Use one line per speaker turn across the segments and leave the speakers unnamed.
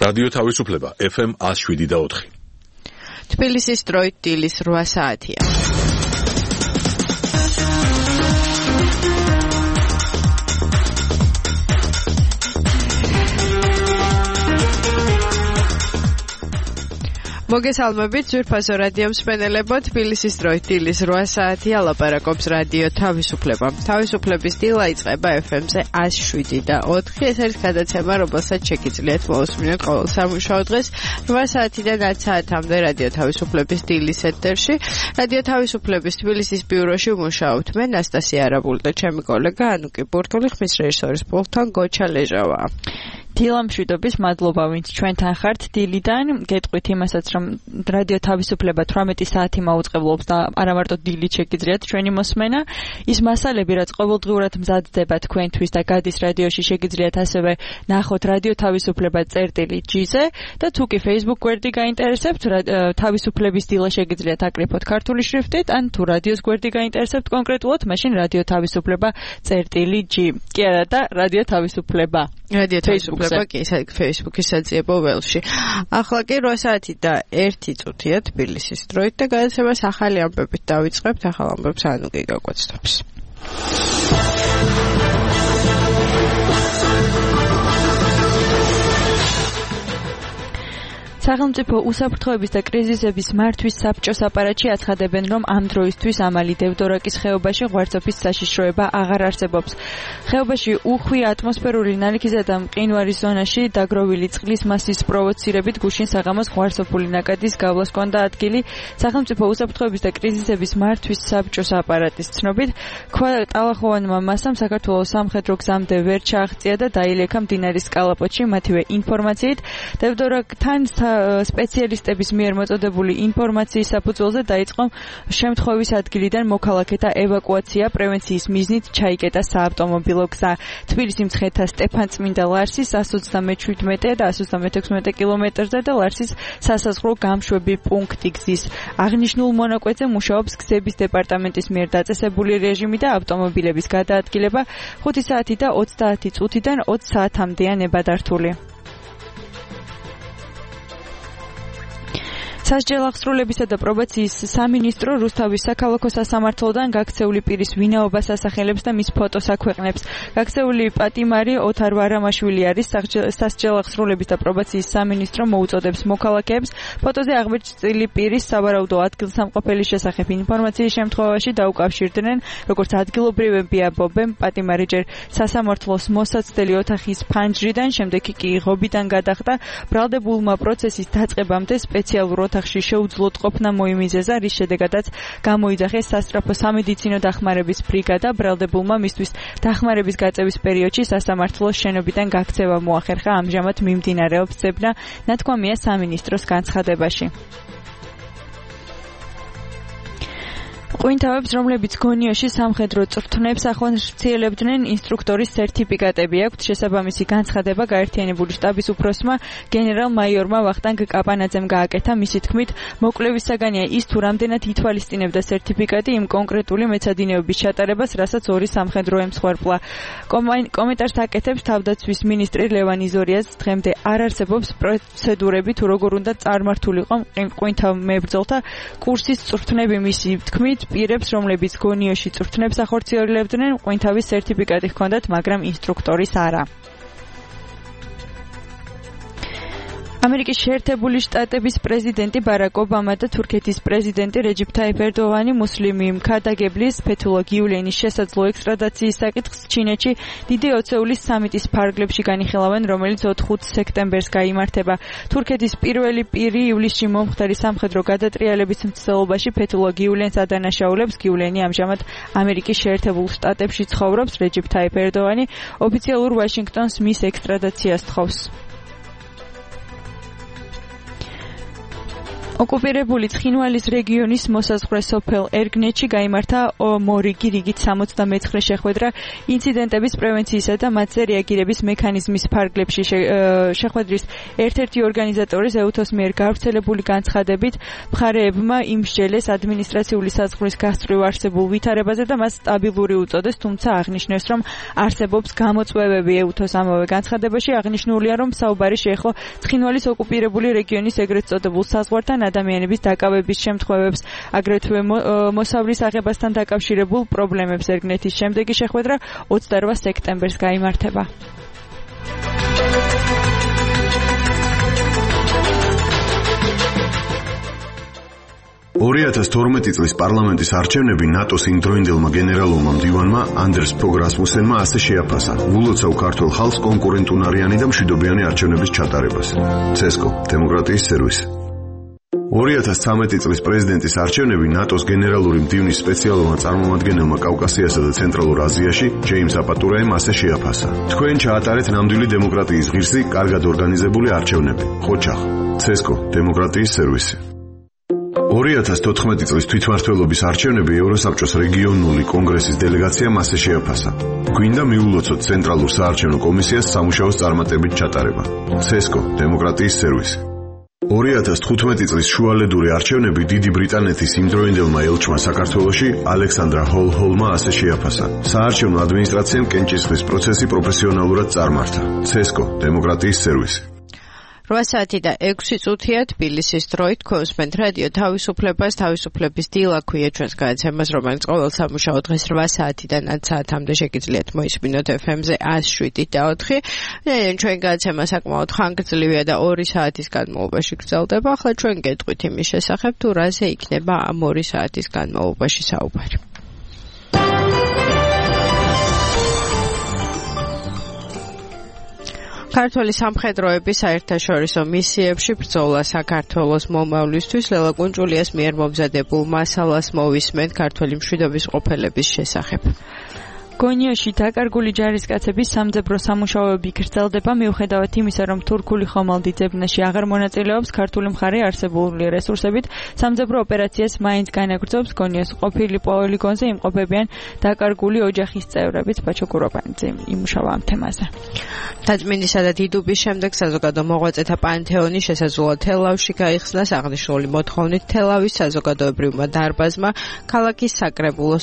რადიო თავისუფლება FM 107.4.
თბილისის დროით დილის 8 საათია. მოგესალმებით ძვირფასო რადიო მსმენელებო, თბილისის დროით დილის 8 საათია, ლაპარაკობს რადიო თავისუფლება. თავისუფლების დილა იწყება FM-ზე 107.4. ეს არის გადაცემა, რომელსაც შეგიძლიათ მოусმინოთ ყოველ სამუშაო დღეს 8 საათიდან 10 საათამდე რადიო თავისუფლების დილის ეთერში. რადიო თავისუფლების თბილისის ბიუროში მუშაობთ მე, ნასტასია არაბული და ჩემი კოლეგა ანუკი ბურთული, ხმის რეჟისორის პულტთან გოჩა ლეჟავა. დილამშვიდობის მადლობა, ვინც ჩვენთან ხართ დილიდან. გეტყვით იმასაც, რომ რადიო თავისუფლება 18 საათი მაუწყებლობს და არა მარტო დილით შეგიძლიათ ჩვენი მოსმენა. ის მასალები, რაც ყოველდღიურად მზადდება თქვენთვის და გადის რადიოში, შეგიძლიათ ასევე ნახოთ რადიო თავისუფლება წერტილი.gz-ზე და თუ კი Facebook გვერდი გაინტერესებთ, თავისუფლების დილა შეგიძლიათ აკრიფოთ ქართული შრიფტით, ან თუ რადიოს გვერდი გაინტერესებთ კონკრეტულად, მაშინ რადიო თავისუფლება წერტილი.g. კი არა და რადიო თავისუფლება. რადიო თავისუფლება კი Facebook-ის საძიებო ველში. ახლა კი 8 საათი და 1 წუთია თბილისის დროით და გადაცემას ახალი ამბებით დავიწყებთ. ახალ ამბებს ანუკი გაგვაცნობს. სახელმწიფო უსაფრთხოების და კრიზისების მართვის საბჭოს აპარატში აცხადებენ, რომ ამ დროისთვის ამალი დევდორაკის ხეობაში ღვარცოფის საშიშროება აღარ არსებობს. ხეობაში უხვი ატმოსფერული ნალექისა და მყინვარის ზონაში დაგროვილი წყლის მასის პროვოცირებით გუშინ საღამოს ღვარცოფული ნაკადის გავლას ჰქონდა ადგილი. სახელმწიფო უსაფრთხოების და კრიზისების მართვის საბჭოს აპარატის ცნობით, ტალახოვანმა მასამ საქართველოს სამხედრო გზამდე ვერ ჩააღწია და დაილექა მდინარის კალაპოტში. მათივე ინფორმაციით, დევდორაკთან სპეციალისტების მიერ მოწოდებული ინფორმაციის საფუძველზე დაიწყო შემთხვევის ადგილიდან მოქალაქეთა ევაკუაცია. პრევენციის მიზნით ჩაიკეტა საავტომობილო გზა. თბილისი მცხეთა სტეფანწმინდა ლარსის 137 და 136 კილომეტრზე და ლარსის სასაზღვრო გამშვები პუნქტი გზის. აღნიშნულ მონაკვეთზე მუშაობს გზების დეპარტამენტის მიერ დაწესებული რეჟიმი და ავტომობილების გადაადგილება 5 საათი და 30 წუთიდან 20 საათამდეა ნებადართული. სასჯელ აღსრულებისა და პრობაციის სამინისტრო რუსთავის საქალაქო სასამართლოდან გაქცეული პირის ვინაობას ასახელებს და მის ფოტოს აქვეყნებს. გაქცეული პატიმარი ოთარ ვარამაშვილი არის. სასჯელ აღსრულების და პრობაციის სამინისტრო მოუწოდებს მოქალაქეებს ფოტოზე აღბეჭდილი პირის სავარაუდო ადგილსამყოფელის შესახებ ინფორმაციის შემთხვევაში დაუკავშირდნენ, როგორც ადგილობრივები ამბობენ, პატიმარი ჯერ სასამართლოს მოსაცდელი ოთახის ფანჯრიდან, შემდეგ კი ღობიდან გადახდა. ბრალდებულმა პროცესის დაწყებამდე სპეციალურ ოთახში შეუძლოდ ყოფნა მოიმიზეზა, რის შედეგადაც გამოიძახეს სასწრაფო სამედიცინო დახმარების ბრიგადა. ბრალდებულმა მისთვის დახმარების გაწევის პერიოდში სასამართლოს შენობიდან გაქცევა მოახერხა. ამჟამად მიმდინარეობს ძებნა, ნათქვამია სამინისტროს განცხადებაში. ყვინთავებს, რომლებიც გონიოში სამხედრო წვრთნებს ახორციელებდნენ, ინსტრუქტორის სერტიფიკატები აქვთ. შესაბამისი განცხადება გაერთიანებული შტაბის უფროსმა გენერალ-მაიორმა ვახტანგ კაპანაძემ გააკეთა. მისი თქმით, მოკვლევის საგანია ის, თუ რამდენად ითვალისწინებდა სერტიფიკატი იმ კონკრეტული მეცადინეობის ჩატარებას, რასაც ორი სამხედრო ემსხვერპლა. კომენტარს აკეთებს თავდაცვის მინისტრი ლევან იზორიას. დღემდე არ არსებობს პროცედურები, თუ როგორ უნდა წარმართულიყო ყვინთავ მებრძოლთა კურსის წვრთნები. მისი თქმით, პირებს, რომლებიც გონიოში წვრთნებს ახორციელებდნენ, ყვინთავის სერტიფიკატი ჰქონდათ, მაგრამ ინსტრუქტორის არა. ამერიკის შეერთებული შტატების პრეზიდენტი ბარაკ ობამა და თურქეთის პრეზიდენტი რეჯიპ თაიფ ერდოღანი მუსლიმი მქადაგებლის ფეთულlah გიულენის შესაძლო ექსტრადაციის საკითხს ჩინეთში დიდი ოცეულის სამიტის ფარგლებში განიხილავენ, რომელიც 4 სექტემბერს გაიმართება. თურქეთის პირველი პირი ივლისში მომხდარი სამხედრო გადატრიალების მცდელობაში ფეთულlah გიულენს ადანაშაულებს. გიულენი ამჟამად ამერიკის შეერთებულ შტატებში ცხოვრობს. რეჯიპ თაიფ ერდოღანი ოფიციალურ ვაშინგტონს მის ექსტრადაციას თხოვს.
ოკუპირებული ცხინვალის რეგიონის მოსაზღვრე სოფელ ერგნეთში გაიმართა მორიგი რიგით 79 შეხვედრა ინციდენტების პრევენციისა და მათზე რეაგირების მექანიზმის ფარგლებში. შეხვედრის ერთ-ერთი ორგანიზატორი ეუთოს მიერ გავრცელებული განცხადებით მხარეებმა იმსჯელეს ადმინისტრაციული საზღვრის გასწვრივ არსებულ ვითარებაზე და მას სტაბილური უწოდეს, თუმცა აღნიშნეს, რომ არსებობს გამოწვევები. ეუთოს ამავე განცხადებაში აღნიშნულია, რომ საუბარი შეეხო ცხინვალის ოკუპირებული რეგიონის ეგრეთ წოდებულ საზღვართან ადამიანების დაკავების შემთხვევებს, აგრეთვე მოსავლის აღებასთან დაკავშირებულ პრობლემებს. ერგნეთის შემდეგი შეხვედრა 28 სექტემბერს გაიმართება.
2012 წლის პარლამენტის არჩევნები ნატოს იმდროინდელმა გენერალურმა მდივანმა ანდრეს ფოგ რასმუსენმა ასე შეაფასა: "ულოცავ ქართულ ხალხს კონკურენტუნარიანი და მშვიდობიანი არჩევნების ჩატარებას." CESCO დემოკრატიის სერვისი. 2013 წლის პრეზიდენტის არჩევნები ნატოს გენერალური მდივნის სპეციალურმა წარმომადგენელმა კავკასიასა და ცენტრალურ აზიაში ჯეიმს აპატურაემ ასე შეაფასა: "თქვენ ჩაატარეთ ნამდვილი დემოკრატიის ღირსი, კარგად ორგანიზებული არჩევნები." ხოჩახ CESCO დემოკრატიის სერვისი. 2014 წლის თვითმმართველობის არჩევნები ევროსაბჭოს რეგიონული კონგრესის დელეგაციამ ასე შეაფასა: "გვინდა მიულოცოთ ცენტრალურ საარჩევნო კომისიას სამუშაოს წარმატებით ჩატარება." CESCO დემოკრატიის სერვისი. 2015 წლის შუალედური არჩევნები დიდი ბრიტანეთის იმდროინდელმა ელჩმა საქართველოში ალექსანდრა ჰოლჰოლმა ასე შეაფასა: "საარჩევნო ადმინისტრაციამ კენჭისყრის პროცესი პროფესიონალურად წარმართა." CESCO დემოკრატიის სერვისი.
8 საათი და 6 წუთია თბილისის დროით ქოსმენთ რადიო თავისუფლებას თავისუფლების დილა ქვია ჩვენს გადაცემას, რომელიც ყოველ სამუშაო დღეს 8 საათიდან 10 საათამდე შეგიძლიათ მოისმინოთ FM-ზე 107.4. ჩვენ გადაცემა საკმაოდ ხანგრძლივია და 2 საათის განმავლობაში გრძელდება. ახლა ჩვენ გეტყვით იმის შესახებ, თუ რაზე იქნება ამ 2 საათის განმავლობაში საუბარი. ქართველი სამხედროების საერთაშორისო მისიებში ბრძოლა საქართველოს მომავლისთვის ლელა კუნჭულიას მიერ მომზადებულ მასალას მოვისმენთ ქართველი მშვიდობის ყოფილების შესახებ. გონიოში დაკარგული ჯარისკაცების სამძებრო სამუშაოები გრძელდება, მიუხედავად იმისა, რომ თურქული ხომალდი ძებნაში აღარ მონაწილეობს, ქართული მხარე არსებული რესურსებით სამძებრო ოპერაციას მაინც განაგრძობს. გონიოს ყოფილი პოლიგონზე იმყოფებიან დაკარგული ოჯახის წევრებიც. ბაჩო გურობანიძე იმუშავა ამ თემაზე. თაძმინისა და დიდუბის შემდეგ საზოგადო მოღვაწეთა პანთეონი შესაძლოა თელავში გაიხსნას. აღნიშნული მოთხოვნით თელავის საზოგადოებრივმა დარბაზმა ქალაქის საკრებულოს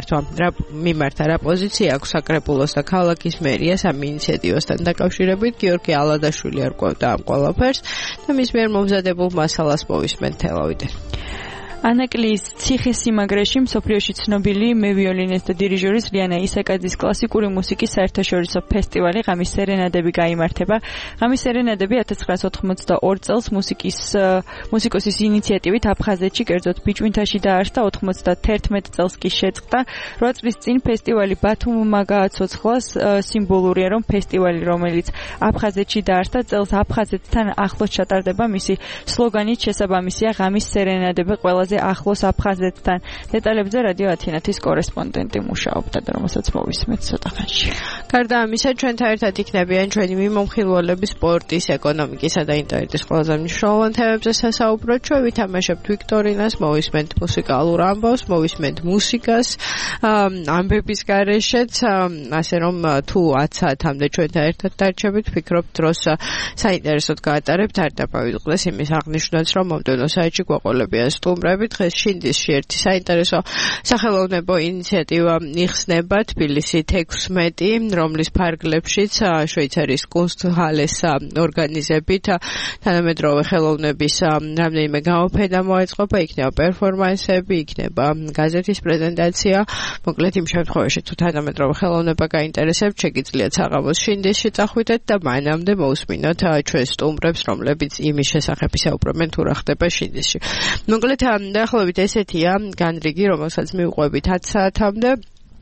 მიმართა რა პოზიცია აქვს საკრებულოს და ქალაქის მერიას ამ ინიციატივასთან დაკავშირებით. გიორგი ალადაშვილი არკვევდა ამ ყველაფერს და მის მიერ მომზადებულ მასალას მოვისმენთ თელავიდან. ანაკლიის ციხესიმაგრეში მსოფლიოში ცნობილი მევიოლინისტი და დირიჟორის ლიანა ისაკაძის კლასიკური მუსიკის საერთაშორისო ფესტივალი ღამის სერენადები გაიმართება. ღამის სერენადები 1982 წელს მუსიკოსის ინიციატივით აფხაზეთში, კერძოდ ბიჭვინთაში დაარსდა, 91 წელს კი შეწყდა. 8 წლის წინ ფესტივალი ბათუმმა გააცოცხლა. სიმბოლურია, რომ ფესტივალი, რომელიც აფხაზეთში დაარსდა, წელს აფხაზეთთან ახლოს ჩატარდება. მისი სლოგანით შესაბამისია ღამის სერენადები ყველაზე ახლოს აფხაზეთთან. დეტალებზე რადიო ათინათის კორესპონდენტი მუშაობდა და რომელსაც მოვისმენთ ცოტა ხანში. გარდა ამისა, ჩვენთან ერთად იქნებიან ჩვენი მიმოხილველები სპორტის, ეკონომიკისა და ინტერნეტის ყველაზე მნიშვნელოვან თემებზე სასაუბროდ. ჩვენ ვითამაშებთ ვიქტორინას, მოვისმენთ მუსიკალურ ამბავს, მოვისმენთ მუსიკას ამბების გარეშეც, ასე რომ თუ 10 საათამდე ჩვენთან ერთად დარჩებით, ვფიქრობ დროს საინტერესოდ გაატარებთ. არ დაბავიწყდეს იმის აღნიშვნაც, რომ მომდევნო საათში გვაყოლებიან სტუმრები. დღეს შინდისში ერთი საინტერესო სახელოვნებო ინიციატივა იხსნება თბილისი 16, რომლის ფარგლებშიც შვეიცარიის კუნსტჰალეს ორგანიზებით თანამედროვე ხელოვნების რამდენიმე გამოფენა მოეწყობა, იქნება პერფორმანსები, იქნება გაზეთის პრეზენტაცია. მოკლედ იმ შემთხვევაში თუ თანამედროვე ხელოვნება გაინტერესებთ, შეგიძლიათ საღამოს შინდისში წახვიდეთ და მანამდე მოусმინოთ ჩვენ სტუმრებს, რომლებიც იმის შესახებ ისაუბრებენ თუ რა ხდება შინდისში. მოკლედ დაახლოებით ესეთია განრიგი, რომელსაც მივყვებით 10 საათამდე.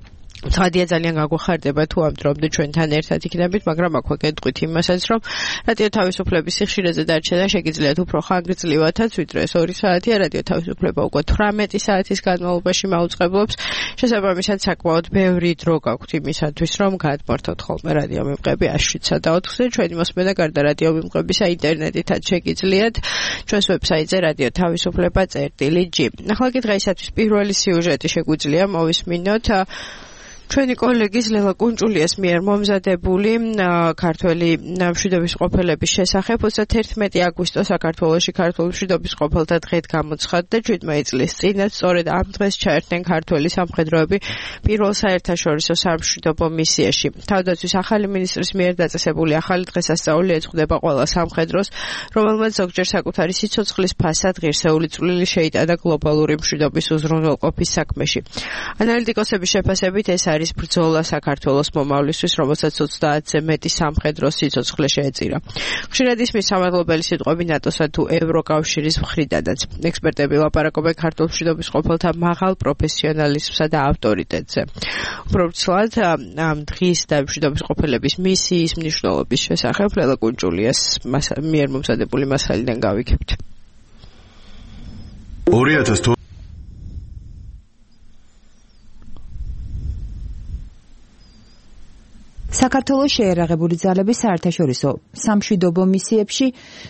ცხადია ძალიან გაგვეხარდება თუ ამ დრომდე ჩვენთან ერთად იქნებით, მაგრამ აქვე გეტყვით იმასაც, რომ რადიო თავისუფლების სიხშირეზე დარჩენა შეგიძლიათ უფრო ხანგრძლივათაც, ვიდრე 2 საათია, რადიო თავისუფლება უკვე 18 საათის განმავლობაში მაუწყებლობს. შესაბამისად, საკმაოდ ბევრი დრო გაქვთ იმისათვის, რომ გაატმართოთ ხოლმე რადიო მიმღები 107-სა და 4-ზე. ჩვენი მოსმენა გარდა რადიო მიმღებისა ინტერნეტითაც შეგიძლიათ ჩვენს ვებსაიტზე რადიო თავისუფლება.gi. ახლა კი დღეისათვის პირველი სიუჟეტი შეგვიძლია მოვისმინოთ ჩვენი კოლეგის ლელა კუნჭულიას მიერ მომზადებული ქართველი მშვიდობის ყოფილების შესახებ 31 აგვისტოს საქართველოში ქართული მშვიდობის ყოფილთა დღედ გამოცხადდა 7 წლის წინაც. სწორედ ამ დღეს ჩაერთნენ ქართველი სამხედროები პირველ საერთაშორისო სამშვიდობო მისიაში. თავდაცვის ახალი მინისტრის მიერ დაწესებული ახალი დღესასწაული ეძღვნება ყველა სამხედროს, რომელმაც ზოგჯერ საკუთარი სიცოცხლის ფასად ღირსეული წვლილი შეიტანა გლობალური მშვიდობის უზრუნველყოფის საქმეში. ანალიტიკოსების შეფასებით ეს არის ბრძოლა საქართველოს მომავლისთვის, რომელსაც 30-ზე მეტი სამხედროს სიცოცხლე შეეწირა. ხშირად ისმის სამადლობელი სიტყვები ნატოსა თუ ევროკავშირის მხრიდანაც. ექსპერტები ლაპარაკობენ ქართულ მშვიდობის ყოფილთა მაღალ პროფესიონალიზმსა და ავტორიტეტზე. უბრალოდ ამ დღის და მშვიდობის ყოფილების მისიის მნიშვნელობის შესახებ ლელა კუნჭულიას მიერ მომზადებული მასალიდან გავიგებთ.
2012
საქართველოს შეერაღებული ძალების საერთაშორისო სამშვიდობო მისიებში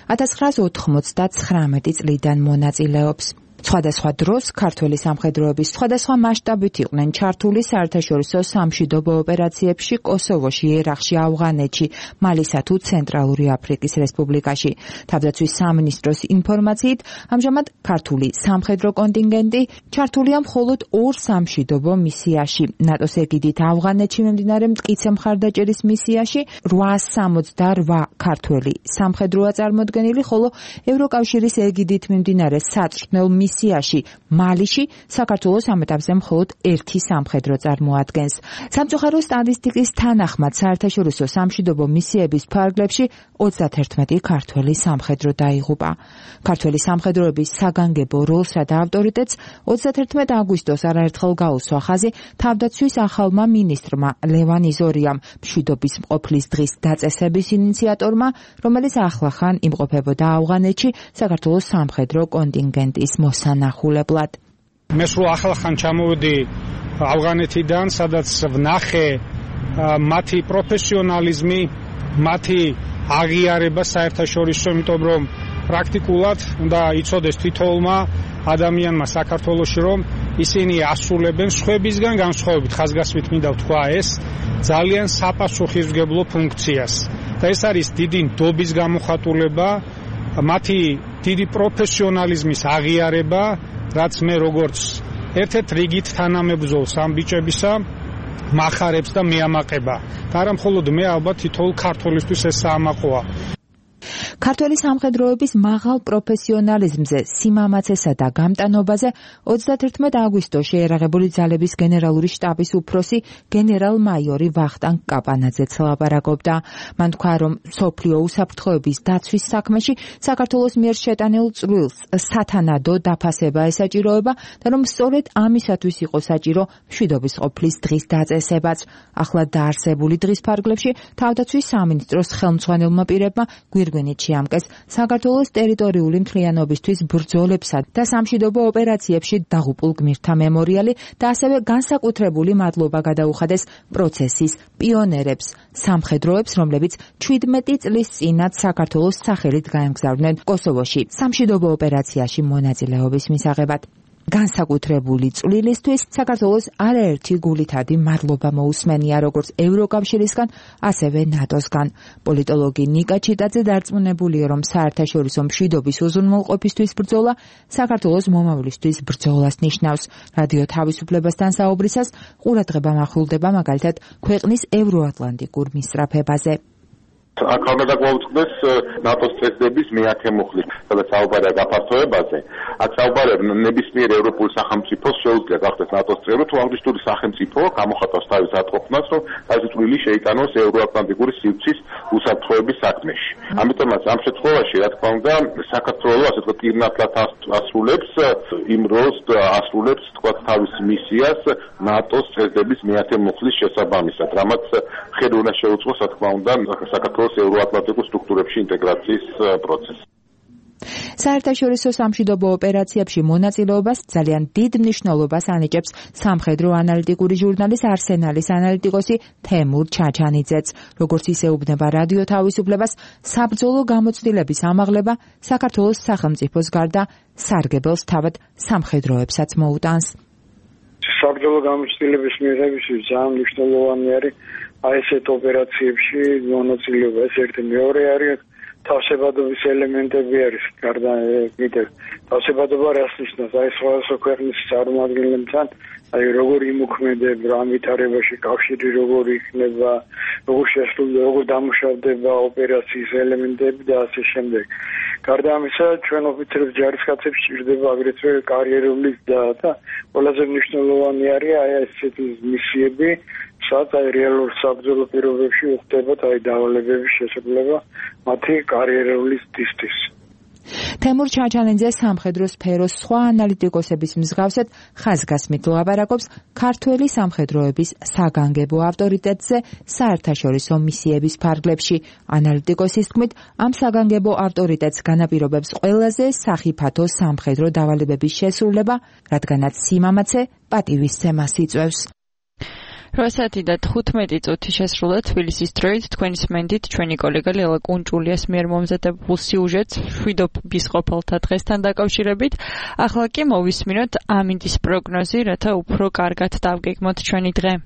1999 წლიდან მონაწილეობს. სხვადასხვა დროს ქართველი სამხედროების სხვადასხვა მასშტაბით იყვნენ ჩართული საერთაშორისო სამშვიდობო ოპერაციებში კოსოვოში, ერაყში, ავღანეთში, მალისა თუ ცენტრალური აფრიკის რესპუბლიკაში. თავდაცვის სამინისტროს ინფორმაციით, ამჟამად ქართული სამხედრო კონტინგენტი ჩართულია მხოლოდ 2 სამშვიდობო მისიაში. ნატოს ეგიდით ავღანეთში მიმდინარე მტკიცე მხარდაჭერის მისიაში 868 ქართველი სამხედროა წარმოდგენილი, ხოლო ევროკავშირის ეგიდით მიმდინარე საწყნელ მისიაში მალიში საქართველოს ამ ეტაპზე მხოლოდ 1 სამხედრო წარმოადგენს. სამწუხარო სტატისტიკის თანახმად საერთაშორისო სამშვიდობო მისიების ფარგლებში 31 ქართველი სამხედრო დაიღუპა. ქართველი სამხედროების საგანგებო როლსა და ავტორიტეტს 31 აგვისტოს არაერთხელ გაუსვა ხაზი თავდაცვის ახალმა მინისტრმა ლევან იზორიამ, მშვიდობის მყოფლის დღის დაწესების ინიციატორმა, რომელიც ახლახან იმყოფებოდა ავღანეთში საქართველოს სამხედრო კონტინგენტის მოსანახულებლად.
მე სულ ახლახან ჩამოვედი ავღანეთიდან, სადაც ვნახე მათი პროფესიონალიზმი, მათი აღიარება საერთაშორისო, იმიტომ რომ პრაქტიკულად უნდა იცოდეს თითოეულმა ადამიანმა საქართველოში, რომ ისინი ასრულებენ სხვებისგან განსხვავებით, ხაზგასმით მინდა ვთქვა ეს, ძალიან საპასუხისმგებლო ფუნქციას. და ეს არის დიდი ნდობის გამოხატულება, მათი დიდი პროფესიონალიზმის აღიარება, რაც მე როგორც ერთ-ერთ რიგით თანამებრძოლს ამ ბიჭებისა მახარებს და მეამაყება. და არა მხოლოდ მე, ალბათ თითოეულ ქართველისთვის ეს საამაყოა.
ქართველი სამხედროების მაღალ პროფესიონალიზმზე, სიმამაცესა და გამტანობაზე 31 აგვისტოს შეერაღებული ძალების გენერალური შტაბის უფროსი გენერალ-მაიორი ვახტანგ კაპანაძეც ლაპარაკობდა. მან თქვა, რომ მსოფლიო უსაფრთხოების დაცვის საქმეში საქართველოს მიერ შეტანილ წვლილს სათანადო დაფასება ესაჭიროება და რომ სწორედ ამისათვის იყო საჭირო მშვიდობის ყოფილის დღის დაწესებაც. ახლა დაარსებული დღის ფარგლებში თავდაცვის სამინისტროს ხელმძღვანელმა პირებმა გვირგვინით შეამკეს საქართველოს ტერიტორიული მთლიანობისთვის ბრძოლებსა და სამშვიდობო ოპერაციებში დაღუპულ გმირთა მემორიალი და ასევე განსაკუთრებული მადლობა გადაუხადეს პროცესის პიონერებს, სამხედროებს, რომლებიც 17 წლის წინათ საქართველოს სახელით გაემგზავრნენ კოსოვოში სამშვიდობო ოპერაციაში მონაწილეობის მისაღებად. განსაკუთრებული წვლილისთვის საქართველოს არაერთი გულითადი მადლობა მოუსმენია როგორც ევროკავშირისგან, ასევე ნატოსგან. პოლიტოლოგი ნიკა ჩიტაძე დარწმუნებულია, რომ საერთაშორისო მშვიდობის უზრუნველყოფისთვის ბრძოლა საქართველოს მომავლისთვის ბრძოლას ნიშნავს. რადიო თავისუფლებასთან საუბრისას ყურადღება მახვილდება მაგალითად ქვეყნის ევროატლანტიკურ მისწრაფებაზე.
აქ უნდა დაგვაუწყდეს ნატოს წესდების მე-10 მუხლით, სადაც საუბარია გაფართოებაზე. აქ საუბარია ნებისმიერ ევროპულ სახელმწიფოს შეუძლია გახდეს ნატოს წევრი, თუ აღნიშნული სახელმწიფო გამოხატავს თავის ატყოფნას, რომ თავისი წვლილი შეიტანოს ევროატლანტიკური სივრცის უსაფრთხოების საქმეში. ამიტომაც ამ შემთხვევაში, რა თქმა უნდა, საქართველოს ასე ვთქვათ, პირნათლად ასრულებს იმ როლს, ასრულებს თქვათ თავის მისიას ნატოს წესდების მე-10 მუხლის შესაბამისად, რამაც ხედი უნდა შეუწყოს, რა თქმა უნდა, საქართველოს ევროატლანტიკურ სტრუქტურებში ინტეგრაციის პროცესი.
საერთაშორისო სამშვიდობო ოპერაციებში მონაწილეობას ძალიან დიდ მნიშვნელობას ანიჭებს სამხედრო ანალიტიკური ჟურნალის არსენალის ანალიტიკოსი თემურ ჩაჩანიძეც. როგორც ისეუბნება რადიო თავისუფლებას, საბრძოლო გამოცდილების ამაღლება საქართველოს სახელმწიფოს გარდა სარგებელს თავად სამხედროებსაც მოუტანს.
საბრძოლო გამოცდილების მიღების ძალიან მნიშვნელოვანი არის აი ესეთ ოპერაციებში მონაწილეობა. ეს ერთი, მეორე არის თავსებადობის ელემენტები არის. გარდა კიდევ თავსებადობა რას ნიშნავს? აი სხვადასხვა ქვეყნის წარმომადგენლებთან აი როგორი იმოქმედება, რა ვითარებაში კავშირი როგორი იქნება, როგორ შესრულდება, როგორ დამუშავდება ოპერაციის ელემენტები და ასე შემდეგ. გარდა ამისა, ჩვენ ოფიცრებს ჯარისკაცებს სჭირდება აგრეთვე კარიერული და ყველაზე მნიშვნელოვანი არის აი ესეთი მისიები, სადაც აი რეალურ საბრძოლო პირობებში უხდებათ აი დავალებების შესრულება მათი კარიერული ტისტის.
თემურ ჩაჩანიძე სამხედრო სფეროს სხვა ანალიტიკოსების მსგავსად ხაზგასმით ლაპარაკობს ქართველი სამხედროების საგანგებო ავტორიტეტზე საერთაშორისო მისიების ფარგლებში. ანალიტიკოსის თქმით, ამ საგანგებო ავტორიტეტს განაპირობებს ყველაზე სახიფათო სამხედრო დავალებების შესრულება, რადგანაც სიმამაცე პატივისცემას იწვევს.
8:15 წუთი შესრულდა თბილისის დროით. თქვენი სმენდით ჩვენი კოლეგა ლელა კუნჭულიას მიერ მომზადებულ სიუჟეტს მშვიდობის ყოფილთა დღესთან დაკავშირებით. ახლა კი მოვისმინოთ ამინდის პროგნოზი, რათა უფრო კარგად დავგეგმოთ ჩვენი დღე.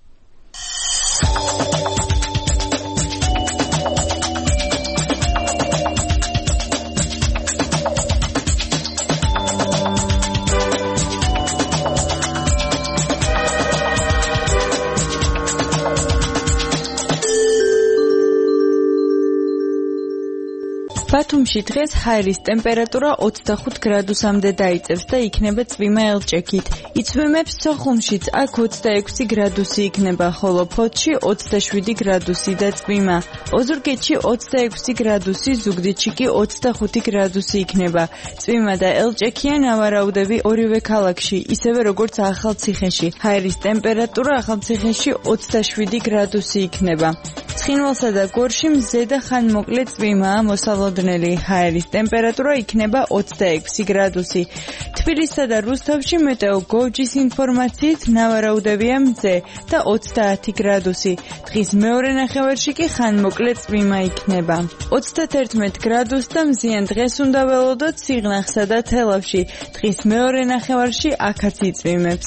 ბათუმში დღეს ჰაერის ტემპერატურა 25 გრადუსამდე დაიწევს და იქნება წვიმა ელჭექით. იცვიმებს სოხუმშიც, აქ 26 გრადუსი იქნება, ხოლო ფოთში 27 გრადუსი და წვიმა. ოზურგეთში 26 გრადუსი, ზუგდიდში კი 25 გრადუსი იქნება. წვიმა და ელჭექია ნავარაუდები ორივე ქალაქში, ისევე როგორც ახალციხეში. ჰაერის ტემპერატურა ახალციხეში 27 გრადუსი იქნება. ცხინვალსა და გორში მზე და ხანმოკლე წვიმაა მოსალოდნელი. ჰაერის ტემპერატურა იქნება 26 გრადუსი. თბილისსა და რუსთავში მეტეო გოჯის ინფორმაციით ნავარაუდებია მზე და 30 გრადუსი. დღის მეორე ნახევარში კი ხანმოკლე წვიმა იქნება. 31 გრადუსს და მზიან დღეს უნდა ველოდოთ სიღნაღსა და თელავში. დღის მეორე ნახევარში აქაც იწვიმებს.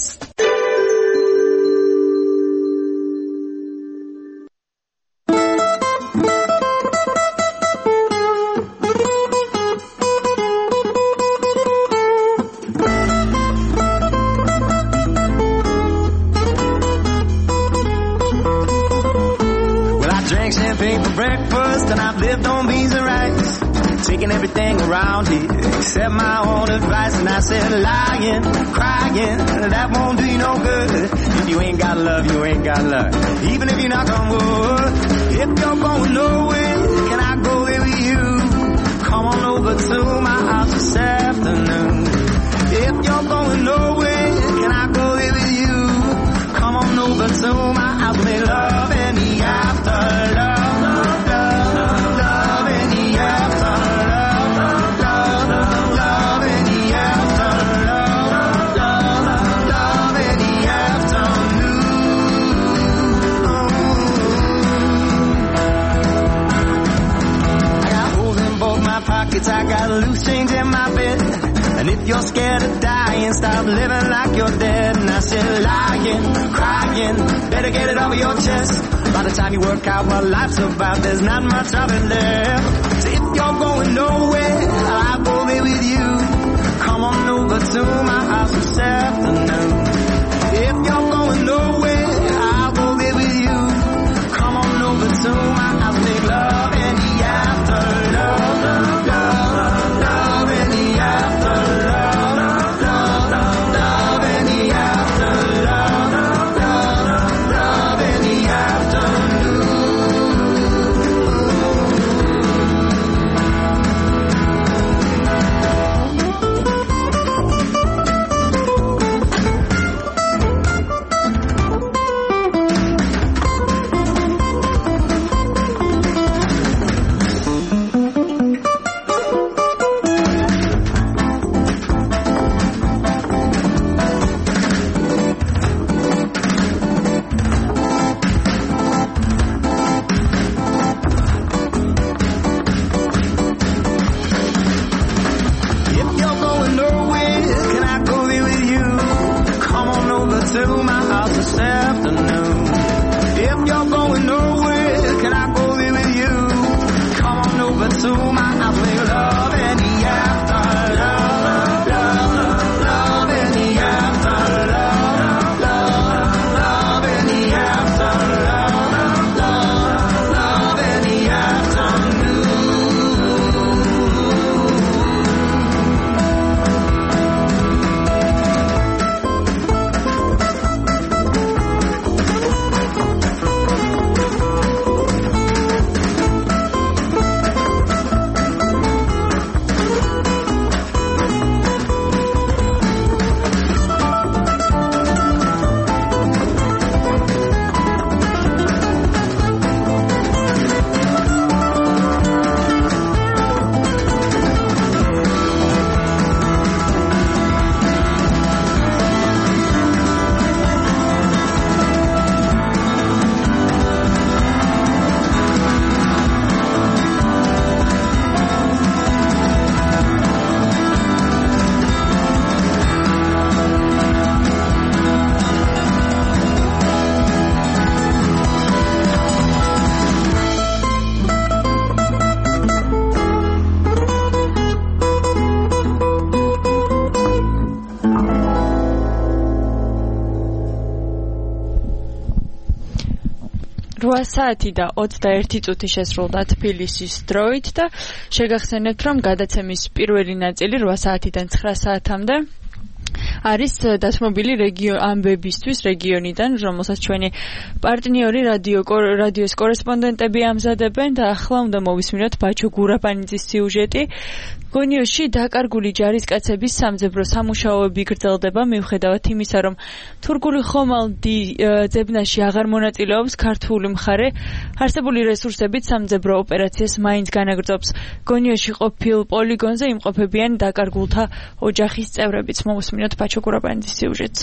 Breakfast and I've lived on beans and rice, taking everything around here except my own advice. And I said lying, crying, that won't do you no good. If you ain't got love, you ain't got love. Even if you knock on wood, if you're going nowhere, can I go there with you? Come on over to my house this afternoon. If you're going nowhere, can I go there with you? Come on over to my house, make love in the afterlife. I got loose change in my bed, and if you're scared of dying, stop living like you're dead. And I said lying, crying, better get it off your chest. By the time you work out what life's about, there's not much of it left. So if you're going nowhere, I'll go there with you. Come on over to my house this afternoon. If you're going nowhere, I'll go there with you. Come on over to my house, make love.
8 საათი და 21 წუთი შესრულდა თბილისის დროით და შეგახსენებთ, რომ გადაცემის პირველი ნაწილი 8 საათიდან 9 საათამდე არის დასმობილი ამბებისთვის რეგიონიდან, რომელსაც ჩვენი პარტნიორი რადიოს კორესპონდენტები ამზადებენ და ახლა უნდა მოვისმინოთ ბაჩო გურაბანიძის სიუჟეტი. გონიოში დაკარგული ჯარისკაცების სამძებრო სამუშაოები გრძელდება, მიუხედავად იმისა, რომ თურქული ხომალდი ძებნაში აღარ მონაწილეობს ქართული მხარე, არსებული რესურსებით სამძებრო ოპერაციას მაინც განაგრძობს. გონიოში ყოფილ პოლიგონზე იმყოფებიან დაკარგულთა ოჯახის წევრებიც. მოვისმინოთ ბაჩო გურაბანიძის სიუჟეტს.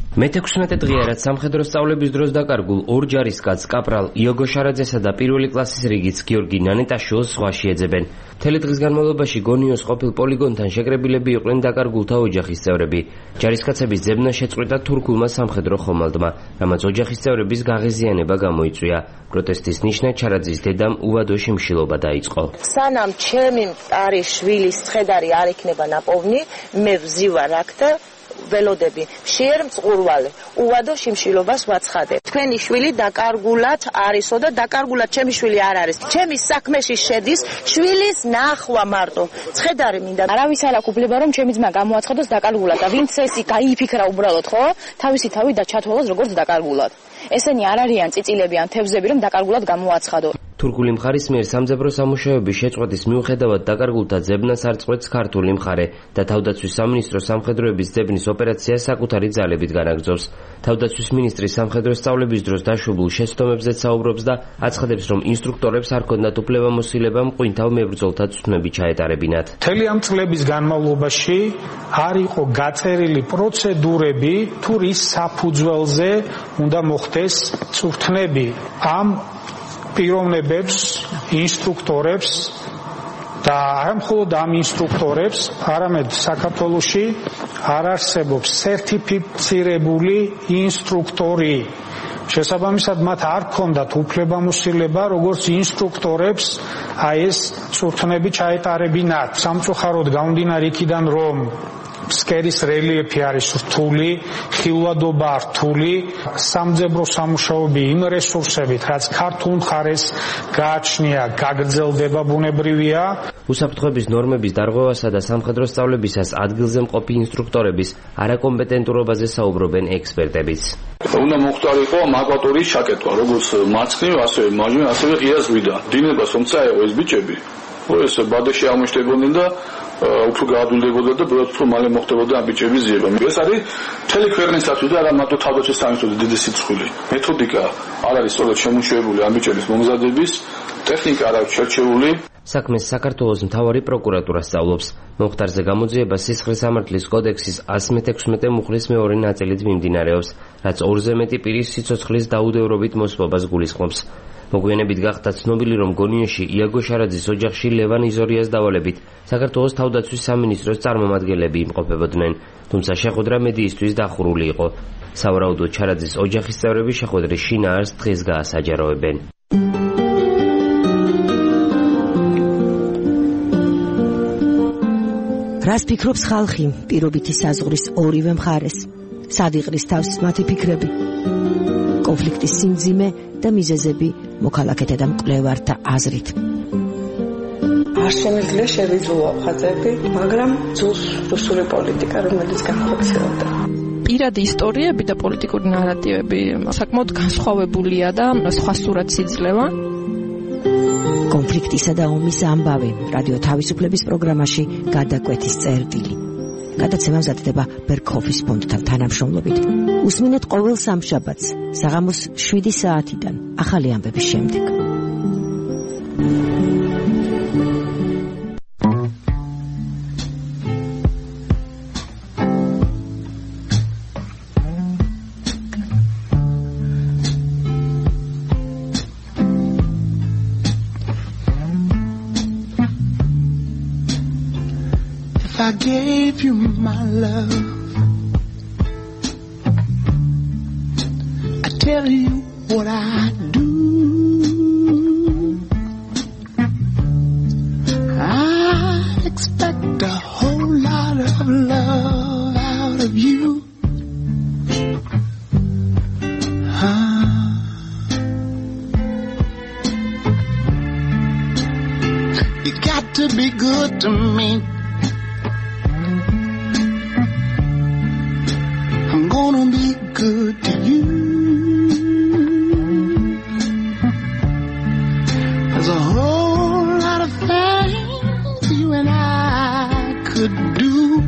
მე-16 დღეა, რაც სამხედრო სწავლების დროს დაკარგულ ორ ჯარისკაცს კაპრალ იოგო შარაძესა და პირველი კლასის რიგის გიორგი ნანეტაშვილს ზღვაში ეძებენ. მთელი დღის განმავლობაში გონიოს ყოფილ პოლიგონთან შეკრებილები იყვნენ დაკარგულთა ოჯახის წევრები. ჯარისკაცების ძებნა შეწყვიტა თურქულმა სამხედრო ხომალდმა, რამაც ოჯახის წევრების გაღიზიანება გამოიწვია. პროტესტის ნიშნად ჩარაძის დედამ უვადო შიმშილობა დაიწყო.
სანამ ჩემი მყარი შვილის ცხედარი არ იქნება ნაპოვნი, მე ვზივარ აქ და ველოდები მშიერ მწყურვალე უვადო შიმშილობას ვაცხადებ. თქვენი შვილი დაკარგულად არისო და დაკარგულად ჩემი შვილი არ არის. ჩემი საქმეში შედის შვილის ნახვა მარტო. ცხედარი მინდა. არავის არ აქვს უფლება რომ ჩემი ძმა გამოაცხადოს დაკარგულად და ვინც ეს გაიფიქრა უბრალოდ, ხო? თავისი თავი დაჩათვალოს როგორც დაკარგულად. ესენი არ არიან წიწილები ან თევზები რომ დაკარგულად გამოაცხადო.
თურქული მხარის მიერ სამძებრო სამუშაოების შეწყვეტის მიუხედავად დაკარგულთა ძებნას არ წყვეტს ქართული მხარე და თავდაცვის სამინისტრო სამხედროების ძებნის ოპერაციას საკუთარი ძალებით განაგრძობს. თავდაცვის მინისტრი სამხედრო სწავლების დროს დაშვებულ შეცდომებზეც საუბრობს და აცხადებს, რომ ინსტრუქტორებს არ ქონდათ უფლებამოსილება მღვინთავ მებრძოლთა წვდომები ჩაეტარებინათ.
მთელი ამ წლების განმავლობაში არ იყო გაწერილი პროცედურები, თუ რის საფუძველზე უნდა მოხდეს წვრთნები. ამ პიროვნებებს, ინსტრუქტორებს და არა მხოლოდ ამ ინსტრუქტორებს, არამედ საქართველოში არ არსებობს სერტიფიცირებული ინსტრუქტორი. შესაბამისად მათ არ ქონდათ უფლებამოსილება როგორც ინსტრუქტორებს აი ეს წვრთნები ჩაეტარებინათ. სამწუხაროდ გამომდინარე იქიდან, რომ ფსკერის რელიეფი არის რთული, ხილვადობა რთული, სამძებრო სამუშაოები იმ რესურსებით, რაც ქართულ მხარეს გააჩნია, გაგრძელდება ბუნებრივია.
უსაფრთხოების ნორმების დარღვევასა და სამხედრო სწავლებისას ადგილზე მყოფი ინსტრუქტორების არაკომპეტენტურობაზე საუბრობენ ექსპერტებიც.
უნდა მოხდარიყო მაკვატორის ჩაკეტვა, როგორც მარცხნივ, ასევე მარჯვნივ, ასევე ღია ზღვიდან. დინებას თუმცა ეყო ეს ბიჭები, ეს ბადეში აღმოჩნდებოდნენ და უფრო გაადვილდებოდა და ბევრად უფრო მალე მოხდებოდა ამ ბიჭების ძიება. ეს არის მთელი ქვეყნისათვის და არა მარტო თავდაცვის სამინისტროს დიდი სიცხვილე. მეთოდიკა არ არის სწორად შემუშავებული ამ ბიჭების მომზადების, ტექნიკა არ აქვს შერჩეული.
საქმეს საქართველოს მთავარი პროკურატურა სწავლობს. მომხდარზე გამოძიება სისხლის სამართლის კოდექსის 116 მუხლის მეორე ნაწილით მიმდინარეობს, რაც 2-ზე მეტი პირის სიცოცხლის დაუდევრობით მოსპობას გულისხმობს. მოგვიანებით გახდა ცნობილი, რომ გონიოში იაგო შარაძის ოჯახში ლევან იზორიას დავალებით საქართველოს თავდაცვის სამინისტროს წარმომადგენლები იმყოფებოდნენ, თუმცა შეხვედრა მედიისთვის დახურული იყო. სავარაუდოდ ჩარაძის ოჯახის წევრები შეხვედრის შინაარს დღეს გაასაჯაროებენ.
რას ფიქრობს ხალხი პირობითი საზღვრის ორივე მხარეს? სად იყრის თავს მათი ფიქრები? კონფლიქტის სიმძიმე და მიზეზები მოქალაქეთა და მკვლევართა აზრით.
არ შემიძლია შევიძულო ხაზები, მაგრამ ძულს რუსული პოლიტიკა, რომელიც განხორციელდა.
პირადი ისტორიები და პოლიტიკური ნარატივები საკმაოდ განსხვავებულია და სხვა სურათს იძლევა.
კონფლიქტისა და ომის ამბავი რადიო თავისუფლების პროგრამაში გადაკვეთის წერტილი. გადაცემა მზადდება ბერქოფის ფონდთან თანამშრომლობით. უსმინეთ ყოველ სამშაბათს საღამოს 7 საათიდან ახალი ამბების შემდეგ.
I gave you my love, I tell you what I do. I expect a whole lot of love out of you.
to be good to me. I'm gonna be good to you. There's a whole lot of things you and I could do.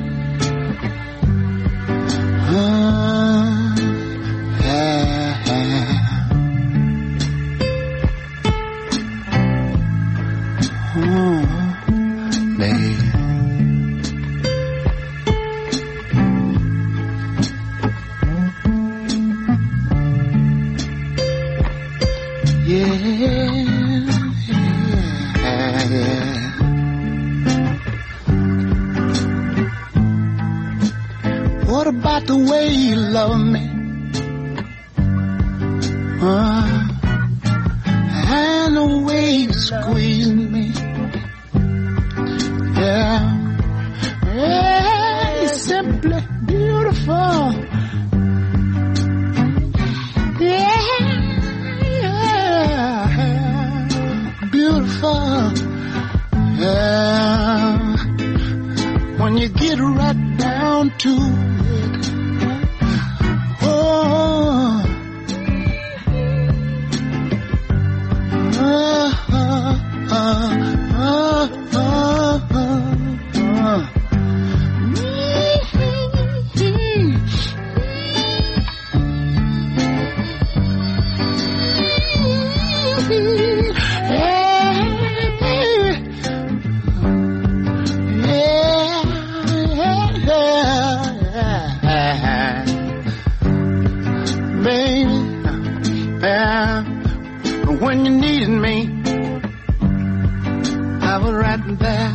Baby. What about the way you love me? And the way you squeeze me. Yeah, you're simply beautiful. Yeah, beautiful. Yeah, when you get right down to it. Oh, when you needed me, I was right there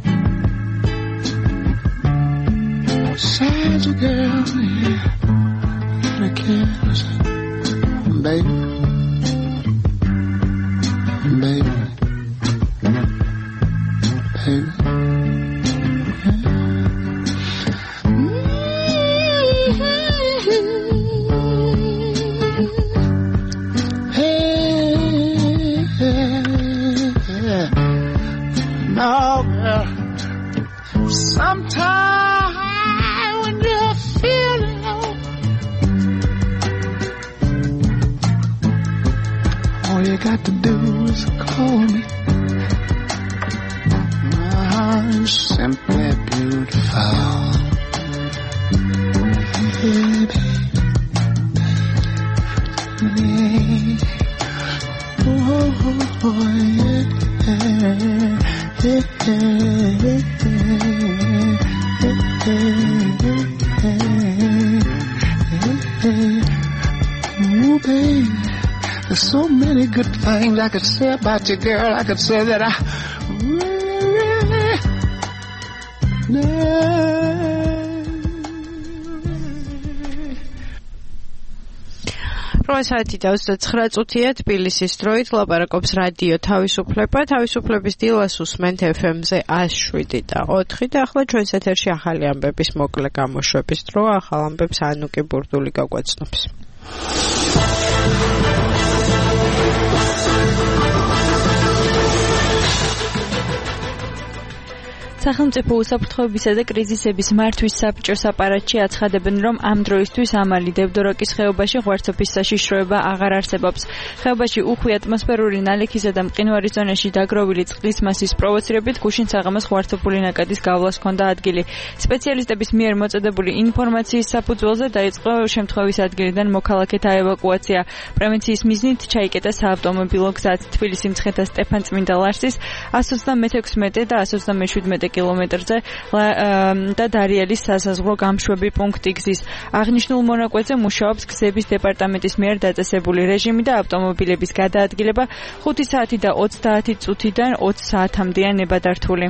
beside you, girl. Yeah, I can't, baby, baby, baby. No, girl. Sometimes when you're feeling low, all you got to do is call me. I'm simply beautiful. Baby, baby. Oh, yeah. Ooh, baby, there's so many good things I could say about you, girl. I could say that I really
საათი და 29 წუთია თბილისის დროით ლაპარაკობს რადიო თავისუფლება. თავისუფლების დილას უსმენთ FM-ზე 107 და 4 და ახლა ჩვენს ეთერში ახალი ამბების მოკლე გამოშვების დრო. ახალ ამბებს ანუკი ბურდული გაგვაცნობს.
სახელმწიფო უსაფრთხოებისა და კრიზისების მართვის საბჭოს აპარატში აცხადებენ, რომ ამ დროისთვის ამალი დევდოროკის ხეობაში ღვარცოფის საშიშროება აღარ არსებობს. ხეობაში უხვი ატმოსფერული ნალექისა და მყინვარის ზონაში დაგროვილი წყლის მასის პროვოცირებით გუშინ საღამოს ღვარცოფული ნაკადის გავლას ჰქონდა ადგილი. სპეციალისტების მიერ მოწოდებული ინფორმაციის საფუძველზე დაიწყო შემთხვევის ადგილიდან მოქალაქეთა ევაკუაცია. პრევენციის მიზნით ჩაიკეტა საავტომობილო გზაც თბილისი მცხეთა სტეფანწმინდა ლარსის 136 და 137 კილომეტრზე და დარიელის სასაზღვრო გამშვები პუნქტი გზის. აღნიშნულ მონაკვეთზე მუშაობს გზების დეპარტამენტის მიერ დაწესებული რეჟიმი და ავტომობილების გადაადგილება 5 საათი და 30 წუთიდან 20 საათამდეა ნებადართული.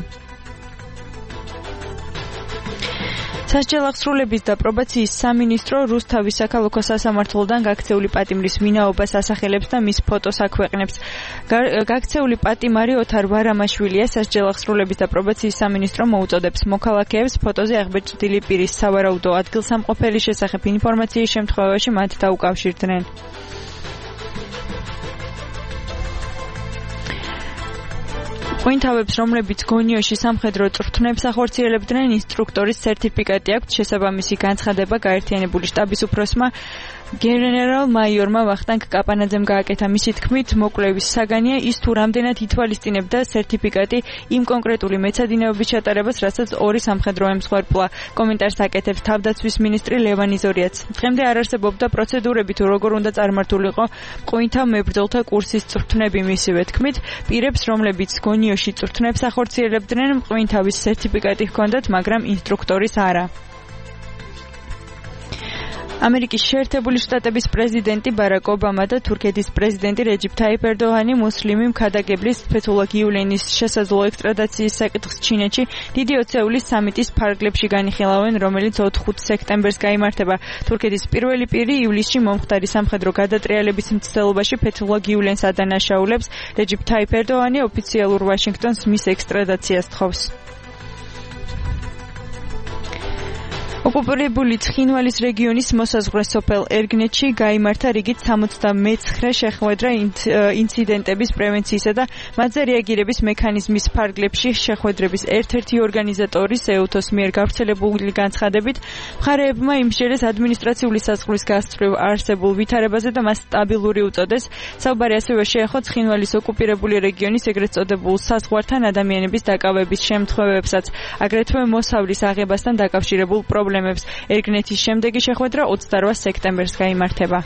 სასჯელ აღსრულების და პრობაციის სამინისტრო რუსთავის საქალაქო სასამართლოდან გაქცეული პატიმრის ვინაობას ასახელებს და მის ფოტოს აქვეყნებს. გაქცეული პატიმარი ოთარ ვარამაშვილია სასჯელ აღსრულების და პრობაციის სამინისტრო მოუწოდებს მოქალაქეებს ფოტოზე აღბეჭდილი პირის სავარაუდო ადგილსამყოფელის შესახებ ინფორმაციის შემთხვევაში მათ დაუკავშირდნენ. ყვინთავებს, რომლებიც გონიოში სამხედრო წვრთნებს ახორციელებდნენ, ინსტრუქტორის სერტიფიკატი აქვთ. შესაბამისი განცხადება გაერთიანებული შტაბის უფროსმა გენერალ მაიორმა ვახტანგ კაპანაძემ გააკეთა. მისი თქმით, მოკვლევის საგანია ის თუ რამდენად ითვალისწინებდა სერტიფიკატი იმ კონკრეტული მეცადინეობის ჩატარებას, რასაც ორი სამხედრო ემსხვერპლა. კომენტარს აკეთებს თავდაცვის მინისტრი ლევან იზორიაც. დღემდე არ არსებობდა პროცედურები თუ როგორ უნდა წარმართულიყო ყვინთავ მებრძოლთა კურსის წვრთნები. მისივე თქმით, პირებს, რომლებიც გონიოში წვრთნებს ახორციელებდნენ, ყვინთავის სერტიფიკატი ჰქონდათ, მაგრამ ინსტრუქტორის არა. ამერიკის შეერთებული შტატების პრეზიდენტი ბარაკ ობამა და თურქეთის პრეზიდენტი რეჯიპ თაიპ ერდოღანი მუსლიმი მქადაგებლის ფეთულა გიულენის შესაძლო ექსტრადიციის საკითხს ჩინეთში დიდი ოცეულის სამიტის ფარგლებში განიხილავენ, რომელიც 4 სექტემბერს გაიმართება. თურქეთის პირველი პირი ივლისში მომხდარი სამხედრო გადატრიალების მცდელობაში ფეთულა გიულენს ადანაშაულებს. რეჯიპ თაიპ ერდოღანი ოფიციალურ ვაშინგტონს მის ექსტრადაციას თხოვს. ოკუპირებული ცხინვალის რეგიონის მოსაზღვრე სოფელ ერგნეთში გაიმართა რიგით 69 შეხვედრა ინციდენტების პრევენციისა და მათზე რეაგირების მექანიზმის ფარგლებში. შეხვედრების ერთ-ერთი ორგანიზატორის ეუთოს მიერ გავრცელებული განცხადებით, მხარეებმა იმსჯელეს ადმინისტრაციული საზღვრის გასწვრივ არსებულ ვითარებაზე და მას სტაბილური უწოდეს. საუბარი ასევე შეეხო ცხინვალის ოკუპირებული რეგიონის ეგრეთ წოდებულ საზღვართან ადამიანების დაკავების შემთხვევებსაც, აგრეთვე მოსავლის აღებასთან დაკავშირებულ პრობლემებს. ერგნეთის შემდეგი შეხვედრა 28 სექტემბერს გაიმართება.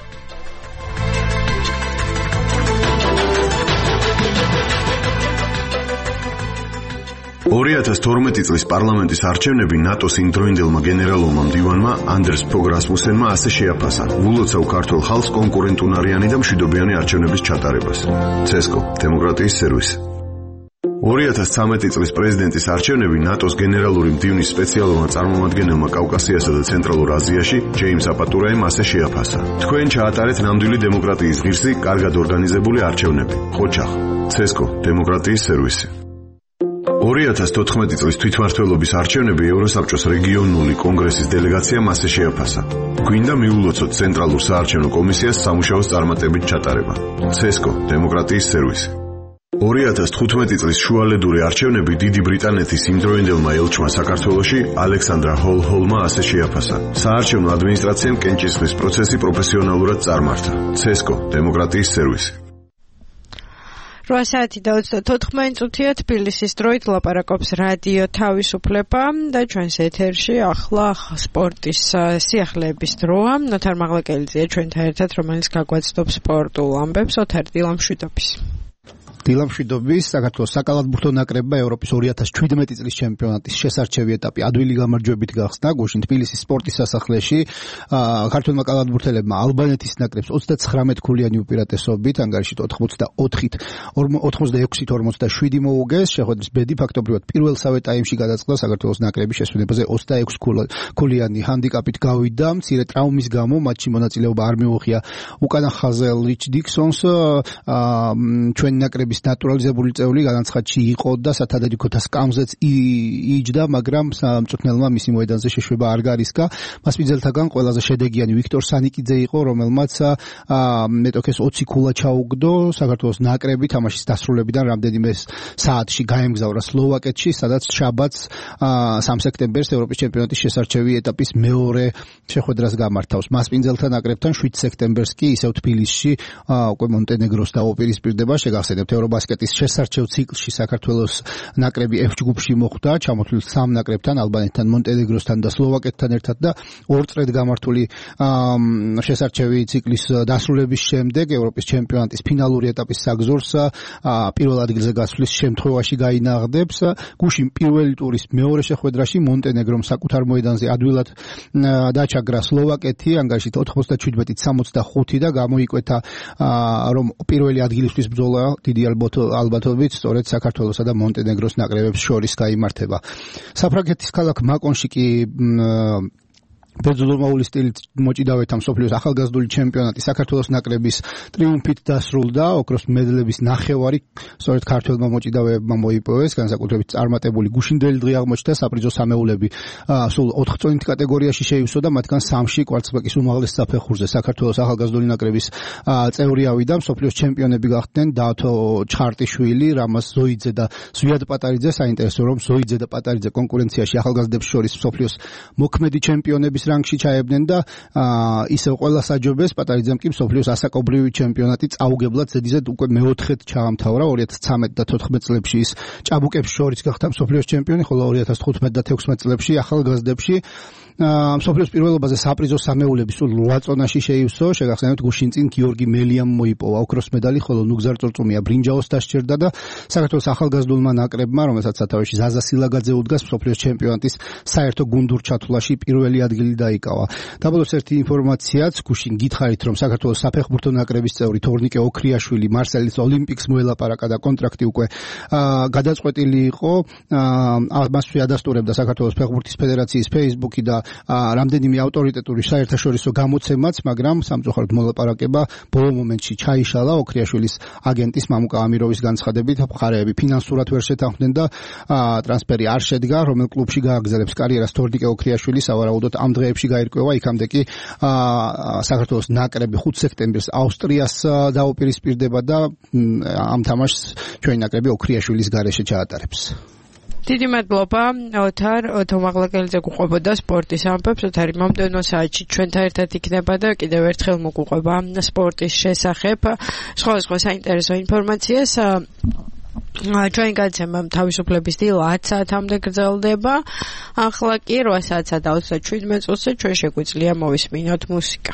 2012 წლის პარლამენტის არჩევნები ნატოს იმდროინდელმა გენერალურმა მდივანმა ანდერს ფოგ რასმუსენმა ასე შეაფასა ულოცავ ქართულ ხალხს კონკურენტუნარიანი და მშვიდობიანი არჩევნების ჩატარებას. ცესკო, დემოკრატიის სერვისი. 2013 წლის პრეზიდენტის არჩევნები ნატოს გენერალური მდივნის სპეციალურმა წარმომადგენელმა კავკასიასა და ცენტრალურ აზიაში ჯეიმს აპატურაიმ ასე შეაფასა. თქვენ ჩაატარეთ ნამდვილი დემოკრატიის ღირსი, კარგად ორგანიზებული არჩევნები. ხოჩახ, ცესკო, დემოკრატიის სერვისი. 2014 წლის თვითმმართველობის არჩევნები ევროსაბჭოს რეგიონული კონგრესის დელეგაციამ ასე შეაფასა. გვინდა მიულოცოთ ცენტრალურ საარჩევნო კომისიას სამუშაოს წარმატებით ჩატარება. ცესკო, დემოკრატიის სერვისი. 2015 წლის შუალედური არჩევნები დიდი ბრიტანეთის იმდროინდელმა ელჩმა საქართველოში ალექსანდრა ჰოლჰოლმა ასე შეაფასა. საარჩევნო ადმინისტრაციამ კენჭისყრის პროცესი პროფესიონალურად წარმართა. ცესკო, დემოკრატიის სერვისი.
8 საათი და 24 წუთია თბილისის დროით ლაპარაკობს რადიო თავისუფლება და ჩვენს ეთერში ახლა სპორტის სიახლეების დროა. ნოთარ მაღლაკელიძეა ჩვენთან ერთად, რომელიც გაგვაცნობს სპორტულ ამბებს. ოთარ, დილამშვიდობის.
დილამშვიდობის. საქართველოს საკალათბურთო ნაკრებმა ევროპის 2017 წლის ჩემპიონატის შესარჩევი ეტაპი ადვილი გამარჯვებით გახსნა გუშინ თბილისის სპორტის სასახლეში. ქართველმა კალათბურთელებმა ალბანეთის ნაკრებს 39 ქულიანი უპირატესობით ანგარიშით 86-47 მოუგეს. შეხვედრის ბედი ფაქტობრივად პირველსავე ტაიმში გადაწყდა საქართველოს ნაკრების შესვენებაზე 26 ქულიანი ჰანდიკაპით გავიდა. მცირე ტრავმის გამო მატჩში მონაწილეობა არ მიუღია უკანა ხაზზე რიჩ დიქსონს. ჩვენი ნაკრების ნატურალიზებული წევრი განაცხადში იყო და სათადადიქოთა სკამზეც იჯდა, მაგრამ მწვრთნელმა მისი მოედანზე შეშვება არ გარისკა. მასპინძელთაგან ყველაზე შედეგიანი ვიქტორ სანიკიძე იყო, რომელმაც მეტოქეს 20 ქულა ჩაუგდო. საქართველოს ნაკრები თამაშის დასრულებიდან რამდენიმე საათში გაემგზავრა სლოვაკეთში, სადაც შაბათს 3 სექტემბერს ევროპის ჩემპიონატის შესარჩევი ეტაპის მეორე შეხვედრას გამართავს. მასპინძელთა ნაკრებთან 7 სექტემბერს კი ისევ თბილისში უკვე მონტენეგროს დაუპირისპირდება. შეგახსენებთ, ევრობასკეტის შესარჩევ ციკლში საქართველოს ნაკრები F ჯგუფში მოხვდა, ჩამოთვლილ 3 ნაკრებთან, ალბანეთთან, მონტენეგროსთან და სლოვაკეთთან ერთად და 2 წრედ გამართული შესარჩევი ციკლის დასრულების შემდეგ ევროპის ჩემპიონატის ფინალური ეტაპის საგზურს პირველ ადგილზე გასვლის შემთხვევაში გაინაღდებს. გუშინ პირველი ტურის მეორე შეხვედრაში მონტენეგრომ საკუთარ მოედანზე ადვილად დაჩაგრა სლოვაკეთი ანგარიშით 97-65 და გამოიკვეთა რომ პირველი ადგილისთვის ბრძოლა დიდი ალბათობით სწორედ საქართველოსა და მონტენეგროს ნაკრებებს შორის გაიმართება. საფრანგეთის ქალაქ მაკონში კი ბერძნულმაული სტილით მოჭიდავეთა მსოფლიოს ახალგაზრდული ჩემპიონატი საქართველოს ნაკრების ტრიუმფით დასრულდა. ოქროს მედლების ნახევარი სწორედ ქართველმა მოჭიდავეებმა მოიპოვეს. განსაკუთრებით წარმატებული გუშინდელი დღე აღმოჩნდა. საპრიზო სამეულები სულ 4 წონით კატეგორიაში შეივსო და მათგან 3-ში კვარცხლბეკის უმაღლეს საფეხურზე საქართველოს ახალგაზრდული ნაკრების წევრი ავიდა. მსოფლიოს ჩემპიონები გახდნენ დავთო ჩხარტიშვილი, რამაზ ზოიძე და ზვიად პატარიძე. საინტერესო რომ ზოიძე და პატარიძე კონკურენციაში ახალგაზრდებს შორის მსოფლიოს მოქმედი ჩემპიონების რანგში ჩაებდნენ და ისევ ყველას აჯობეს. პატარიძემ კი მსოფლიოს ასაკობრივი ჩემპიონატი წაუგებლად ზედიზედ უკვე მეოთხედ ჩაამთავრა. 2013 და 14 წლებში ის ჭაბუკებს შორის გახდა მსოფლიოს ჩემპიონი, ხოლო 2015 და 16 წლებში ახალგაზრდებში მსოფლიოს პირველობაზე საპრიზო სამეულები სულ 8 წონაში შეივსო. შეგახსენებთ, გუშინ წინ გიორგი მელიამ მოიპოვა ოქროს მედალი, ხოლო ნუგზარ წორწუმია ბრინჯაოს დასჭერდა და საქართველოს ახალგაზრდულმა ნაკრებმა, რომელსაც სათავეში ზაზა სილაგაძე უდგას, მსოფლიოს ჩემპიონატის საერთო გუნდურ ჩათვლაში პირველი ადგილი დაიკავა. დაბოლოს ერთი ინფორმაციაც, გუშინ გითხარით, რომ საქართველოს საფეხბურთო ნაკრების წევრი თორნიკე ოქრიაშვილი მარსელის ოლიმპიკს მოელაპარაკა და კონტრაქტი უკვე გადაწყვეტილი იყო. მასვე ადასტურებდა საქართველოს ფეხბურთის ფედერაციის Facebook-ი და რამდენიმე ავტორიტეტური საერთაშორისო გამოცემაც, მაგრამ სამწუხაროდ მოლაპარაკება ბოლო მომენტში ჩაიშალა. ოქრიაშვილის აგენტის მამუკა ამიროვის განცხადებით, მხარეები ფინანსურად ვერ შეთანხმდნენ და ტრანსფერი არ შედგა. რომელ კლუბში გააგრძელებს კარიერას თორნიკე ოქრიაშვილი, სავარაუდოდ ამ დღეებში გაირკვევა. იქამდე კი საქართველოს ნაკრები 5 სექტემბერს ავსტრიას დაუპირისპირდება და ამ თამაშს ჩვენი ნაკრები ოქრიაშვილის გარეშე ჩაატარებს.
დიდი მადლობა ოთარ, თომაღლაკელიძე გუყვებოდა სპორტის ამბებს. ოთარი მომდევნო საათში ჩვენთან ერთად იქნება და კიდევ ერთხელ მოგუყვება სპორტის შესახებ სხვადასხვა საინტერესო ინფორმაციას. ჩვენი გადაცემა თავისუფლების დილა 10 საათამდე გრძელდება. ახლა კი 8 საათსა და 27 წუთზე ჩვენ შეგვიძლია მოვისმინოთ მუსიკა.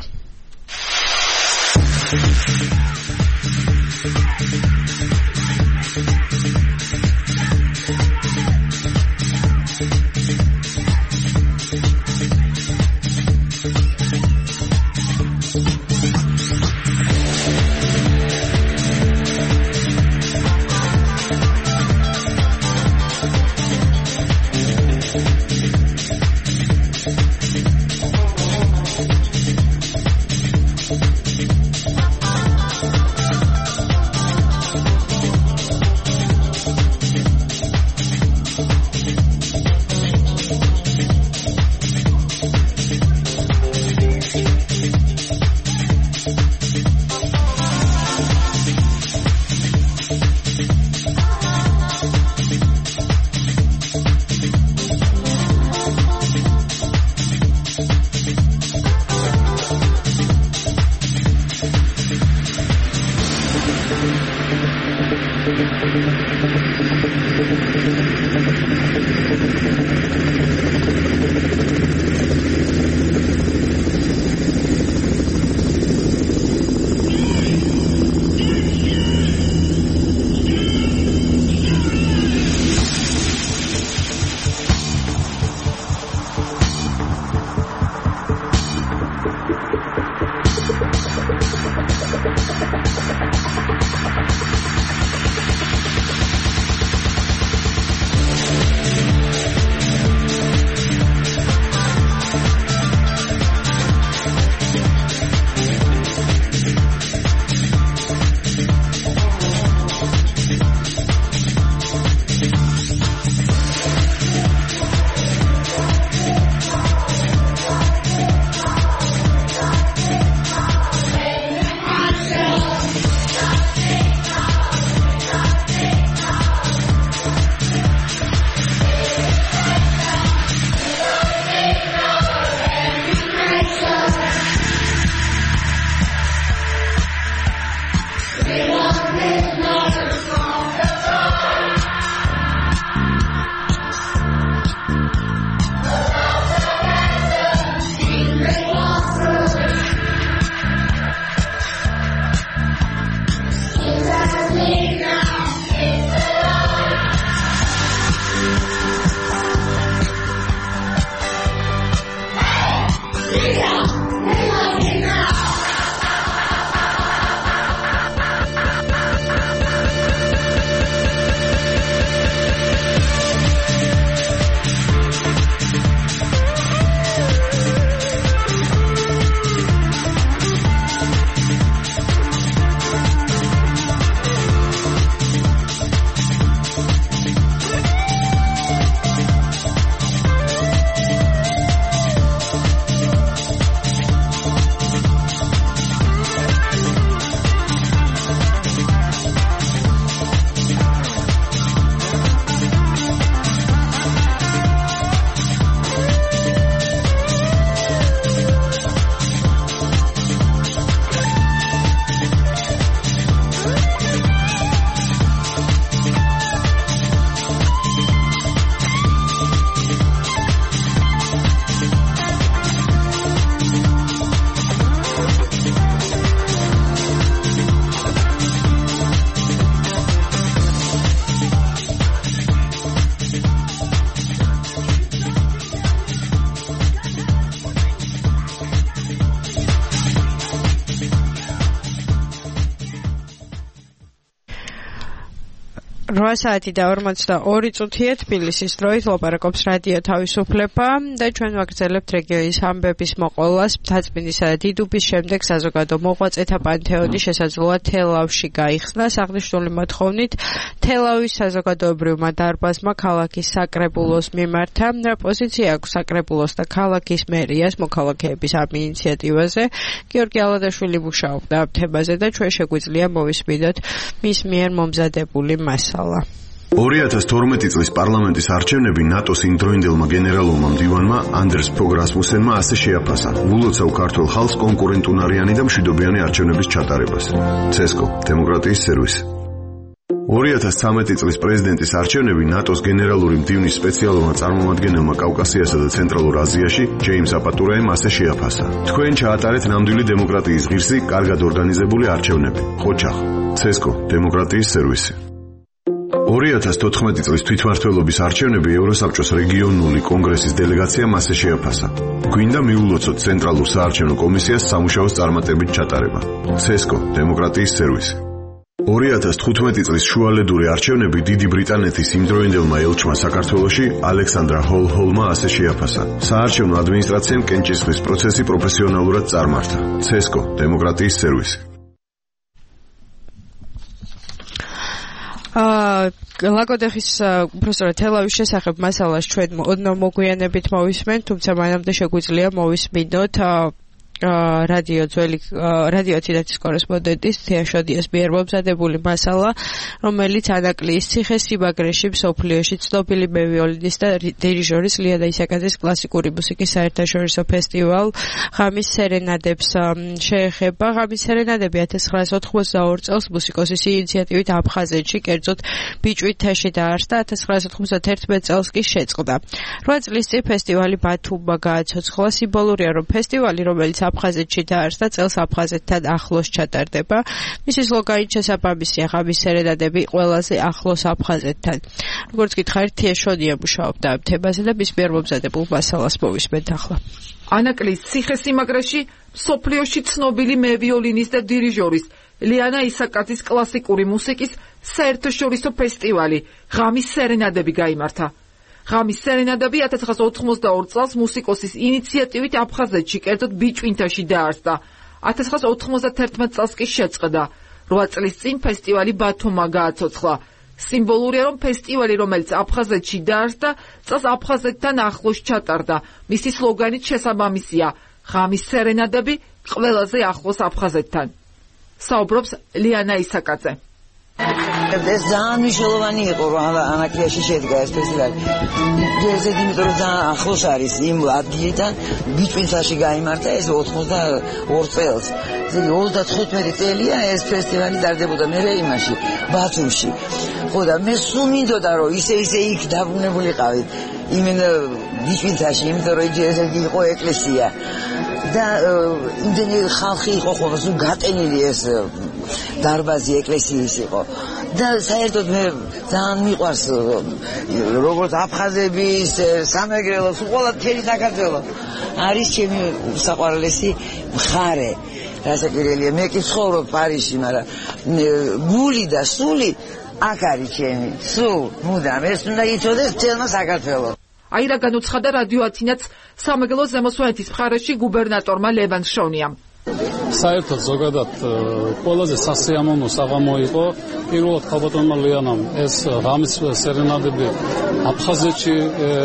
8 საათი და 42 წუთია თბილისის დროით ლაპარაკობს რადიო თავისუფლება და ჩვენ ვაგრძელებთ რეგიონის ამბების მოყოლას. მთაწმინდისა და დიდუბის შემდეგ საზოგადო მოღვაწეთა პანთეონი შესაძლოა თელავში გაიხსნა. აღნიშნული მოთხოვნით თელავის საზოგადოებრივმა დარბაზმა ქალაქის საკრებულოს მიმართა. რა პოზიცია აქვს საკრებულოს და ქალაქის მერიას მოქალაქეების ამ ინიციატივაზე? გიორგი ალადაშვილი მუშაობდა ამ თემაზე და ჩვენ შეგვიძლია მოვისმინოთ მის მიერ მომზადებული მასალა.
2012 წლის პარლამენტის არჩევნები ნატოს იმდროინდელმა გენერალურმა მდივანმა ანდერს ფოგ რასმუსენმა ასე შეაფასა: "ულოცავ ქართულ ხალხს კონკურენტუნარიანი და მშვიდობიანი არჩევნების ჩატარებას." CESCO დემოკრატიის სერვისი. 2013 წლის პრეზიდენტის არჩევნები ნატოს გენერალური მდივნის სპეციალურმა წარმომადგენელმა კავკასიასა და ცენტრალურ აზიაში ჯეიმს აპატურაემ ასე შეაფასა: "თქვენ ჩაატარეთ ნამდვილი დემოკრატიის ღირსი, კარგად ორგანიზებული არჩევნები." ხოჩახ CESCO დემოკრატიის სერვისი. 2014 წლის თვითმმართველობის არჩევნები ევროსაბჭოს რეგიონული კონგრესის დელეგაციამ ასე შეაფასა: "გვინდა მიულოცოთ ცენტრალურ საარჩევნო კომისიას სამუშაოს წარმატებით ჩატარება." CESCO დემოკრატიის სერვისი. 2015 წლის შუალედური არჩევნები დიდი ბრიტანეთის იმდროინდელმა ელჩმა საქართველოში ალექსანდრა ჰოლჰოლმა ასე შეაფასა: "საარჩევნო ადმინისტრაციამ კენჭისყრის პროცესი პროფესიონალურად წარმართა." CESCO დემოკრატიის სერვისი.
ლაკოდეხის პროფესორ თელავის შესახებ მასალას ჩვენ ოდნავ მოგვიანებით მოვისმენთ, თუმცა მანამდე შეგვიძლია მოვისმინოთ რადიო თინათის კორესპონდენტის თეაშოდიას მიერ მომზადებული მასალა, რომელიც ანაკლიის ციხე-სიმაგრეში მსოფლიოში ცნობილი მევიოლინის და დირიჟორის ლიანა ისაკაძის კლასიკური მუსიკის საერთაშორისო ფესტივალ ღამის სერენადებს შეეხება. ღამის სერენადები 1982 წელს მუსიკოსის ინიციატივით აფხაზეთში, კერძოდ ბიჭვინთაში დაარსდა, 1991 წელს კი შეწყდა. 8 წლის წინ ფესტივალი ბათუმმა გააცოცხლა. სიმბოლურია, რომ ფესტივალი, რომელიც აფხაზეთში დაარსდა, წელს აფხაზეთთან ახლოს ჩატარდება. მისი სლოგანი შესაბამისია: ღამის სერენადები ყველაზე ახლოს აფხაზეთთან. როგორც გითხარით, თეაშოდია მუშაობდა ამ თემაზე და მის მიერ მომზადებულ მასალას მოვისმენთ ახლა.
ანაკლიის ციხე-სიმაგრეში მსოფლიოში ცნობილი მევიოლინის და დირიჟორის ლიანა ისაკაძის კლასიკური მუსიკის საერთაშორისო ფესტივალი ღამის სერენადები გაიმართა. ღამის სერენადები 1982 წელს მუსიკოსის ინიციატივით აფხაზეთში, კერძოდ ბიჭვინთაში დაარსდა. 1991 წელს კი შეწყდა. 8 წლის წინ ფესტივალი ბათუმმა გააცოცხლა. სიმბოლურია, რომ ფესტივალი, რომელიც აფხაზეთში დაარსდა, წელს აფხაზეთთან ახლოს ჩატარდა. მისი სლოგანით შესაბამისია: ღამის სერენადები ყველაზე ახლოს აფხაზეთთან. საუბრობს ლიანა ისაკაძე.
ეს ძალიან მნიშვნელოვანი იყო, რომ ანაკლიაში შედგა ეს ფესტივალი. დღესაც იმიტომ რომ ძალიან ახლოს არის იმ ადგილიდან, ბიჭვინთაში გაიმართა ეს 82 წელს. 35 წელია ეს ფესტივალი ტარდებოდა მე იმაში, ბათუმში. ხო და მე სულ მინდოდა რომ ისე იქ დაბრუნებულიყავით. იმენა ბიჭვინთაში, იმიტომ რომ ეს იყო ეკლესია. და იმდენი ხალხი იყო ხოლმე, სულ გატენილი ეს დარბაზი ეკლესიის იყო. და საერთოდ მე ძალიან მიყვარს როგორც აფხაზების სამეგრელოს ყველა მთელი საქართველოს არის ჩემი საყვარლესი მხარე. რასაკვირველია, მე კი ცხოვრობ პარიზში, მაგრამ გული და სული აქ არის ჩემი. სულ მუდამ ეს უნდა იცოდეს მთელმა საქართველოს.
აი რა განუცხადა რადიო ათინაც სამეგრელოს ზემოსვანეთის მხარეში გუბერნატორმა ლევან შონიამ.
საერთოდ ზოგადად ყველაზე სასიამოვნო საღამო იყო პირველად ქალბატონმა ლიანამ ეს ღამის სერენადები აფხაზეთში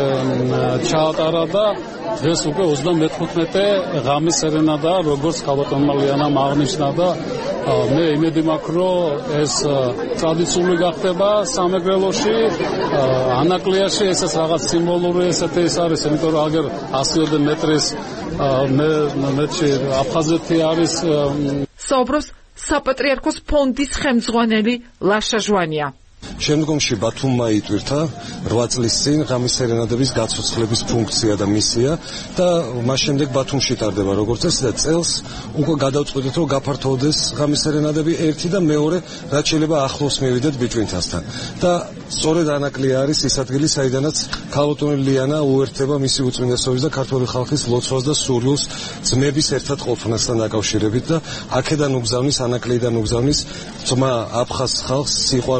ჩაატარა და დღეს უკვე 34 ღამის სერენადა, როგორც ქალბატონმა ლიანამ აღნიშნა და მე იმედი მაქვს, რომ ეს ტრადიციული გახდება სამეგრელოში, ანაკლიაში ესეც რაღაც სიმბოლური ესეთი ის არის, იმიტომ რომ აგერ 100 მეტრის მეტში აფხაზეთი არის.
საუბრობს საპატრიარქოს ფონდის ხელმძღვანელი ლაშა ჟვანია.
შემდგომში ბათუმმა იტვირთა 8 წლის წინ ღამის სერენადების გაცოცხლების ფუნქცია და მისია და მას შემდეგ ბათუმში ტარდება როგორც წესი და წელს უკვე გადავწყვეტეთ რომ გაფართოვდეს ღამის სერენადები ერთი და მეორე რაც შეიძლება ახლოს მივიდეთ ბიჭვინთასთან და სწორედ ანაკლია არის ის ადგილი საიდანაც ქალბატონი ლიანა უერთდება მისი უწმინდესობის და ქართული ხალხის ლოცვას და სურვილს ძმების ერთად ყოფნასთან დაკავშირებით და აქედან უგზავნის ანაკლიდან უგზავნის ძმა აფხაზ ხალხს სიყვარულის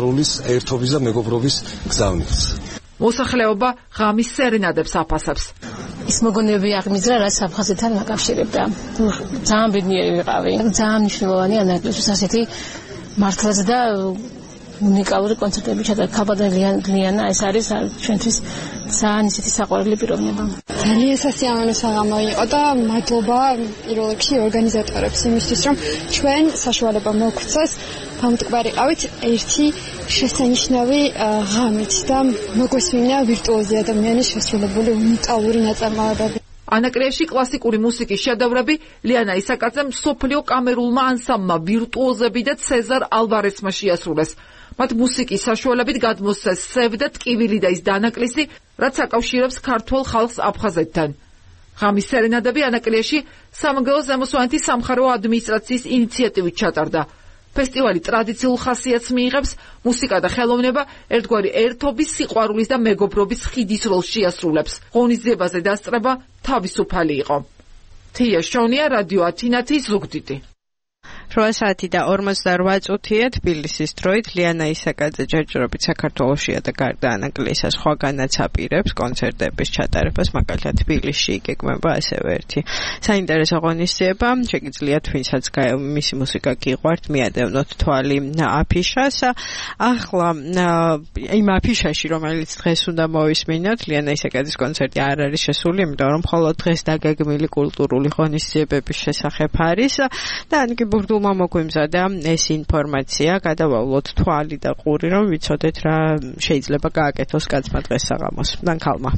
ერთობის და მეგობრობის გზავნილს.
მოსახლეობა ღამის სერენადებს აფასებს.
ის მოგონებები აღმიძრა, რაც აფხაზეთთან აკავშირებდა. ძალიან ბედნიერი ვიყავი. ძალიან მნიშვნელოვანი ანაკლისის ასეთი მართლაც და უნიკალური კონცერტები ჩატარდა. ქაბადა ლიანა ეს არის ჩვენთვის ძალიან ისეთი საყვარელი პიროვნება.
ძალიან სასიამოვნო საღამო იყო და მადლობა პირველ რიგში ორგანიზატორებს იმისთვის, რომ ჩვენ საშუალება მოგცეს გამტკვარიყავით ერთი შესანიშნავი ღამით და მოგვესმინა ვირტუოზი ადამიანის შესრულებული უნიკალური ნაწარმოებები.
ანაკლიაში კლასიკური მუსიკის შედევრები ლიანა ისაკაძემ მსოფლიო კამერულმა ანსამბლმა ვირტუოზები და ცეზარ ალვარესმა შეასრულეს. მათ მუსიკის საშუალებით გადმოსცეს სევ და ტკივილი და ის დანაკლისი, რაც აკავშირებს ქართველ ხალხს აფხაზეთთან. ღამის სერენადები ანაკლიაში სამგლო ზემოსვანეთის სამხარეო ადმინისტრაციის ინიციატივით ჩატარდა. ფესტივალი ტრადიციულ ხასიათს მიიღებს, მუსიკა და ხელოვნება ერთგვარი ერთობის, სიყვარულის და მეგობრობის ხიდის როლს შეასრულებს. ღონისძიებაზე დასწრება თავისუფალი იყო. თია შონია, რადიო ათინათის ზუგდიდი.
8 საათი და 48 წუთია თბილისის დროით. ლიანა ისაკაძე ჯერჯერობით საქართველოშია და გარდა ანაკლისა სხვაგანაც აპირებს კონცერტების ჩატარებას, მაგალითად თბილისში იგეგმება ასევე ერთი საინტერესო ღონისძიება. შეგიძლიათ ვინცაც მისი მუსიკა გიყვართ, მიადევნოთ თვალი აფიშას. ახლა იმ აფიშაში, რომელიც დღეს უნდა მოვისმინოთ, ლიანა ისაკაძის კონცერტი არ არის შესული, იმიტომ რომ მხოლოდ დღეს დაგეგმილი კულტურული ღონისძიებების შესახებ არის და ბურდულმა მოგვიმზადა ეს ინფორმაცია, გადავავლოთ თვალი და ყური, რომ ვიცოდეთ რა შეიძლება გააკეთოს კაცმა დღეს საღამოს. დანქალმა.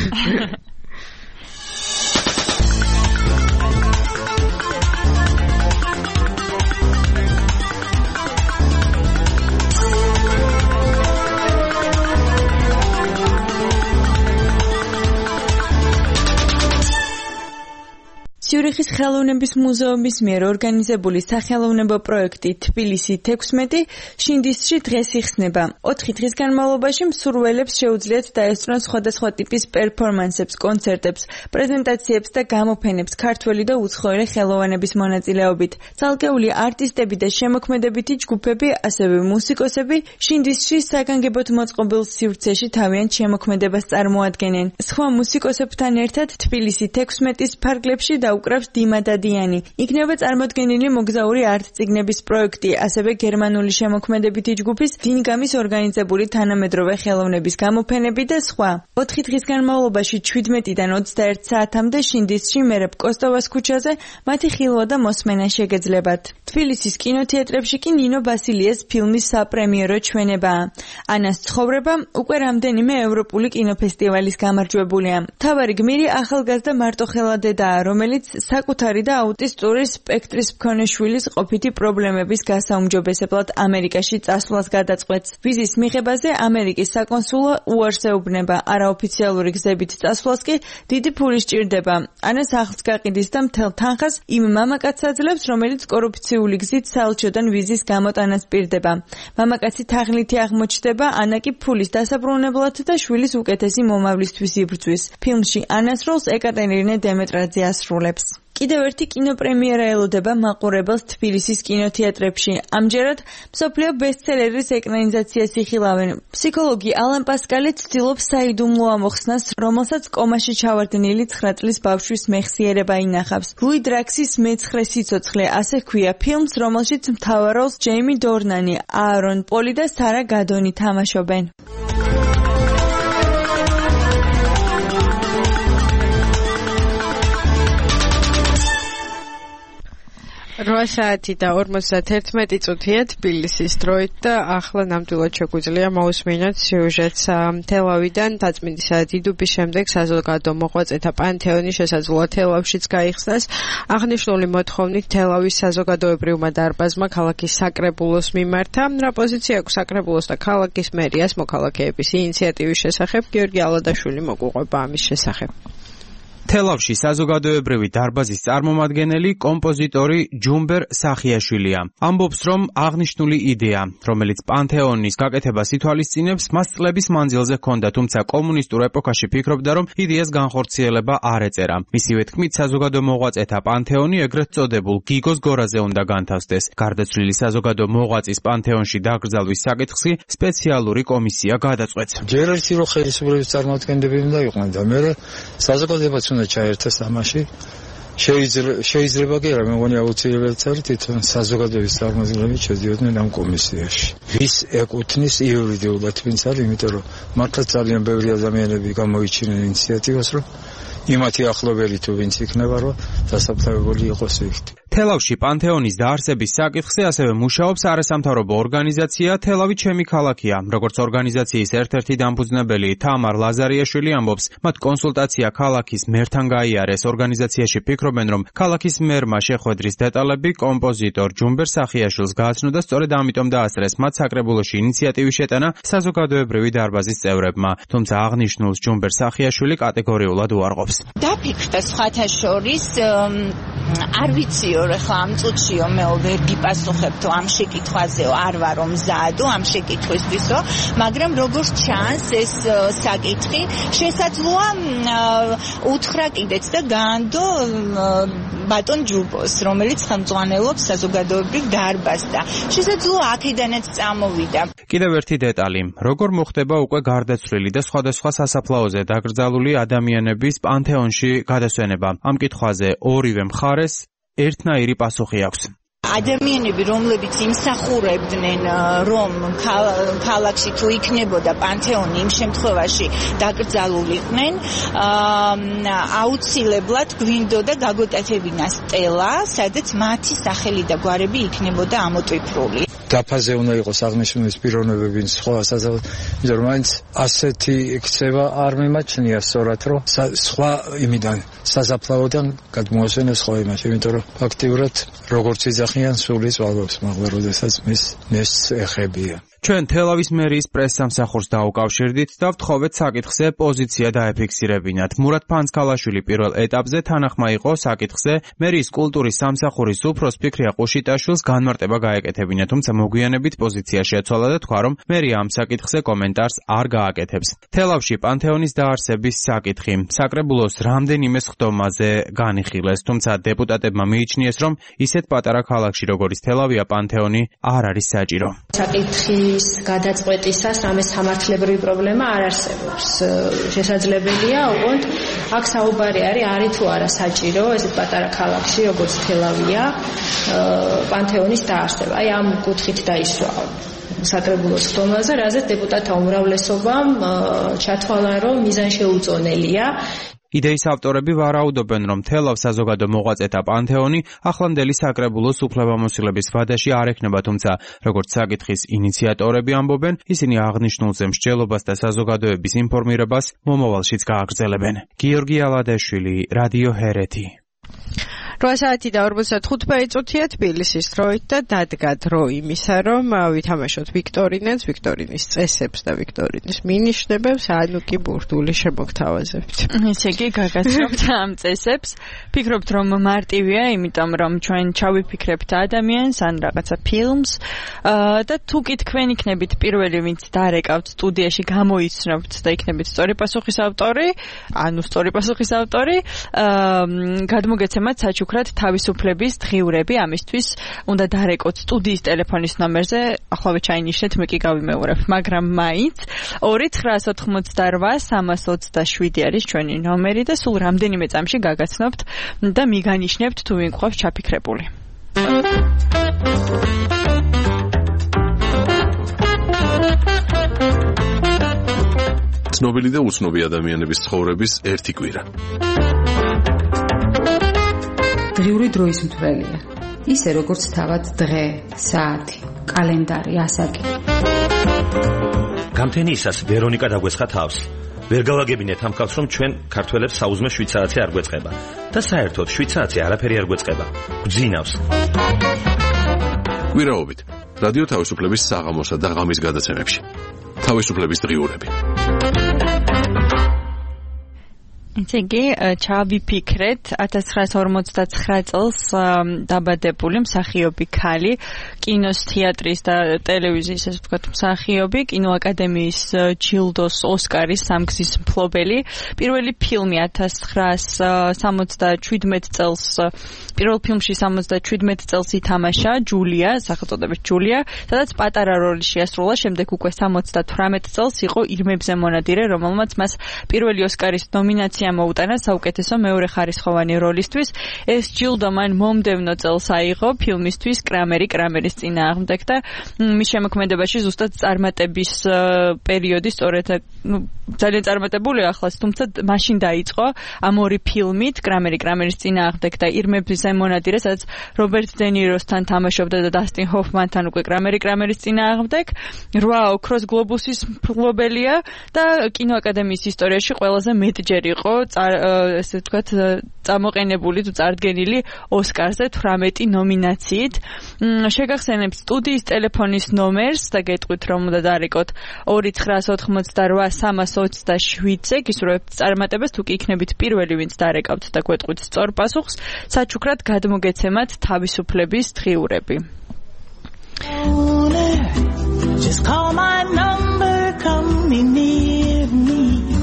ციურიხის ხელოვნების მუზეუმის მიერ ორგანიზებული სახელოვნებო პროექტი თბილისი 16 შინდისში დღეს იხსნება. 4 დღის განმავლობაში მსურველებს შეუძლიათ დაესწრონ სხვადასხვა ტიპის პერფორმანსებს, კონცერტებს, პრეზენტაციებს და გამოფენებს ქართველი და უცხოელი ხელოვნების მონაწილეობით. ცალკეული არტისტები და შემოქმედებითი ჯგუფები, ასევე მუსიკოსები შინდისში საგანგებოდ მოწყობილ სივრცეში თავიანთ შემოქმედებას წარმოადგენენ. სხვა მუსიკოსებთან ერთად თბილისი 16-ის ფარგლებში უკრავს დიმა დადიანი. იქნება წარმოდგენილი მოგზაური არტ-წიგნების პროექტი, ასევე გერმანული შემოქმედებითი ჯგუფის დინგამის ორგანიზებული თანამედროვე ხელოვნების გამოფენები და სხვა. 4 დღის განმავლობაში 17-დან 21 საათამდე შინდისში მერაბ კოსტოვას ქუჩაზე მათი ხილვა და მოსმენა შეგეძლებათ. თბილისის კინოთეატრებში კი ნინო ბასილიას ფილმის საპრემიერო ჩვენებაა. ანას ცხოვრება უკვე რამდენიმე ევროპული კინოფესტივალის გამარჯვებულია. მთავარი გმირი ახალგაზრდა მარტოხელა დედაა, რომელიც საკუთარი და აუტისტური სპექტრის მქონე შვილის ყოფითი პრობლემების გასაუმჯობესებლად ამერიკაში წასვლას გადაწყვეტს. ვიზის მიღებაზე ამერიკის საკონსულო უარს ეუბნება, არაოფიციალური გზებით წასვლას კი დიდი ფული სჭირდება. ანას ახლს გაყიდის და მთელ თანხას იმ მამაკაცს აძლევს, რომელიც კორუფციული გზით საელჩოდან ვიზის გამოტანას პირდება. მამაკაცი თაღლითი აღმოჩნდება, ანა კი ფულის დასაბრუნებლად და შვილის უკეთესი მომავლისთვის იბრძვის. ფილმში ანას როლს ეკატერინე დემეტრაძე ასრულებს. კიდევ ერთი კინოპრემიერა ელოდება მაყურებელს თბილისის კინოთეატრებში. ამჯერად მსოფლიო ბესტსელერის ეკრანიზაციას იხილავენ. ფსიქოლოგი ალან პასკალი ცდილობს საიდუმლო ამოხსნას, რომელსაც კომაში ჩავარდნილი 9 წლის ბავშვის მეხსიერება ინახავს. ლუი დრაქსის მეცხრე სიცოცხლე, ასე ჰქვია ფილმს, რომელშიც მთავარ როლს ჯეიმი დორნანი, აარონ პოლი და სარა გადონი თამაშობენ.
8 საათი და 51 წუთია თბილისის დროით და ახლა ნამდვილად შეგვიძლია მოусმინოთ სიუჟეტს თელავიდან. დაწმინდისა დიდუბის შემდეგ საზოგადო მოღვაწეთა პანთეონი შესაძლოა თელავშიც გაიხსნას. აღნიშნული მოთხოვნით თელავის საზოგადოებრივმა დარბაზმა ქალაქის საკრებულოს მიმართა. რა პოზიცია აქვს საკრებულოს და ქალაქის მერიას მოქალაქეების ინიციატივის შესახებ? გიორგი ალადაშვილი მოგვიყვება ამის შესახებ.
თელავში საზოგადოებრივი დარბაზის წარმომადგენელი კომპოზიტორი ჯუმბერ სახიაშვილია. ამბობს, რომ აღნიშნული იდეა, რომელიც პანთეონის გაკეთებას ითვალისწინებს, მას წლების მანძილზე ჰქონდა, თუმცა კომუნისტურ ეპოქაში ფიქრობდა, რომ იდეას განხორციელება არ ეწერა. მისივე თქმით, საზოგადო მოღვაწეთა პანთეონი ეგრეთ წოდებულ გიგოს გორაზე უნდა განთავსდეს. გარდაცვლილი საზოგადო მოღვაწის პანთეონში დაკრძალვის საკითხი სპეციალური კომისია გადაწყვეტს.
ჯერ ერთი რო ხელისუფლების წარმომადგენლები უნდა იყვნენ და მე საზოგადოებაც უნდა ჩაერთოს ამაში. შეიძლება კი არა, მე მგონი აუცილებელიც არის თვითონ საზოგადოების წარმომადგენლები შედიოდნენ ამ კომისიაში. ვის ეკუთვნის იურიდიულად ვინც არის, იმიტომ რომ მართლაც ძალიან ბევრი ადამიანები გამოიჩინენ ინიციატივას, რომ იმათი ახლობელი თუ ვინც იქნება, რომ დასაფლავებული იყოს იქით.
თელავში პანთეონის დაარსების საკითხზე ასევე მუშაობს არასამთავრობო ორგანიზაცია თელავი ჩემი ქალაქია. როგორც ორგანიზაციის ერთ-ერთი დამფუძნებელი თამარ ლაზარიაშვილი ამბობს, მათ კონსულტაცია ქალაქის მერთან გაიარეს. ორგანიზაციაში ფიქრობენ, რომ ქალაქის მერმა შეხვედრის დეტალები კომპოზიტორ ჯუმბერ სახიაშვილს გააცნო და სწორედ ამიტომ დაასწრეს მათ საკრებულოში ინიციატივის შეტანა საზოგადოებრივი დარბაზის წევრებმა. თუმცა აღნიშნულს ჯუმბერ სახიაშვილი კატეგორიულად უარყოფს.
დაფიქრდა სხვათა შორის არ ვიციო ხა ამ წუთშიო მე ვერ გიპასუხებთო ამ შეკითხვაზეო არ ვარო მზადო ამ შეკითხვისთვისო მაგრამ როგორც ჩანს ეს საკითხი შესაძლოა უთხრა კიდეც და განდო ბატონ ჯუბოს რომელიც ხელმძღვანელობს საზოგადოებრივ დარბაზს და შესაძლოა აქედანაც წამოვიდა.
კიდევ ერთი დეტალი, როგორ მოხდება უკვე გარდაცვლილი და სხვადასხვა სასაფლაოზე დაკრძალული ადამიანების პანთეონში გადასვენება. ამ კითხვაზე ორივე მხარეს ერთნაირი პასუხი აქვს.
ადამიანები, რომლებიც იმსახურებდნენ, რომ ქალაქში თუ იქნებოდა პანთეონი იმ შემთხვევაში დაკრძალულიყვნენ, აუცილებლად გვინდოდა გაგეკეთებინა სტელა, სადაც მათი სახელი და გვარები იქნებოდა ამოტვიფრული.
დაფაზე უნდა იყოს აღნიშნული პიროვნებები სხვა საზოგადოებრივ, იმიტომ რომ მაინც ასეთი ქცევა არ მიმაჩნია სწორად, რომ სხვა იმიდან საზაფლაოდან გადმოასვენოს სხვა იმაში, იმიტომ რომ ფაქტიურად როგორც იძახიან სულის ვალობს, მაგრამ როდესაც მის ეხებია.
ჩვენ თელავის მერიის პრესსამსახურს დაუკავშირდით და ვთხოვეთ საკითხზე პოზიცია დაეფიქსირებინათ. მურატ ფანცქალაშვილი პირველ ეტაპზე თანახმა იყო საკითხზე მერიის კულტურის სამსახურის უფროსფიქრია ყუშიტაშვილს განმარტება გაეკეთებინა, თუმცა მოგვიანებით პოზიცია შეცვალა და თქვა, რომ მერია ამ საკითხზე კომენტარს არ გააკეთებს. თელავში პანთეონის დაარსების საკითხი საკრებულოს რამდენიმე სხდომაზე განიხილეს, თუმცა დეპუტატებმა მიიჩნიეს, რომ ისეთ პატარა ქალაქში როგორიც თელავია პანთეონი არ არის საჭირო.
გადაწყვეტისას რამე სამართლებრივი პრობლემა არ არსებობს. შესაძლებელია, ოღონდ აქ საუბარი არის თუ არა საჭირო ესეთ პატარა ქალაქში, როგორც თელავია, პანთეონის დაარსება. აი ამ კუთხით დაისვა საკრებულოს სხდომაზე, რაზეც დეპუტატთა უმრავლესობამ ჩათვალა, რომ მიზანშეუწონელია.
იდეის ავტორები ვარაუდობენ, რომ თელავ საზოგადო მოღვაწეთა პანთეონი ახლანდელი საკრებულოს უფლებამოსილების ვადაში არ ექნება, თუმცა როგორც საკითხის ინიციატორები ამბობენ, ისინი აღნიშნულზე მსჯელობას და საზოგადოების ინფორმირებას მომავალშიც გააგრძელებენ. გიორგი ალადაშვილი, რადიო ჰერეთი.
8 საათი და 45 წუთია თბილისის დროით და დადგა დრო იმისა, რომ ვითამაშოთ ვიქტორინას, ვიქტორინის წესებს და ვიქტორინის მინიშნებებს, ანუ კი ბურდული შემოგთავაზებთ.
ესე იგი გაგაცნობთ ამ წესებს. ფიქრობთ, რომ მარტივია, იმიტომ რომ ჩვენ ჩავიფიქრებთ ადამიანს ან რაღაცა ფილმს და თუ კი თქვენ იქნებით პირველი, ვინც დარეკავთ სტუდიაში, გამოიცნობთ და იქნებით სწორი პასუხის ავტორი, ანუ სწორი პასუხის ავტორი, გადმოგეცემათ საჩუქრად თავისუფლების დღიურები, ამისთვის უნდა დარეკოთ სტუდიის ტელეფონის ნომერზე, ახლავე ჩაინიშნეთ, მე კი გავიმეორებ, მაგრამ მაინც 2-988-327 არის ჩვენი ნომერი და სულ რამდენიმე წამში გაგაცნობთ და მიგანიშნებთ თუ ვინ გვყავს ჩაფიქრებული.
ცნობილი და უცნობი ადამიანების ცხოვრების ერთი კვირა.
დღიური დროის მთვრელია. ისე როგორც თავად დღე, საათი, კალენდარი, ასაკი.
გამთენიისას ვერონიკა დაგვესხა თავს. ვერ გავაგებინეთ ამ ხალხს, რომ ჩვენ ქართველებს საუზმე შვიცარაცი არ გვეწყება და საერთოდ შვიცარაცი არაფერი არ გვეწყება. გძინავს.
კვირაობით რადიო თავისუფლების საღამოსა და ღამის გადაცემებში. თავისუფლების დღიურები.
ესე იგი, ჩავიფიქრეთ 1959 წელს დაბადებული მსახიობი ქალი, კინოს, თეატრის და ტელევიზიის, ასე ვთქვათ, მსახიობი, კინოაკადემიის ჯილდოს, ოსკარის სამგზის მფლობელი. პირველი ფილმი 1977 წელს, პირველ ფილმში 77 წელს ითამაშა ჯულია, სახელწოდებით ჯულია, სადაც პატარა როლი შეასრულა, შემდეგ უკვე 78 წელს იყო ირმებზე მონადირე, რომელმაც მას პირველი ოსკარის ნომინაცია მოუტანა საუკეთესო მეორე ხარისხოვანი როლისთვის. ეს ჯილდო მან მომდევნო წელს აიღო ფილმისთვის კრამერის წინააღმდეგ და მის შემოქმედებაში ზუსტად წარმატების პერიოდი სწორედ ძალიან წარმატებული ახლაც, თუმცა მაშინ დაიწყო ამ ორი ფილმით კრამერის წინააღმდეგ და ირმებზე მონადირე, სადაც რობერტ დე ნიროსთან თამაშობდა და დასტინ ჰოფმანთან უკვე კრამერის წინააღმდეგ. 8 ოქროს გლობუსის მფლობელია და კინოაკადემიის ისტორიაში ყველაზე მეტჯერ იყო ესე ვთქვათ წამოყენებული თუ წარდგენილი ოსკარზე 18 ნომინაციით. შეგახსენებთ სტუდიის ტელეფონის ნომერს და გეტყვით რომ უნდა დარეკოთ 2988-327-ზე, გისურვებთ წარმატებას, თუ კი იქნებით პირველი ვინც დარეკავთ და გვეტყვით სწორ პასუხს, საჩუქრად გადმოგეცემათ თავისუფლების დღიურები.
Just call my number, come be near me.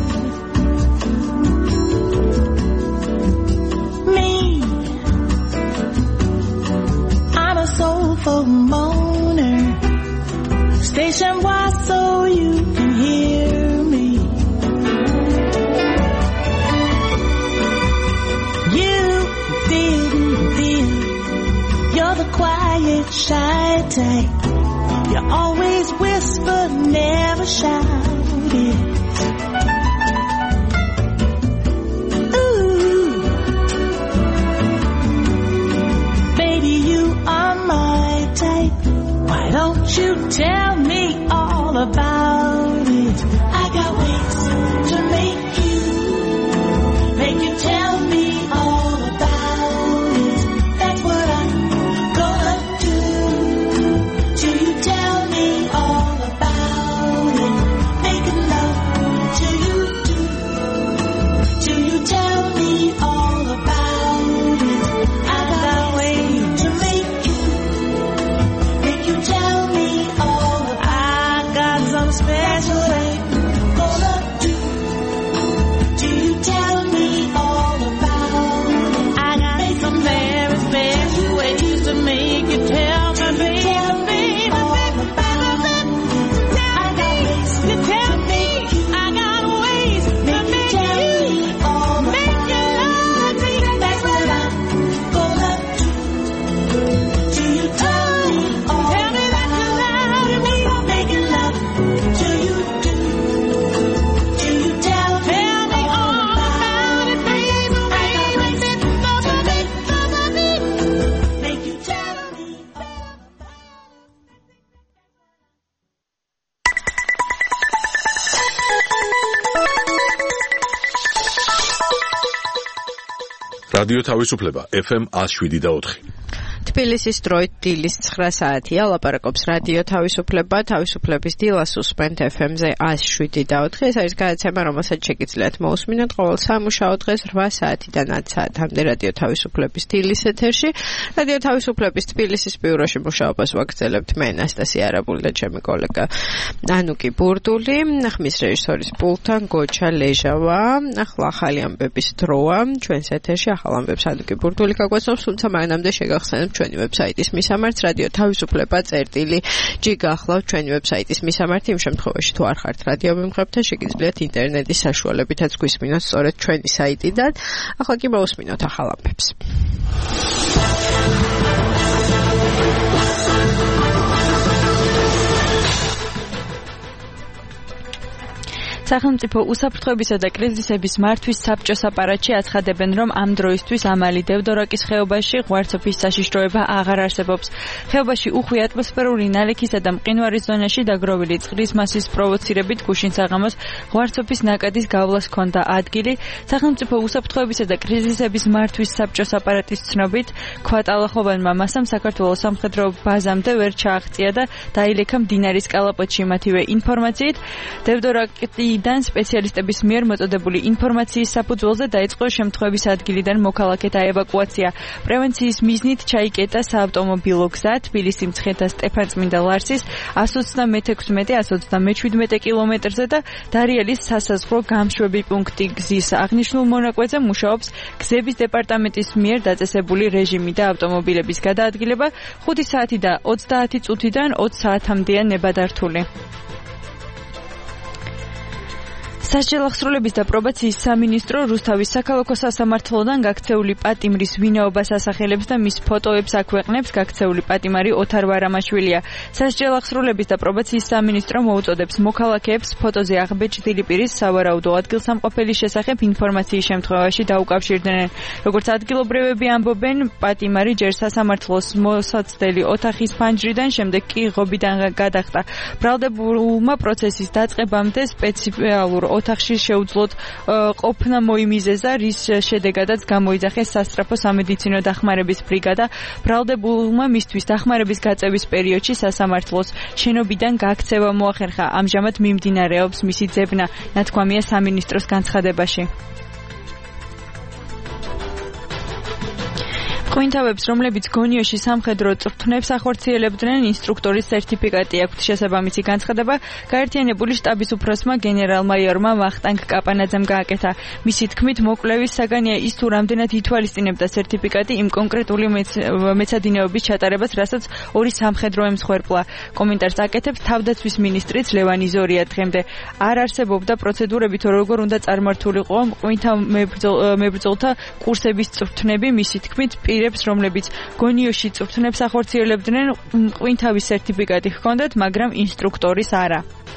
I'm a soulful moaner, station wide so you can hear me. You didn't, you're the quiet, shy type. You always whisper, never shout it. Why don't you tell me all about it? I got ways to make you tell me all about it. That's what I'm gonna do. Till you tell me all about it. Making love till you do. Till you tell me all about it. I got ways to make you tell me all about it. I got some special way gonna do. Do you tell me all about it? I got some very special ways to make you tell me, baby, all about it. I got ways to tell me. I got ways to make you tell me all about it. That's what I'm gonna do. Do you tell me all about it? Making love till you do. Do you tell me all about it, baby? I got ways to make you tell me all.
რადიო თავისუფლება FM 107.4.
თბილისის დროით დილის 9 საათია, ლაპარაკობს რადიო თავისუფლება, თავისუფლების დილას უსმენთ FM-ზე 107.4. ეს არის გადაცემა, რომელსაც შეგიძლიათ მოусმინოთ ყოველ სამუშაო დღეს 8 საათიდან 10 საათამდე რადიო თავისუფლების დილის ეთერში. რადიო თავისუფლების თბილისის ბიუროში მუშაობას ვაგრძელებთ მე, ანასტასია არაბული და ჩემი კოლეგა ანუკი ბურდული, ხმის რეჟისორის პულტთან გოჩა ლეჟავა. ახლა ახალი ამბების დროა, ჩვენს ეთერში ახალ ამბებს ანუკი ბურდული გაგვაცნობს, თუმცა მანამდე შეგახსენებთ ჩვენი ვებსაიტის მისამართს რადიო თავისუფლება.წერტილი.g გახლავთ ჩვენი ვებსაიტის მისამართი იმ შემთხვევაში თუ არ ხართ რადიო მომღებთან შეგიძლიათ ინტერნეტის საშუალებითაც გვისმინოთ სწორედ ჩვენი საიტიდან. ახლა კი მოусმინოთ ახალ ამბებს.
სახელმწიფო უსაფრთხოებისა და კრიზისების მართვის საბჭოს აპარატში აცხადებენ, რომ ამ დროისთვის ამალი დევდორაკის ხეობაში ღვარცოფის საშიშროება აღარ არსებობს. ხეობაში უხვი ატმოსფერული ნალექისა და მყინვარის ზონაში დაგროვილი წყლის მასის პროვოცირებით გუშინ საღამოს ღვარცოფის ნაკადის გავლას ჰქონდა ადგილი. სახელმწიფო უსაფრთხოებისა და კრიზისების მართვის საბჭოს აპარატის ცნობით, ქვატალახოვანმა მასამ საქართველოს სამხედრო ბაზამდე ვერ ჩააღწია და დაილექა მდინარის კალაპოტში. მათივე ინფორმაციით, დევდორაკი დღიდან სპეციალისტების მიერ მოწოდებული ინფორმაციის საფუძველზე დაიწყო შემთხვევების ადგილიდან მოქალაქეთა ევაკუაცია. პრევენციის მიზნით ჩაიკეტა საავტომობილო გზა თბილისი მცხეთა სტეფანწმინდა ლარსის 136-137 კილომეტრზე და დარიელის სასაზღვრო გამშვები პუნქტი გზის აღნიშნულ მონაკვეთზე მუშაობს გზების დეპარტამენტის მიერ დაწესებული რეჟიმი და ავტომობილების გადაადგილება 5 საათი და 30 წუთიდან 20 საათამდეა ნებადართული. სასჯელახსრულების და პრობაციის სამინისტრო რუსთავის საქალაქო სასამართლოდან გაქცეული პატიმრის ვინაობას ასახელებს და მის ფოტოებს აქვეყნებს. გაქცეული პატიმარი ოთარ ვარამაშვილია. სასჯელახსრულების და პრობაციის სამინისტრო მოუწოდებს მოქალაქეებს ფოტოზე აღბეჭდილი პირის სავარაუდო ადგილსამყოფელის შესახებ ინფორმაციის შემთხვევაში დაუკავშირდნენ. როგორც ადგილობრივები ამბობენ, პატიმარი ჯერ სასამართლოს მოსაცდელი ოთახის ფანჯრიდან, შემდეგ კი ღობიდან გადახტა. ბრალდებულმა პროცესის დაწყებამდე სპეციალურ ოთახში შეუძლოდ ყოფნა მოიმიზეზა, რის შედეგადაც გამოიძახეს სასწრაფო სამედიცინო დახმარების ბრიგადა. ბრალდებულმა მისთვის დახმარების გაწევის პერიოდში სასამართლოს შენობიდან გაქცევა მოახერხა. ამჟამად მიმდინარეობს მისი ძებნა, ნათქვამია სამინისტროს განცხადებაში. ყვინთავებს, რომლებიც გონიოში სამხედრო წვრთნებს ახორციელებდნენ, ინსტრუქტორის სერტიფიკატი აქვთ. შესაბამისი განცხადება გაერთიანებული შტაბის უფროსმა გენერალ-მაიორმა ვახტანგ კაპანაძემ გააკეთა. მისი თქმით, მოკვლევის საგანია ის თუ რამდენად ითვალისწინებდა სერტიფიკატი იმ კონკრეტული მეცადინეობის ჩატარებას, რასაც ორი სამხედრო ემსხვერპლა. კომენტარს აკეთებს თავდაცვის მინისტრიც ლევანი ზორია. დღემდე არ არსებობდა პროცედურები, თუ როგორ უნდა წარმართულიყო ყვინთავ მებრძოლთა კურსების წვრთნები. მისი თქმით, რომლებიც გონიოში წვრთნებს ახორციელებდნენ, ყვინთავის სერტიფიკატი ჰქონდათ, მაგრამ ინსტრუქტორის არა.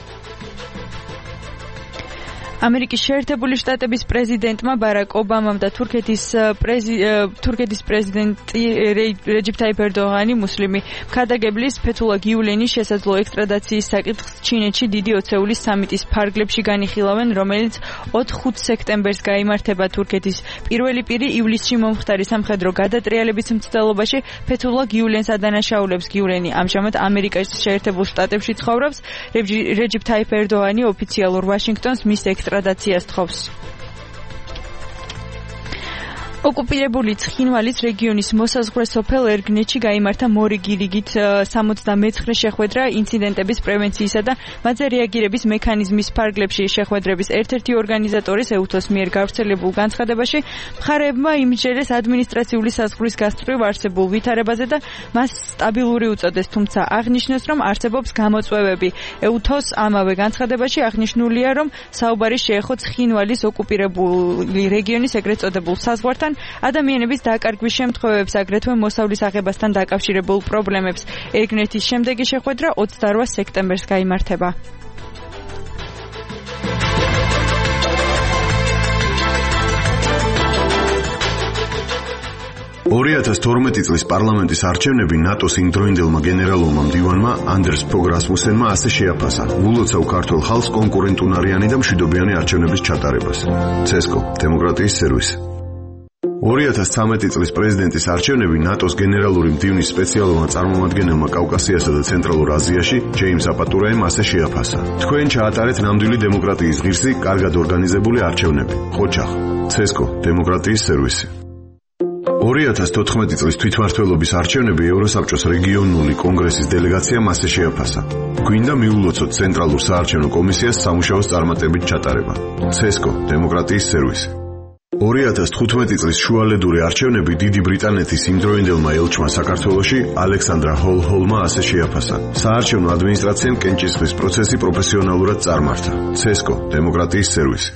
ამერიკის შეერთებული შტატების პრეზიდენტმა ბარაკ ობამამ და თურქეთის პრეზიდენტი რეჯიპ ტაიპ ერდოღანი მუსლიმი ქადაგებლის ფეთულა გიულენის შესაძლო ექსტრადაციის საკითხს ჩინეთში დიდი ოცეულის სამიტის ფარგლებში განიხილავენ, რომელიც 4-5 სექტემბერს გაიმართება. თურქეთის პირველი პირი ივლისში მომხდარი სამხედრო გადატრიალების მცდელობაში ფეთულა გიულენს ადანაშაულებს. გიულენი ამჟამად ამერიკის შეერთებულ შტატებში ცხოვრობს. რეჯიპ ტაიპ ერდოღანი ოფიციალურ ვაშინგტონს მის ექსტრადაციას თხოვს. ოკუპირებული ცხინვალის რეგიონის მოსაზღვრე სოფელ ერგნეთში გაიმართა მორიგი რიგით 79 შეხვედრა ინციდენტების პრევენციისა და მათზე რეაგირების მექანიზმის ფარგლებში. შეხვედრების ერთ-ერთი ორგანიზატორის ეუთოს მიერ გავრცელებულ განცხადებაში მხარეებმა იმჯერეს ადმინისტრაციული საზღვრის გასწვრივ არსებულ ვითარებაზე და მას სტაბილური უწოდეს, თუმცა აღნიშნეს, რომ არსებობს გამოწვევები. ეუთოს ამავე განცხადებაში აღნიშნულია, რომ საუბარი შეეხო ცხინვალის ოკუპირებული რეგიონის ეგრეთ წოდებულ საზღვართან, ადამიანების დაკარგვის შემთხვევებს, აგრეთვე მოსავლის აღებასთან დაკავშირებულ პრობლემებს. ერგნეთის შემდეგი შეხვედრა 28 სექტემბერს გაიმართება.
2012 წლის პარლამენტის არჩევნები ნატოს იმდროინდელმა გენერალურმა მდივანმა ანდერს ფოგ რასმუსენმა ასე შეაფასა ულოცავ ქართულ ხალხს კონკურენტუნარიანი და მშვიდობიანი არჩევნების ჩატარებას. ცესკო, დემოკრატიის სერვისი. 2013 წლის პრეზიდენტის არჩევნები ნატოს გენერალური მდივნის სპეციალურმა წარმომადგენელმა კავკასიასა და ცენტრალურ აზიაში ჯეიმს აპატურაემ ასე შეაფასა. თქვენ ჩაატარეთ ნამდვილი დემოკრატიის ღირსი, კარგად ორგანიზებული არჩევნები. ხოჩახ, ცესკო, დემოკრატიის სერვისი. 2014 წლის თვითმმართველობის არჩევნები ევროსაბჭოს რეგიონული კონგრესის დელეგაციამ ასე შეაფასა. გვინდა მიულოცოთ ცენტრალურ საარჩევნო კომისიას სამუშაოს წარმატებით ჩატარება. ცესკო, დემოკრატიის სერვისი. 2015 წლის შუალედური არჩევნები დიდი ბრიტანეთის იმდროინდელმა ელჩმა საქართველოში ალექსანდრა ჰოლჰოლმა ასე შეაფასა. საარჩევნო ადმინისტრაციამ კენჭისყრის პროცესი პროფესიონალურად წარმართა. ცესკო, დემოკრატიის სერვისი.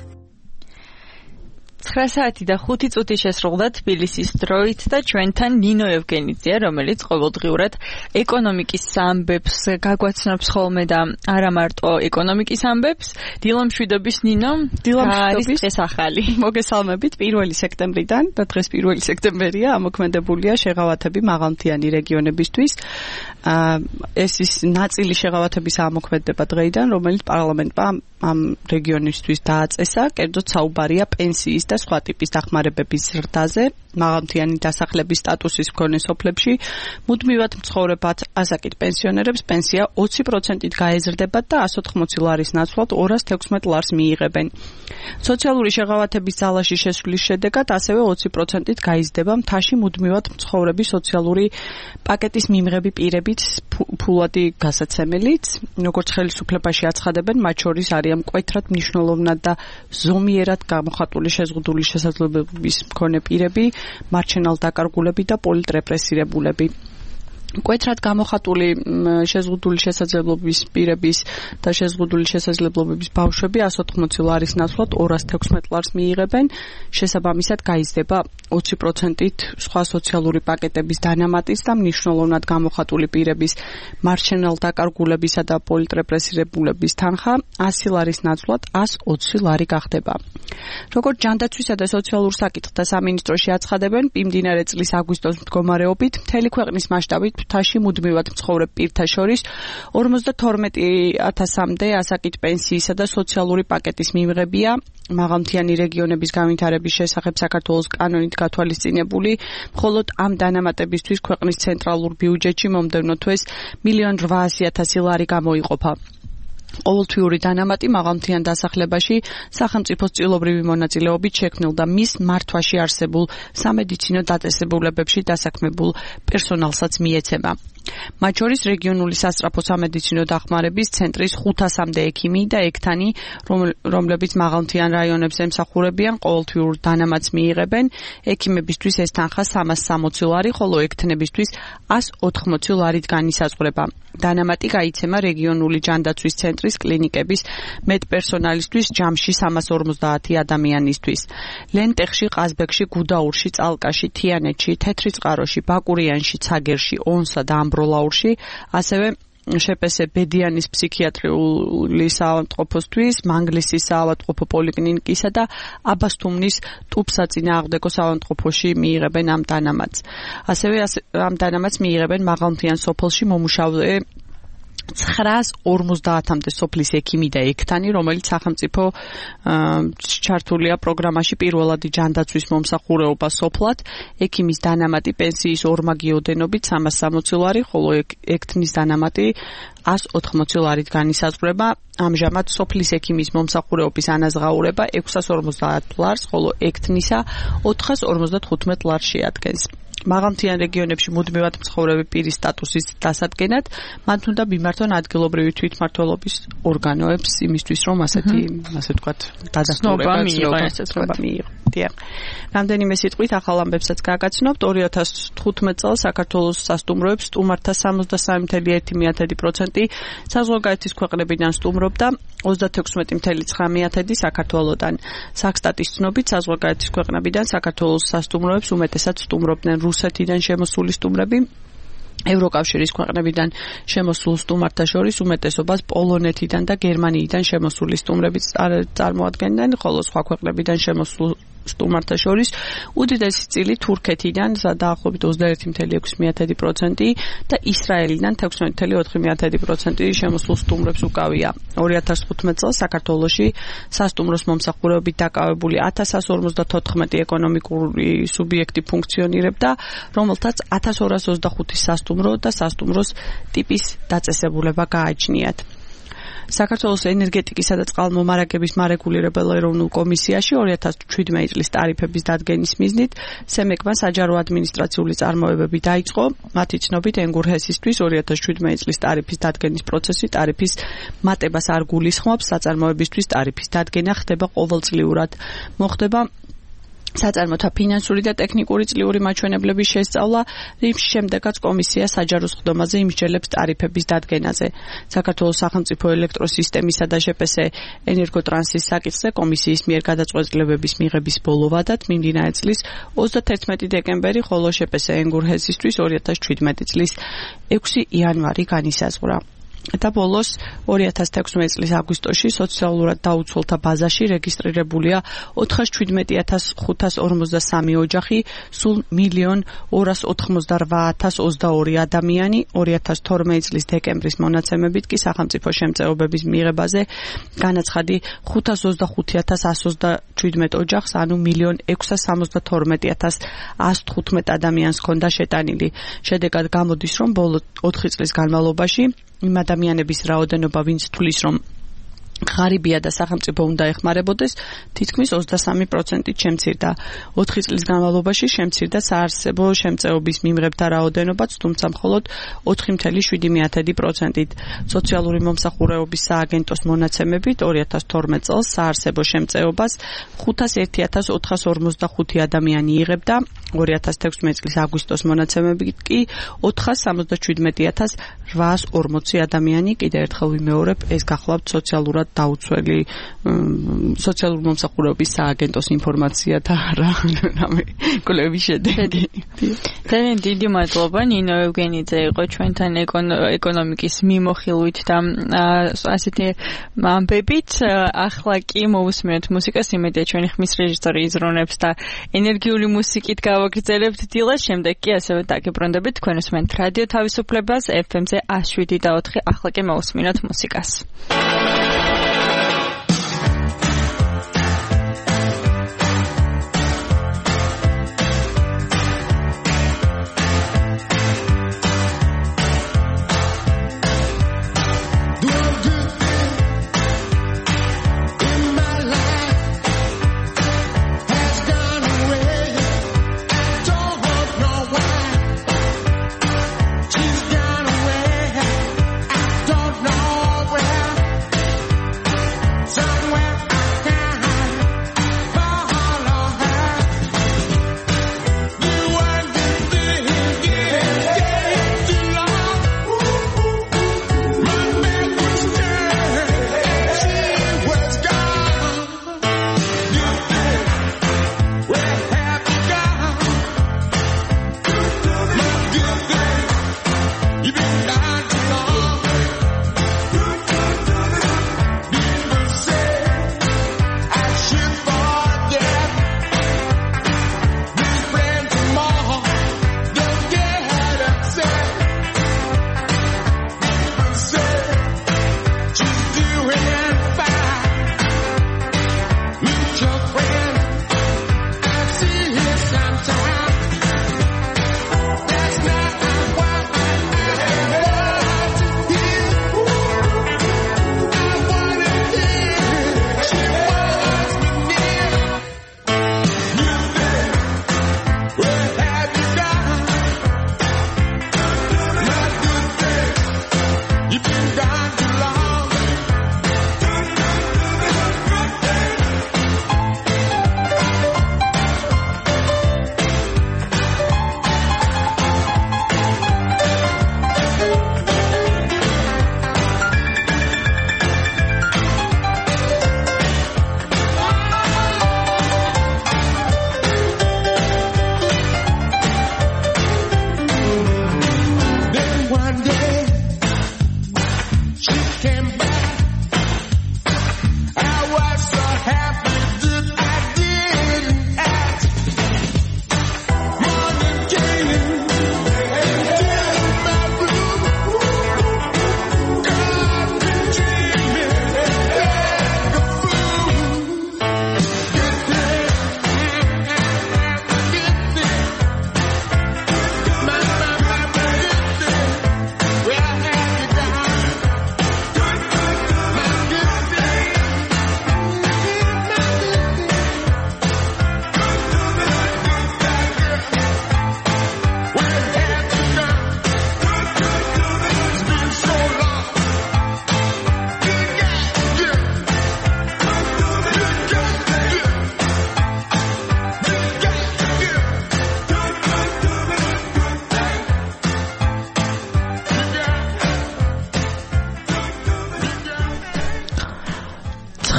9 საათი და 5 წუთი შესრულდა თბილისის დროით და ჩვენთან ნინო ევგენიძეა, რომელიც ყოველდღიურად ეკონომიკის ამბებს გაგვაცნობს ხოლმე და არა მარტო ეკონომიკის ამბებს. დილამშვიდობის ნინო, დილამშვიდობის ეს ახალი.
მოგესალმებით 1 სექტემბრიდან და დღეს 1 სექტემბერია, ამოქმედებულია შეღავათები მაღალმთიანი რეგიონებისთვის. ეს ის ნაწილი შეღავათების ამოქმედება დღეიდან, რომელიც პარლამენტმა ამ რეგიონისთვის დააწესა, კერძოდ საუბარია პენსიის და სხვა ტიპის დახმარებების ზრდაზე, მაღალმთიანი დასახლების სტატუსის მქონე სოფლებში მუდმივად მცხოვრებად ასაკით პენსიონერებს პენსია 20%-ით გაეზრდებათ და 180 ლარის ნაცვლად 216 ლარს მიიღებენ. სოციალური შეღავათების ძალაში შესვლის შედეგად ასევე 20%-ით გაიზრდება მთაში მუდმივად მცხოვრები სოციალური პაკეტის მიმღები პირებით ფულადი გასაცემელიც, როგორც ხელისუფლებაში აცხადებენ, მათ შორის არიან მკვეთრად მნიშვნელოვნად და ზომიერად გამოხატული შეზღუდული შესაძლებლობების მქონე პირები, მარჩენალ დაკარგულები და პოლიტრეპრესირებულები. მკვეთრად გამოხატული შეზღუდული შესაძლებლობის პირების და შეზღუდული შესაძლებლობების ბავშვები 180 ლარის ნაცვლად 216 ლარს მიიღებენ, შესაბამისად გაიზრდება 20%-ით სხვა სოციალური პაკეტების დანამატის და მნიშვნელოვნად გამოხატული პირების მარჩენალ დაკარგულებისა და პოლიტრეპრესირებულების თანხა 100 ლარის ნაცვლად 120 ლარი გახდება. როგორც ჯანდაცვისა და სოციალურ საკითხთა სამინისტროში აცხადებენ, მიმდინარე წლის აგვისტოს მდგომარეობით მთელი ქვეყნის მასშტაბით მთაში მუდმივად მცხოვრებ პირთა შორის 52,000-მდე ასაკით პენსიისა და სოციალური პაკეტის მიმღებია. მაღალმთიანი რეგიონების განვითარების შესახებ საქართველოს კანონით გათვალისწინებული, მხოლოდ ამ დანამატებისთვის ქვეყნის ცენტრალურ ბიუჯეტში მომდევნო თვეს 1,800,000 ლარი გამოიყოფა. ყოველთვიური დანამატი მაღალმთიან დასახლებაში სახელმწიფოს წილობრივი მონაწილეობით შექმნილ და მის მართვაში არსებულ სამედიცინო დაწესებულებებში დასაქმებულ პერსონალსაც მიეცემა. მათ შორის რეგიონული სასწრაფო სამედიცინო დახმარების ცენტრის 500-მდე ექიმი და ექთანი, რომლებიც მაღალმთიან რაიონებს ემსახურებიან, ყოველთვიურ დანამატს მიიღებენ. ექიმებისთვის ეს თანხა 360 ლარი, ხოლო ექთნებისთვის 180 ლარით განისაზღვრება. დანამატი გაიცემა რეგიონული ჯანდაცვის ცენტრის კლინიკების მედპერსონალისთვის ჯამში 350 ადამიანისთვის. ლენტეხში, ყაზბეგში, გუდაურში, წალკაში, თიანეთში, თეთრიწყაროში, ბაკურიანში, ცაგერში, ონსა და ამბროლაურში, ასევე შეპესე ბედიანის ფსიქიატრიული საავადმყოფოსთვის, მანგლისის საავადმყოფო პოლიკლინიკისა და აბასთუმნის ტუბსაწინააღმდეგო საავადმყოფოში მიიღებენ ამ დანამატს. ასევე ამ დანამატს მიიღებენ მაღალმთიან სოფელში მომუშავე 950-მდე სოფლის ექიმი და ექთანი, რომელიც სახელმწიფო ჩართულია პროგრამაში პირველადი ჯანდაცვის მომსახურეობა სოფლად. ექიმის დანამატი პენსიის ორმაგიოდენობით 360 ლარი, ხოლო ექთნის დანამატი 180 ლარით განისაზღვრება. ამჟამად სოფლის ექიმის მომსახურეობის ანაზღაურება 650 ლარს, ხოლო ექთნისა 455 ლარს შეადგენს. მაღალმთიან რეგიონებში მუდმივად მცხოვრები პირის სტატუსის დასადგენად მათ უნდა მიმართონ ადგილობრივი თვითმმართველობის ორგანოებს იმისთვის, რომ ასეთი, ასე ვთქვათ, დადასტურება მიიღო. რამდენიმე სიტყვით ახალ ამბებსაც გაგაცნობთ. 2015 წელს საქართველოს სასტუმროებს სტუმართა 73,1% საზღვარგარეთის ქვეყნებიდან სტუმრობდა, 36,9% საქართველოდან. საქსტატის ცნობით საზღვარგარეთის ქვეყნებიდან საქართველოს სასტუმროებს უმეტესად სტუმრობდნენ რუსეთიდან შემოსული სტუმრები. ევროკავშირის ქვეყნებიდან შემოსულ სტუმართა შორის უმეტესობას პოლონეთიდან და გერმანიიდან შემოსული სტუმრები წარმოადგენდნენ, ხოლო სხვა ქვეყნებიდან შემოსულ სტუმართა შორის უდიდესი წილი თურქეთიდან დაახლოებით 21,6% და ისრაელიდან 16,4% შემოსულ სტუმრებს უკავია. 2015 წელს საქართველოში სასტუმროს მომსახურებით დაკავებული 1154 ეკონომიკური სუბიექტი ფუნქციონირებდა, რომელთაც 1225 სასტუმრო და სასტუმროს ტიპის დაწესებულება გააჩნიათ. საქართველოს ენერგეტიკისა და წყალმომარაგების მარეგულირებელ ეროვნულ კომისიაში 2017 წლის ტარიფების დადგენის მიზნით სემეკმა საჯარო ადმინისტრაციული წარმოებები დაიწყო. მათი ცნობით ენგურჰესისთვის 2017 წლის ტარიფის დადგენის პროცესი ტარიფის მატებას არ გულისხმობს, საწარმოებისთვის ტარიფის დადგენა ხდება ყოველწლიურად. მოხდება საწარმოთა ფინანსური და ტექნიკური წლიური მაჩვენებლების შესწავლა, რის შემდეგაც კომისია საჯარო სხდომაზე იმსჯელებს ტარიფების დადგენაზე. საქართველოს სახელმწიფო ელექტროსისტემისა და ჟპს ენერგოტრანსის საკითხზე კომისიის მიერ გადაწყვეტილებების მიღების ბოლო ვადად მიმდინარე წლის 31 დეკემბერი, ხოლო ჟპს ენგურჰესისთვის 2017 წლის 6 იანვარი განისაზღვრა. და ბოლოს 2016 წლის აგვისტოში სოციალურად დაუცველთა ბაზაში რეგისტრირებულია 417.543 ოჯახი, სულ 1,298,022 ადამიანი. 2012 წლის დეკემბრის მონაცემებით კი სახელმწიფო შემწეობების მიღებაზე განაცხადი 525,127 ოჯახს, ანუ 1,672,115 ადამიანს ჰქონდა შეტანილი. შედეგად გამოდის, რომ ბოლო 4 წლის განმავლობაში იმ ადამიანების რაოდენობა, ვინც თვლის, რომ ღარიბია და სახელმწიფო უნდა ეხმარებოდეს, თითქმის 23%-ით შემცირდა. 4 წლის განმავლობაში შემცირდა საარსებო შემწეობის მიმღებთა რაოდენობაც, თუმცა მხოლოდ 4,7%-ით. სოციალური მომსახურების სააგენტოს მონაცემებით 2012 წელს საარსებო შემწეობას 501,445 ადამიანი იღებდა, 2016 წლის აგვისტოს მონაცემებით კი 477,840 ადამიანი. კიდევ ერთხელ ვიმეორებ, ეს გახლავთ სოციალურად დაუცველი სოციალური მომსახურების სააგენტოს ინფორმაცია და რამე კვლევის შედეგი.
ძალიან დიდი მადლობა ნინო ევგენიძე იყო ჩვენთან ეკონომიკის მიმოხილვით და ასეთი ამბებით. ახლა კი მოусმინეთ მუსიკას, იმედია ჩვენი ხმის რეჟისორი იზრუნებს და ენერგიული მუსიკით გავაგრძელებთ დილას, შემდეგ კი ასევე დაგებრუნდებით თქვენ უსმენთ რადიო თავისუფლებას FM-ზე 107.4. ახლა კი მოусმინოთ მუსიკას.
She's gone away. I don't know where.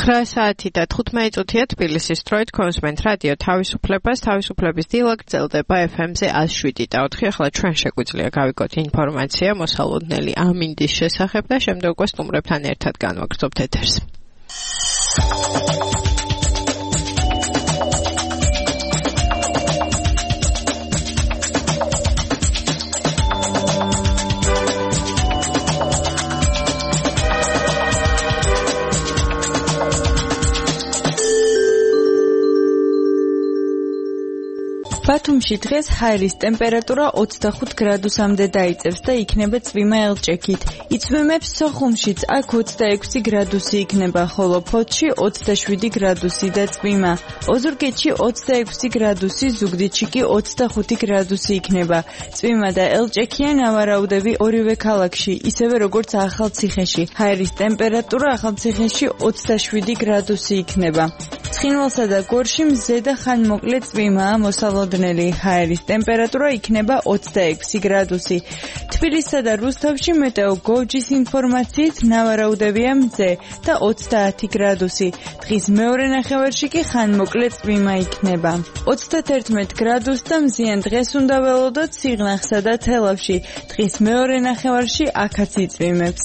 9 საათი და 15 წუთია თბილისის დროით კონსუმენტ რადიო თავისუფლებას თავისუფლების დილა გრძელდება FM-ზე 107.4. ახლა ჩვენ შეგვიძლია გავიგოთ ინფორმაცია მოსალოდნელი ამინდის შესახებ და შემდეგ უკვე სტუმრებთან ერთად განვაგრძობთ ეთერს.
ბათუმში დღეს ჰაერის ტემპერატურა 25 გრადუსამდე დაიწევს და იქნება წვიმა ელჭექით. იწვიმებს სოხუმშიც, აქ 26 გრადუსი იქნება, ხოლო ფოთში 27 გრადუსი და წვიმა. ოზურგეთში 26 გრადუსი, ზუგდიდში კი 25 გრადუსი იქნება. წვიმა და ელჭექია ნავარაუდები ორივე ქალაქში, ისევე როგორც ახალციხეში. ჰაერის ტემპერატურა ახალციხეში 27 გრადუსი იქნება. ცხინვალსა და გორში მზე და ხანმოკლე წვიმაა მოსალოდნელი. ჰაერის ტემპერატურა იქნება 26 გრადუსი. თბილისსა და რუსთავში მეტეო გოჯის ინფორმაციით ნავარაუდებია მზე და 30 გრადუსი. დღის მეორე ნახევარში კი ხანმოკლე წვიმა იქნება. 31 გრადუსს და მზიან დღეს უნდა ველოდოთ სიღნაღსა და თელავში. დღის მეორე ნახევარში აქაც იწვიმებს.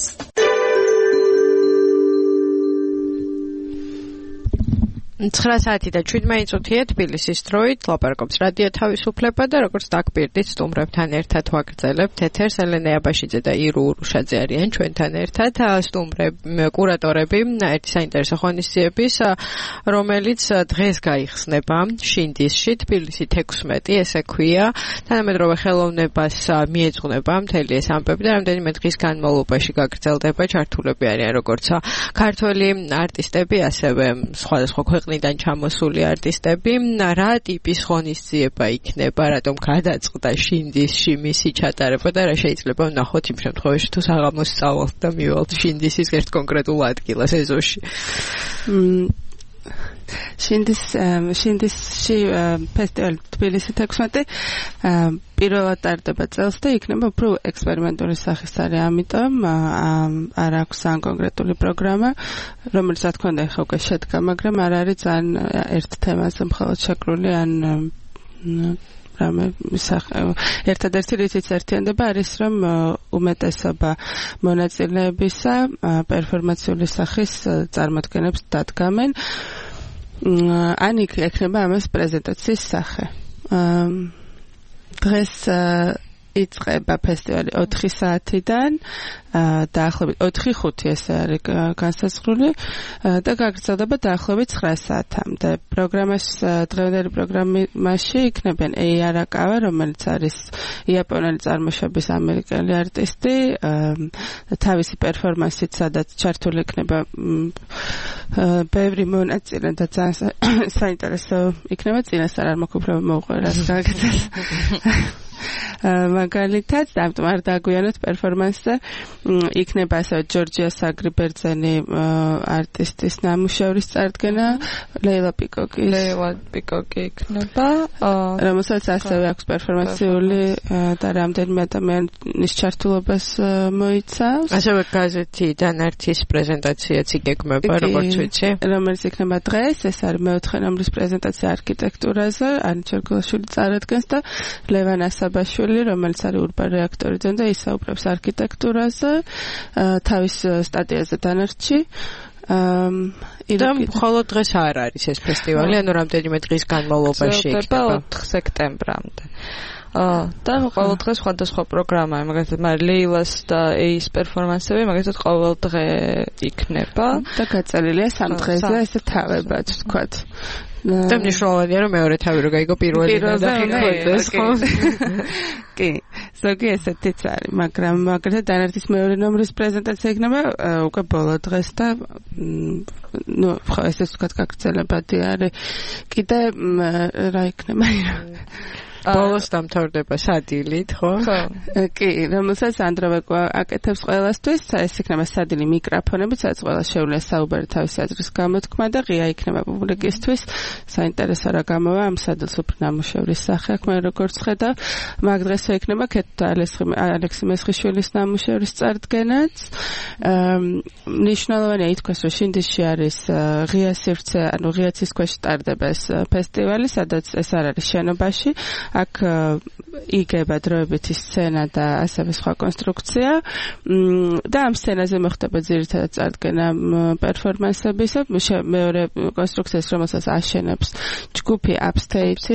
9 საათი და 17 წუთია თბილისის დროით ლაპარაკობს რადიო თავისუფლება და როგორც დაგპირდით სტუმრებთან ერთად ვაგრძელებთ ეთერს. ელენე აბაშიძე და ირუ ურუშაძე არიან ჩვენთან ერთად. სტუმრები კურატორები ერთი საინტერესო ღონისძიების, რომელიც დღეს გაიხსნება შინდისში, თბილისი 16, ესე ქვია. თანამედროვე ხელოვნებას მიეძღვნება მთელი ეს ამბები და რამდენიმე დღის განმავლობაში გაგრძელდება. ჩართულები არიან როგორც ქართველი არტისტები, ასევე სხვადასხვა ქვეყნიდან ჩამოსული არტისტები. რა ტიპის ღონისძიება იქნება, რატომ გადაწყდა შინდისში მისი ჩატარება და რა შეიძლება ვნახოთ იმ შემთხვევაში თუ საღამოს სწავლთ და მივალთ შინდისის ერთ კონკრეტულ ადგილას ეზოში.
შინდისში ფესტივალი თბილისი 16 პირველად ტარდება წელს და იქნება უფრო ექსპერიმენტული სახის არის, ამიტომ არ აქვს ან კონკრეტული პროგრამა, რომელიც რა თქმა უნდა ახლა უკვე შედგა, მაგრამ არ არის ძალიან ერთ თემაზე მხოლოდ შეკრული ან ერთადერთი რითიც ერთიანდება არის, რომ უმეტესობა მონაწილეებისა პერფორმაციული სახის წარმოდგენებს დადგამენ. ან იქნება ამას პრეზენტაციის სახე. დღეს იწყება ფესტივალი 4 საათიდან დაახლოებით 4-5 ესე არის განსაზღვრული და გაგრძელდება დაახლოებით 9 საათამდე. დღევანდელი პროგრამაში იქნებიან ეი არაკავა, რომელიც არის იაპონელი წარმოშობის ამერიკელი არტისტი, თავისი პერფორმანსით, სადაც ჩართული იქნება ბევრი მონაწილე და ძალიან საინტერესო იქნება. წინასწარ არ მაქვს უფლება მოვყვე რას გაგრძელს. მაგალითად, ამიტომ არ დაგვიანოთ პერფორმანსზე. იქნება ასევე ჯორჯია საგრიბერძენი არტისტის ნამუშევრის წარდგენა, ლეილა პიკოკი იქნება, რომელსაც ასევე აქვს პერფორმანსიული და რამდენიმე ადამიანის ჩართულობას მოიცავს.
ასევე გაზეთიდან ერთის პრეზენტაციაც იგეგმება, როგორც ვიცი,
რომელიც იქნება დღეს. ეს არის მეოთხე ნომრის პრეზენტაცია არქიტექტურაზე, ანი ჩერგულაშვილი წარადგენს და ლევან ასაბაშვილი, რომელიც არის ურბან რეაქტორი და ისაუბრებს არქიტექტურაზე, თავის სტატიაზე დანარჩი.
და მხოლოდ დღეს არ არის ეს ფესტივალი, ანუ რამდენიმე დღის განმავლობაში იქნება
4 სექტემბრამდე. და ყოველ დღე სხვადასხვა პროგრამაა, მაგალითად ლეილას და ეის პერფორმანსები, მაგალითად ყოველ დღე იქნება
და გაწელილია 3 დღეზე ესე თავებად ვთქვათ.
და მნიშვნელოვანია რომ მეორე თავი რო გაიგო პირველი და ხიქოდეს, ხო?
კი, ზოგი ესეთიც არის, მაგრამ მაგალითად დანარჩის მეორე ნომრის პრეზენტაცია იქნება უკვე ბოლო დღეს და ხო ესე ვთქვათ გაგრძელებადი არის. კიდე რა იქნება?
ბოლოს დამთავრდება სადილით, ხო?
ხო. კი, რომელსაც ანდროვეკო აკეთებს ყველასთვის, ეს იქნება სადილი მიკროფონები, სადაც ყველა შეუძლია საუბარი თავისი აზრის გამოთქმა და ღია იქნება პუბლიკისთვის. საინტერესო რა გამოვა ამ სადილს უფრო ნამუშევრის სახე აქვს, მე როგორც ხედავ, მაგ დღესვე იქნება ქეთო ალექსი მესხიშვილის ნამუშევრის წარდგენაც. ნიშნულოვანია ითქვას, რომ შინდისში არის ღია სივრცე, ანუ ღია ცის ქვეშ ტარდება ეს ფესტივალი, სადაც ეს არ არის შენობაში. აქ იგება დროებითი სცენა და ასევე სხვა კონსტრუქცია და ამ სცენაზე მოხდება ძირითადად წარდგენა პერფორმანსების. მეორე კონსტრუქციას, რომელსაც აშენებს ჯგუფი Upstate,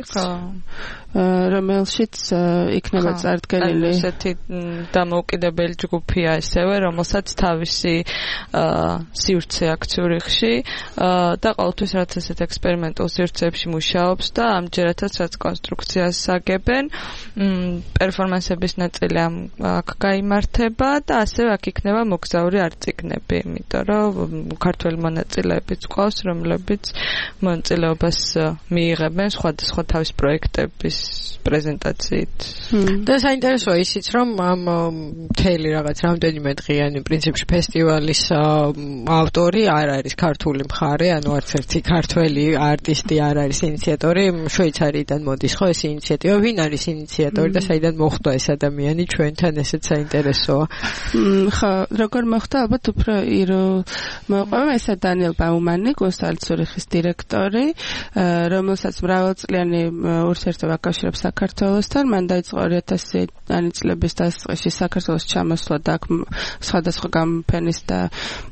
რომელშიც იქნება წარდგენილი
ესეთი დამოუკიდებელი ჯგუფია ესევე, რომელსაც თავისი სივრცე აქვს ციურიხში და ყოველთვის რაც ესეთ ექსპერიმენტულ სივრცეებში მუშაობს და ამჯერადაც რაც კონსტრუქციას აგებენ, პერფორმანსების ნაწილი აქ გაიმართება და ასევე აქ იქნება მოგზაური არწიგნები, იმიტომ რომ ქართველი მონაწილეებიც ყავს, რომლებიც მონაწილეობას მიიღებენ სხვადასხვა თავის პროექტების პრეზენტაციით.
და საინტერესოა ისიც, რომ ამ მთელი რაღაც რამდენიმე დღიანი პრინციპში ფესტივალის ავტორი არ არის ქართული მხარე, ანუ არც ერთი ქართველი არტისტი არ არის ინიციატორი, შვეიცარიიდან მოდის ხო ეს ინიციატივა, ვინ არის ინიციატორი და საიდან მოხვდა ეს ადამიანი ჩვენთან, ესეც საინტერესოა.
ხო, როგორ მოხდა, ალბათ უფრო მოყვება ესა დანიელ ბაუმანი, გუნსტალის ციურიხის დირექტორი, რომელსაც მრავალწლიანი ურთიერთობა აკავშირებს საქართველოსთან. მან დაიწყო 2000-იანი წლების დასაწყისში საქართველოს ჩამოსვლა და აქ სხვადასხვა გამოფენის და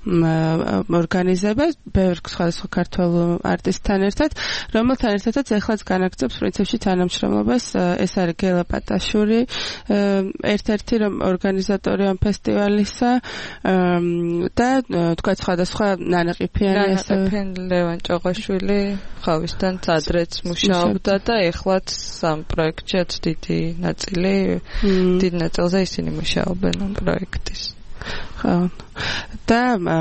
ორგანიზება ბევრ სხვადასხვა ქართველ არტისტთან ერთად, რომელთან ერთადაც ახლაც განაგრძობს პრინციპში თანამშრომლობას. ეს არის გელა პატაშური, ერთ-ერთი ორგანიზატორი ამ ფესტივალისა და თქვა სხვადასხვა ნანაყიფიანი
ლევან ჭოღაშვილი ხავისთან ადრეც მუშაობდა და ეხლაც ამ პროექტშიც დიდი ნაწილზე ისინი მუშაობენ ამ პროექტის.
ხო. და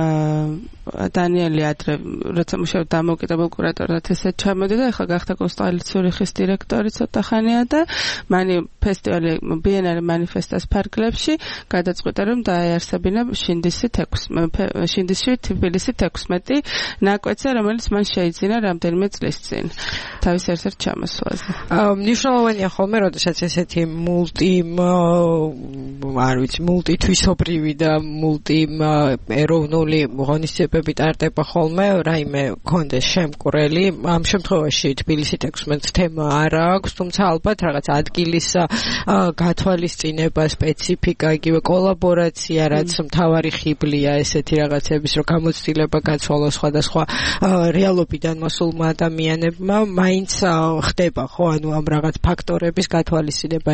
დანიელი ადრე როცა მუშაობდა დამოუკიდებელ კურატორად ესე ჩამოდიდა, ახლა გახდა გუნსტალის ციურიხის დირექტორი ცოტა ხანია და მანი ფესტივალი ბიენალე მანიფესტას ფარგლებში გადაწყვიტა რომ დაეარსებინა შინდისი თბილისი 16 ნაკვეთზე, რომელიც მან შეიძინა რამდენიმე წლის წინ თავის ერთ-ერთ ჩამოსვლაზე.
მნიშვნელოვანია ხოლმე, როდესაც ესეთი მულტითვისობრივი და ეროვნული ღონისძიებები ტარდება ხოლმე, რაიმე კონდეს შემკვრელი. ამ შემთხვევაში თბილისი 16 თემა არ აქვს, თუმცა ალბათ რაღაც ადგილის გათვალისწინება, სპეციფიკა, იგივე კოლაბორაცია, რაც მთავარი ხიბლია ესეთი რაღაცების, რომ გამოცდილება გაცვალოს სხვადასხვა რეალობიდან მოსულმა ადამიანებმა, მაინც ხდება ხო, ანუ ამ რაღაც ფაქტორების გათვალისწინება.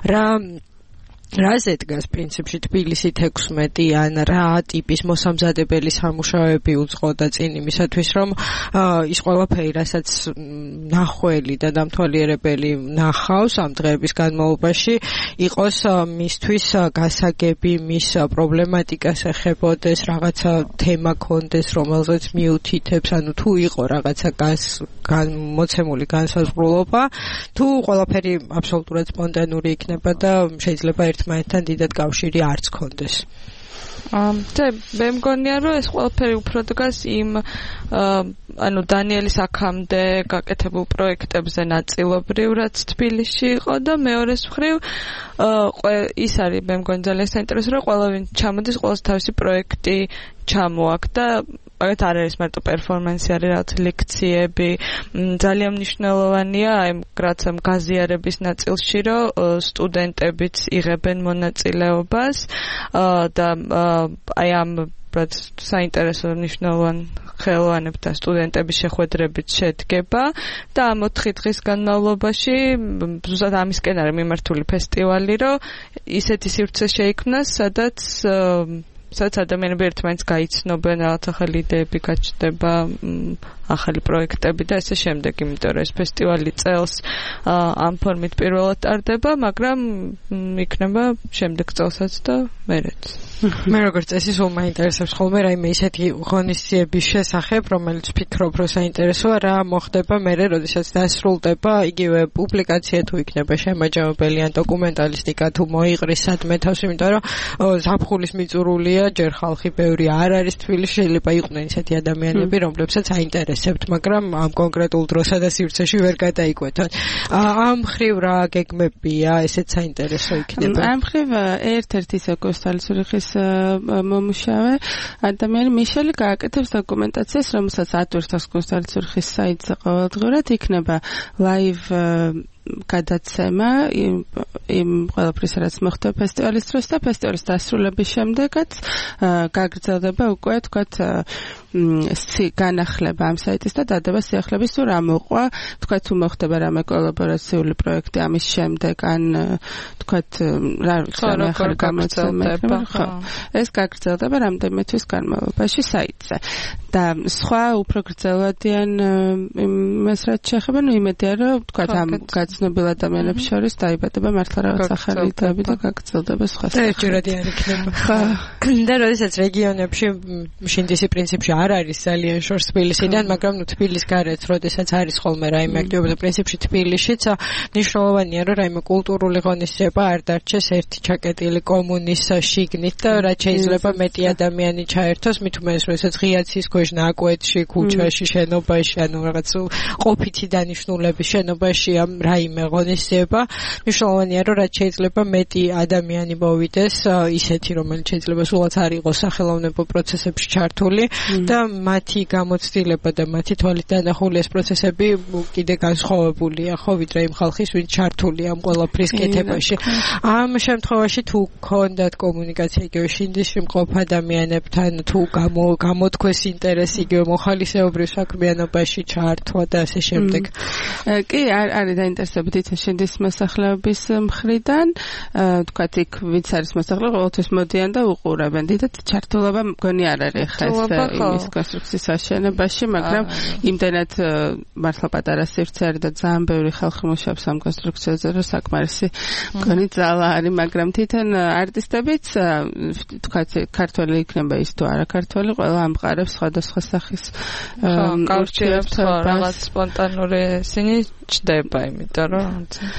რაზე დგას პრინციპში თბილისი 16 ან რა ტიპის მოსამზადებელი სამუშაოები უძღოდა წინ იმისათვის, რომ ის ყველაფერი, რასაც ნახველი და დამთვალიერებელი ნახავს ამ დღეების განმავლობაში, იყოს მისთვის გასაგები, მის პრობლემატიკას ეხებოდეს, რაღაცა თემა კონდეს, რომელზეც მიუთითებს, ანუ თუ იყო რაღაცა მოცემული განსაზღვრულობა, თუ ყველაფერი აბსოლუტურად სპონტანური იქნება და შეიძლება ერთმანეთთან დიდად კავშირი არც კონდეს.
მე მგონია, რომ ეს ყველაფერი უფრო დგას იმ ანუ დანიელის აქამდე გაკეთებულ პროექტებზე ნაწილობრივ, რაც თბილისში იყო და მეორეს მხრივ ის არის მე მგონი ძალიან საინტერესო, რომ ყველა ვინ ჩამოდის, ყველას თავისი პროექტი ჩამოაქვს და მაგათ არ არის მარტო პერფორმანსი, არის რაღაც ლექციები. ძალიან მნიშვნელოვანია აი რაც ამ გაზიარების ნაწილში, რომ სტუდენტებიც იღებენ მონაწილეობას და აი ამ საინტერესო მნიშვნელოვან ხელოვანებთან სტუდენტების შეხვედრებით შედგება და ამ 4 დღის განმავლობაში ზუსტად ამისკენ არის მიმართული ფესტივალი, რომ ისეთი სივრცე შეიქმნას, სადაც ადამიანები ერთმანეთს გაიცნობენ, რაღაც ახალი იდეები გაჩნდება, ახალი პროექტები და ესე შემდეგ, იმიტომ რომ ეს ფესტივალი წელს ამ ფორმით პირველად ტარდება, მაგრამ იქნება შემდეგ წელსაც და მერეც.
მე როგორც წესი სულ მაინტერესებს ხოლმე რაიმე ისეთი ღონისძიების შესახებ, რომელიც ფიქრობ, რომ საინტერესოა, რა მოხდება მერე, როდესაც დასრულდება იგივე პუბლიკაცია თუ იქნება შემაჯამებელი ან დოკუმენტალისტიკა თუ მოიყრის სადმე თავს, იმიტომ რომ ზაფხულის მიწურულია, ჯერ ხალხი ბევრი არ არის თბილისში, შეიძლება იყვნენ ისეთი ადამიანები, რომლებსაც აინტერესებთ, მაგრამ ამ კონკრეტულ დროსა და სივრცეში ვერ გადაიკვეთოთ. ამ ხრივ რა გეგმებია, ესეც საინტერესო იქნება.
ამ ხრივ ერთ-ერთი საკონსტალცურიხის მომუშავე ადამიანი მიშელი გააკეთებს დოკუმენტაციას, რომელსაც ატვირთავს კონსტალცურიხის საიტზე ყოველდღურად, იქნება live გადაცემა იმ ყველაფრის რაც მოხდა ფესტივალის დროს და ფესტივალის დასრულების შემდეგაც გაგრძელდება უკვე თქვათ განახლება ამ საიტის და დადება სიახლეების თუ რა მოყვა, თქვათ თუ მოხდება რამე კოლაბორაციული პროექტი ამის შემდეგ ან თქვათ რა ახალი გამოცემები, ეს გაგრძელდება რამდენიმე თვის განმავლობაში საიტზე. და სხვა უფრო გრძელვადიან იმას რაც შეეხება, იმედია რომ თქვათ ამ გაცნობილ ადამიანებს შორის დაიბადება მართლა რაღაც ახალი იდეები და გაგრძელდება სხვა.
ერთჯერადი არ იქნება. და როდესაც რეგიონებში შინდისი პრინციპში არ არის ძალიან შორს თბილისიდან, მაგრამ თბილის გარეთ, როდესაც არის ხოლმე რაიმე აქტივობა, პრინციპში თბილისშიც მნიშვნელოვანია, რომ რაიმე კულტურული ღონისძიება არ დარჩეს ერთი ჩაკეტილი კომუნის შიგნით და რაც შეიძლება მეტი ადამიანი ჩაერთოს, მით უმეტეს, როდესაც ღიაცის ქვეშ ნაკვეთში, ქუჩაში, შენობაში, ანუ რაღაც ყოფითი დანიშნულების შენობაში ამ რაიმე ღონისძიება, მნიშვნელოვანია, რომ რაც შეიძლება მეტი ადამიანი მოვიდეს, ისეთი, რომელიც შეიძლება სულაც არ იყოს სახელოვნებო პროცესებში ჩართული და მათი გამოცდილება და მათი თვალით დანახული ეს პროცესები კიდე განსხვავებულია, ხო, ვიდრე იმ ხალხის, ვინც ჩართულია ამ ყველაფრის კეთებაში. ამ შემთხვევაში თუ გქონდათ კომუნიკაცია იგივე შინდისში მყოფ ადამიანებთან, თუ გამოთქვეს ინტერესი იგივე მოხალისეობრივ საქმიანობაში ჩართვა და ასე შემდეგ.
კი, არის დაინტერესებული თვითონ შინდის მოსახლეობის მხრიდან, თქვათ იქ ვინც არის მოსახლეობა, ყოველთვის მოდიან და უყურებენ. დიდად ჩართულობა მგონი არ არის ხა იმის კონსტრუქციის აშენებაში, მაგრამ იმდენად მართლა პატარა სივრცე არის და ძალიან ბევრი ხალხი მუშაობს ამ კონსტრუქციაზე, რომ საკმარისი მგონი ძალა არის, მაგრამ თვითონ არტისტებიც თქვათ ქართველი იქნება ის თუ არა ქართველი, ყველა ამყარებს სხვადასხვა სახის
კავშირებს რაღაც სპონტანური ისინი ჩდება, იმიტომ რომ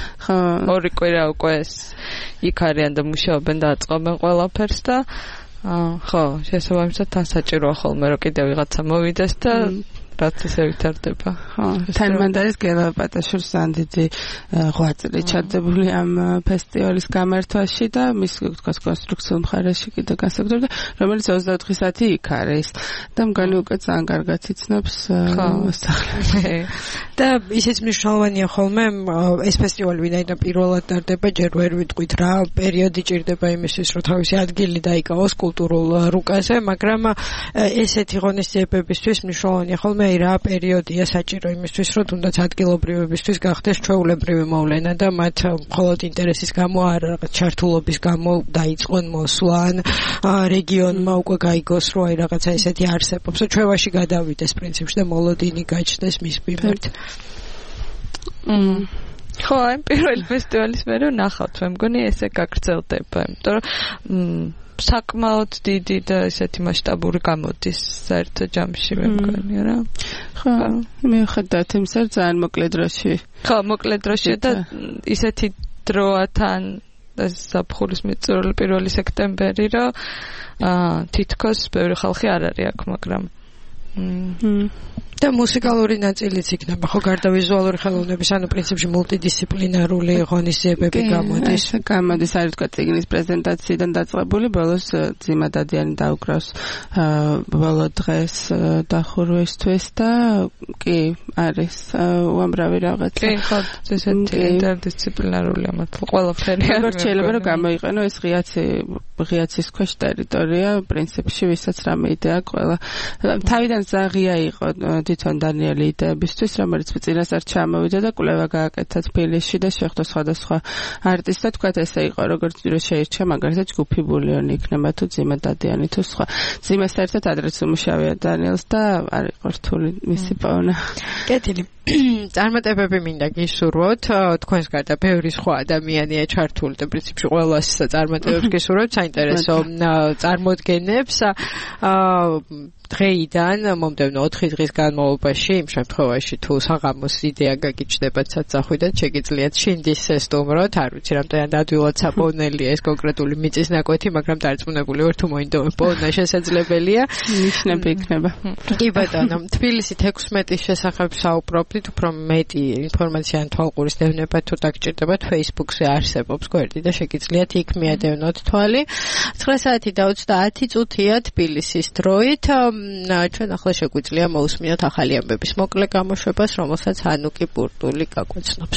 ორი კვირა უკვე იქ არიან და მუშაობენ და აწყობენ ყველაფერს და ხო, შესაბამისად თან საჭიროა ხოლმე რომ კიდევ ვიღაცა მოვიდეს და რაც ისე ვითარდება.
ხო, თანმანდარის გელა პატაშურს ძალიან დიდი ღვაწლი ჩადებული ამ ფესტივალის გამართვაში და მის თქვა კონსტრუქციულ მხარეში კიდე განსაკუთრებით, რომელიც 24 საათი იქ არის და მგონი უკვე ძალიან კარგად იცნობს მოსახლეობას.
და ისიც მნიშვნელოვანია ხოლმე ეს ფესტივალი ვინაიდან პირველად ტარდება, ჯერ ვერ ვიტყვით რა პერიოდი ჭირდება იმისთვის, რომ თავისი ადგილი დაიკავოს კულტურულ რუკაზე, მაგრამ ესეთი ღონისძიებებისთვის მნიშვნელოვანია ხოლმე რა პერიოდია საჭირო იმისთვის, რომ თუნდაც ადგილობრივებისთვის გახდეს ჩვეულებრივი მოვლენა და მათ მხოლოდ ინტერესის გამო არ რაღაც ჩართულობის გამო დაიწყონ მოსვლა ან რეგიონმა უკვე გაიგოს, რომ აი რაღაცა ესეთი არსებობს, რომ ჩვევაში გადავიდეს პრინციპში და მოლოდინი გაჩნდეს მის მიმართ.
ხო, აი პირველი ფესტივალის მერე ნახავთ, მე მგონი ესე გაგრძელდება, იმიტომ რომ საკმაოდ დიდი და ესეთი მასშტაბური გამოდის საერთო ჯამში მე მგონი რა.
ხო, მიუხედავად იმისა, რომ ძალიან მოკლე დროში.
ხო, მოკლე დროში და ისეთი დროათან ზაფხულის მიწურული 1 სექტემბერი, რომ თითქოს ბევრი ხალხი არ არის აქ, მაგრამ და მუსიკალური ნაწილიც იქნება, ხო, გარდა ვიზუალური ხელოვნების, ანუ პრინციპში მულტიდისციპლინარული ღონისძიებები გამოდის.
გამოდის, არის თქვა წიგნის პრეზენტაციიდან დაწყებული, ბოლოს ძიმა დადიანი დაუკრავს ბოლო დღეს დახურვისთვის და კი, არის უამრავი რაღაცა.
კი, ხო, ესეთი ინტერდისციპლინარული ამათლა ყველაფერი.
როგორც შეიძლება რომ გამოიყენო ეს ღიაცის ქვეშ ტერიტორია, პრინციპში ვისაც რამე იდეა ყველა თავიდან ზაღია იყო თვითონ დანიელი იდეებისთვის, რომელიც წინასწარ ჩამოვიდა და კვლევა გააკეთა თბილისში და შეხვდა სხვადასხვა არტისტს და თქვა ესე იყო, როგორც შეირჩა მაგალითად ჯგუფი ბულიონი იქნება თუ ძიმა დადიანი თუ სხვა. ძიმასთან ერთად ადრეც უმუშავია დანიელს და არ იყო რთული მისი პოვნა.
კეთილი. წარმატებები მინდა გისურვოთ, თქვენს გარდა ბევრი სხვა ადამიანია ჩართული და პრინციპში ყველას წარმატებებს გისურვებთ, საინტერესო წარმოდგენებს. დღეიდან მომდევნო 4 დღის განმავლობაში, იმ შემთხვევაში თუ საღამოს იდეა გაგიჩნდებათ საცახვიდან, შეგიძლიათ შინდის ესტუმროთ, არ ვიცი რამდენად ადვილად საპოვნელია ეს კონკრეტული მიწის ნაკვეთი, მაგრამ დარწმუნებული ვარ თუ მოინდომებ პოვნა შესაძლებელია.
ნიშნები იქნება.
კი ბატონო, თბილისი 16-ის შესახებ საუბრობთ, უფრო მეტი ინფორმაცია ან თვალყურის დევნება თუ დაგჭირდებათ, Facebook-ზე არსებობს გვერდი და შეგიძლიათ იქ მიადევნოთ თვალი. 9 საათი და 30 წუთია თბილისის დროით. ჩვენ ახლა შეგვიძლია მოусმინოთ ახალი ამბების მოკლე გამოშვებას, რომელსაც ანუკი პურტული გაგვეცნობს.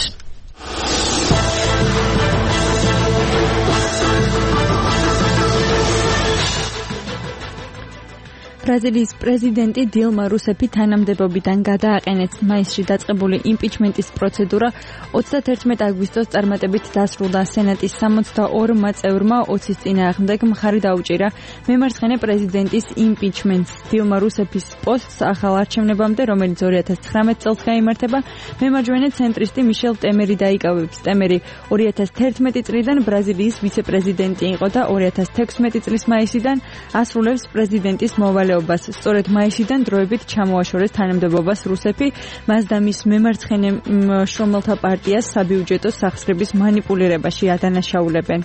ბრაზილიის პრეზიდენტი დილმა რუსეფი თანამდებობიდან გადააყენეს. მაისში დაწყებული იმპიჩმენტის პროცედურა 31 აგვისტოს წარმატებით დასრულდა. სენატის 62 წევრმა 20-ის წინააღმდეგ მხარი დაუჭირა მემარცხენე პრეზიდენტის იმპიჩმენტს. დილმა რუსეფის პოსტს ახალ არჩევნებამდე, რომელიც 2019 წელს გაიმართება, მემარჯვენე ცენტრისტი მიშელ ტემერი დაიკავებს. ტემერი 2011 წლიდან ბრაზილიის ვიცე-პრეზიდენტი იყო და 2016 წლის მაისიდან ასრულებს პრეზიდენტის მოვალეობას. სწორედ მაისიდან დროებით ჩამოაშორეს თანამდებობას რუსეფი, მას და მის მემარცხენე შრომელთა პარტიას საბიუჯეტო სახსრების მანიპულირებაში ადანაშაულებენ.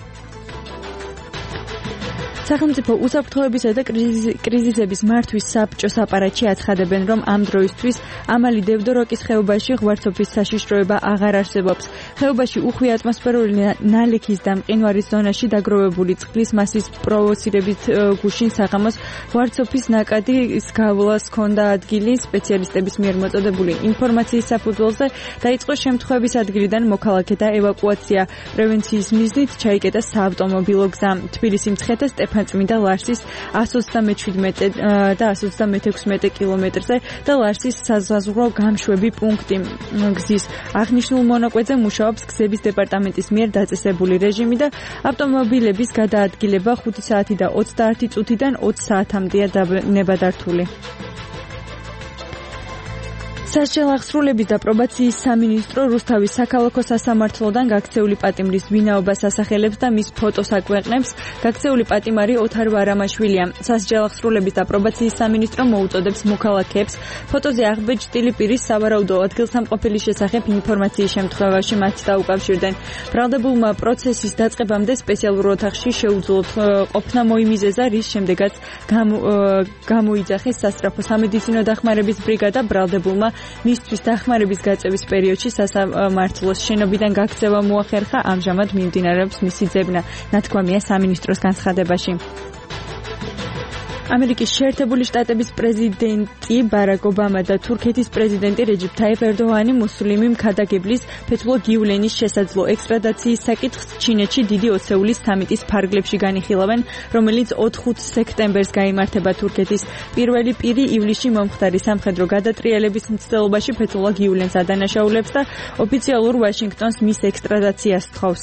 სახელმწიფო უსაფრთხოებისა და კრიზისების მართვის საბჭოს აპარატში აცხადებენ, რომ ამ დროისთვის ამალი დევდოროკის ხეობაში ღვარცოფის საშიშროება აღარ არსებობს. ხეობაში უხვი ატმოსფერული ნალექის და მყინვარის ზონაში დაგროვებული წყლის მასის პროვოცირებით გუშინ საღამოს ღვარცოფის ნაკადის გავლას ჰქონდა ადგილი. სპეციალისტების მიერ მოწოდებული ინფორმაციის საფუძველზე დაიწყო შემთხვევების ადგილიდან მოქალაქეთა ევაკუაცია. პრევენციის მიზნით ჩაიკეტა საავტომობილო გზა. თბილისი მცხეთა წმინდა ლარსის 137 და 136 კილომეტრზე და ლარსის საზღვაო გამშვები პუნქტი. გზის აღნიშნულ მონაკვეთზე მუშაობს გზების დეპარტამენტის მიერ დაწესებული რეჟიმი და ავტომობილების გადაადგილება 5 საათი და 30 წუთიდან 20 საათამდეა ნებადართული. სასჯელ აღსრულების და პრობაციის სამინისტრო რუსთავის საქალაქო სასამართლოდან გაქცეული პატიმრის ვინაობას ასახელებს და მის ფოტოს აქვეყნებს. გაქცეული პატიმარი ოთარ ვარამაშვილია. სასჯელ აღსრულების და პრობაციის სამინისტრო მოუწოდებს მოქალაქეებს ფოტოზე აღბეჭდილი პირის სავარაუდო ადგილსამყოფელის შესახებ ინფორმაციის შემთხვევაში მათ დაუკავშირდნენ. ბრალდებულმა პროცესის დაწყებამდე სპეციალურ ოთახში შეუძლოთ ყოფნა მოიმიზეზა, რის შემდეგაც გამოიძახეს სასწრაფო სამედიცინო დახმარების ბრიგადა. ბრალდებულმა მისთვის დახმარების გაწევის პერიოდში სასამართლოს შენობიდან გაქცევა მოახერხა. ამჟამად მიმდინარეობს მისი ძებნა, ნათქვამია სამინისტროს განცხადებაში. ამერიკის შეერთებული შტატების პრეზიდენტი ბარაკ ობამა და თურქეთის პრეზიდენტი რეჯიპ თაიფ ერდოღანი მუსლიმი მქადაგებლის ფეთულო გიულენის შესაძლო ექსტრადიციის საკითხს ჩინეთში დიდი ოცეულის სამიტის ფარგლებში განიხილავენ, რომელიც 4 სექტემბერს გაიმართება. თურქეთის პირველი პირი ივლისში მომხდარი სამხედრო გადატრიალების მცდელობაში ფეთულო გიულენს ადანაშაულებს და ოფიციალურ ვაშინგტონს მის ექსტრადიციას თხოვს.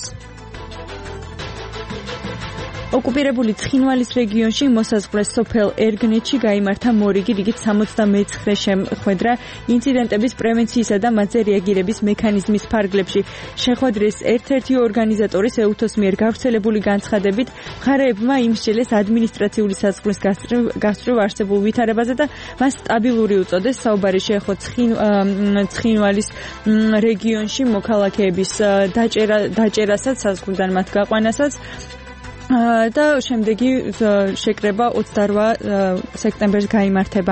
ოკუპირებული ცხინვალის რეგიონში მოსაზღვრე სოფელ ერგნეთში გაიმართა მორიგი, რიგით 69 შეხვედრა ინციდენტების პრევენციისა და მათზე რეაგირების მექანიზმის ფარგლებში. შეხვედრის ერთ-ერთი ორგანიზატორის ეუთოს მიერ გავრცელებული განცხადებით, მხარეებმა იმსჯელეს ადმინისტრაციული საზღვრის გასწვრივ არსებულ ვითარებაზე და მას სტაბილური უწოდეს. საუბარი შეეხო ცხინვალის რეგიონში მოქალაქეების დაჭერასაც, საზღვრიდან მათ გაყვანასაც და შემდეგი შეკრება 28 სექტემბერს გაიმართება.